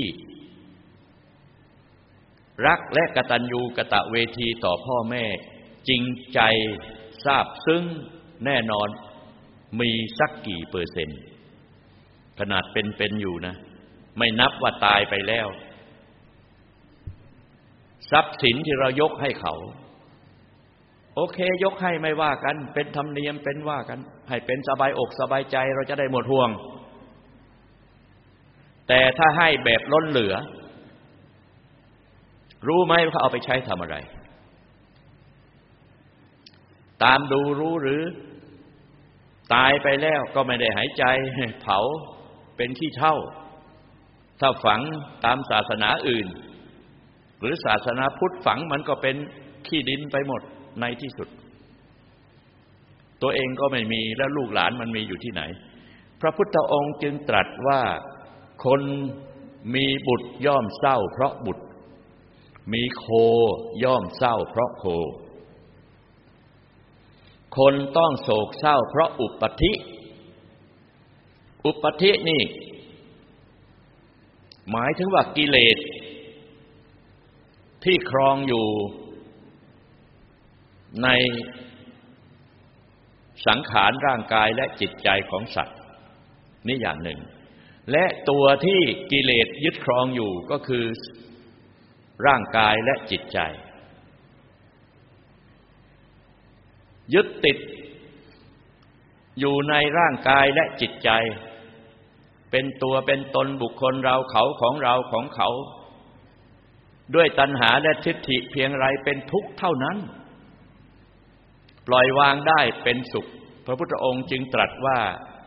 รักและกตัญญูกตเวทีต่อพ่อแม่จริงใจซาบซึ้งแน่นอนมีสักกี่เปอร์เซ็นต์ขนาดเป็นอยู่นะไม่นับว่าตายไปแล้วทรัพย์สินที่เรายกให้เขาโอเคยกให้ไม่ว่ากันเป็นธรรมเนียมเป็นว่ากันให้เป็นสบายอกสบายใจเราจะได้หมดห่วงแต่ถ้าให้แบบล้นเหลือรู้ไหมว่าเขาเอาไปใช้ทำอะไรตามดูรู้หรือตายไปแล้วก็ไม่ได้หายใจเผาเป็นขี้เถ้าถ้าฝังตามศาสนาอื่นหรือศาสนาพุทธฝังมันก็เป็นขี้ดินไปหมดในที่สุดตัวเองก็ไม่มีแล้วลูกหลานมันมีอยู่ที่ไหนพระพุทธองค์จึงตรัสว่าคนมีบุตรย่อมเศร้าเพราะบุตรมีโคย่อมเศร้าเพราะโคคนต้องโศกเศร้าเพราะอุปธินี่หมายถึงว่ากิเลสที่ครองอยู่ในสังขารร่างกายและจิตใจของสัตว์นี่อย่างหนึ่งและตัวที่กิเลสยึดครองอยู่ก็คือร่างกายและจิตใจยึดติดอยู่ในร่างกายและจิตใจเป็นตัวเป็นตนบุคคลเราเขาของเราของเขาด้วยตัณหาและทิฏฐิเพียงไรเป็นทุกข์เท่านั้นปล่อยวางได้เป็นสุขพระพุทธองค์จึงตรัสว่า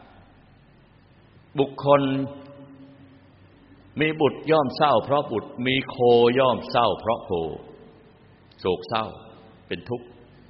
บุคคลมีบุตรย่อมเศร้าเพราะบุตรมีโคย่อมเศร้าเพราะโคโศกเศร้าเป็นทุกข์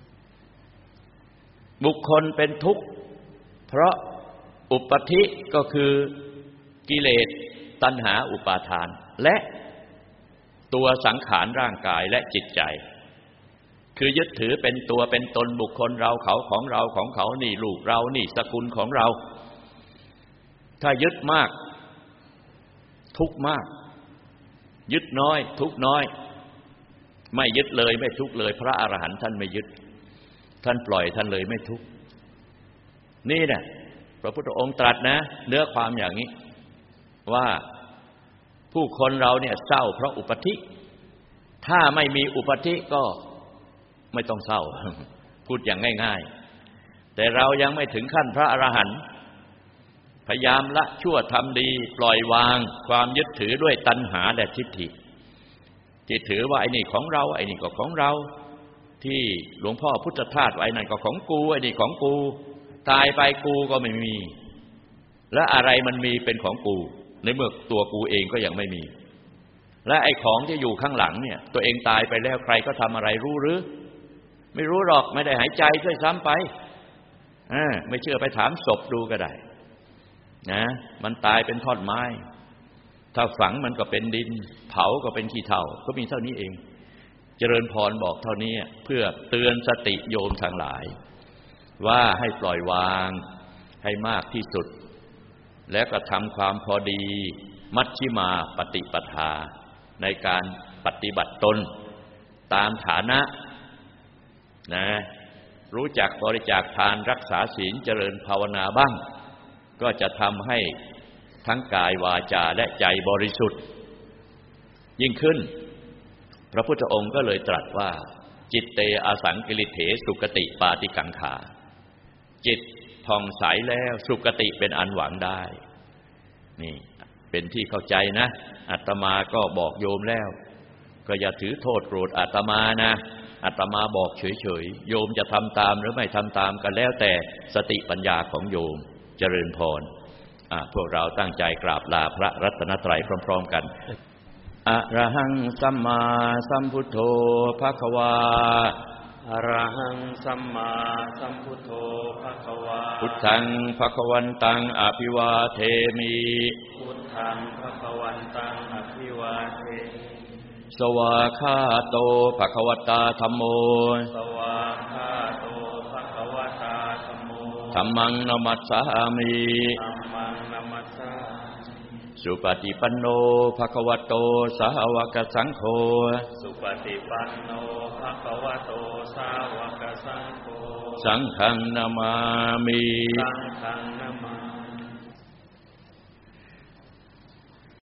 บุคคลเป็นทุกข์เพราะอุปธิก็คือกิเลสตัณหาอุปาทานและตัวสังขารร่างกายและจิตใจคือยึดถือเป็นตัวเป็นตนบุคคลเราเขาของเราของเขานี่ลูกเรานี่สกุลของเราถ้ายึดมากทุกข์มากยึดน้อยทุกข์น้อยไม่ยึดเลยไม่ทุกข์เลยพระอรหันต์ท่านไม่ยึดท่านปล่อยท่านเลยไม่ทุกข์นี่แหละพระพุทธองค์ตรัสนะเนื้อความอย่างนี้ว่าผู้คนเราเนี่ยเศร้าเพราะอุปธิถ้าไม่มีอุปธิก็ไม่ต้องเศร้าพูดอย่างง่ายๆแต่เรายังไม่ถึงขั้นพระอรหันต์พยายามละชั่วทำดีปล่อยวางความยึดถือด้วยตัณหาและทิฏฐิที่ถือว่าไอ้นี่ของเราไอ้นี่ก็ของเราที่หลวงพ่อพุทธทาสไว้นั่นก็ของกูไอ้นี่ของกูตายไปกูก็ไม่มีและอะไรมันมีเป็นของกูในเมื่อตัวกูเองก็ยังไม่มีและไอ้ของที่อยู่ข้างหลังเนี่ยตัวเองตายไปแล้วใครก็ทำอะไรรู้หรือไม่รู้หรอกไม่ได้หายใจด้วยซ้ำไปไม่เชื่อไปถามศพดูก็ได้นะมันตายเป็นท่อนไม้ถ้าฝังมันก็เป็นดินเผาก็เป็นขี้เถ้าก็มีเท่านี้เองเจริญพรบอกเท่านี้เพื่อเตือนสติโยมทั้งหลายว่าให้ปล่อยวางให้มากที่สุดและก็ทำความพอดีมัชฌิมาปฏิปทาในการปฏิบัติตนตามฐานะนะรู้จักบริจาคทานรักษาศีลเจริญภาวนาบ้างก็จะทำให้ทั้งกายวาจาและใจบริสุทธิ์ยิ่งขึ้นพระพุทธองค์ก็เลยตรัสว่าจิตเตอสังกิริเถสุคติปาติกังขาจิตผ่องใสแล้วสุคติเป็นอันหวังได้นี่เป็นที่เข้าใจนะอาตมาก็บอกโยมแล้วก็อย่าถือโทษโกรธอาตมานะอาตมาบอกเฉยๆโยมจะทำตามหรือไม่ทำตามกันแล้วแต่สติปัญญาของโยมเจริญพรพวกเราตั้งใจกราบลาพระรัตนตรัยพร้อมๆกันอะระหังสัมมาสัมพุทโธภควาอะระหังสัมมาสัมพุทโธภควาพุทธังภควันตังอภิวาเทมิพุทธังภควันตังอภิวาเทมิสวาคาโตภควตาธัมโมสวาคาโตภควตาธัมโมธัมมังนัมมัสสามิธัมมังนัมมัสสาสุปฏิปันโนภควโตสาวกสังโฆสุปฏิปันโนภควโตสาวกสังโฆสังฆังนามามิสังฆังนามา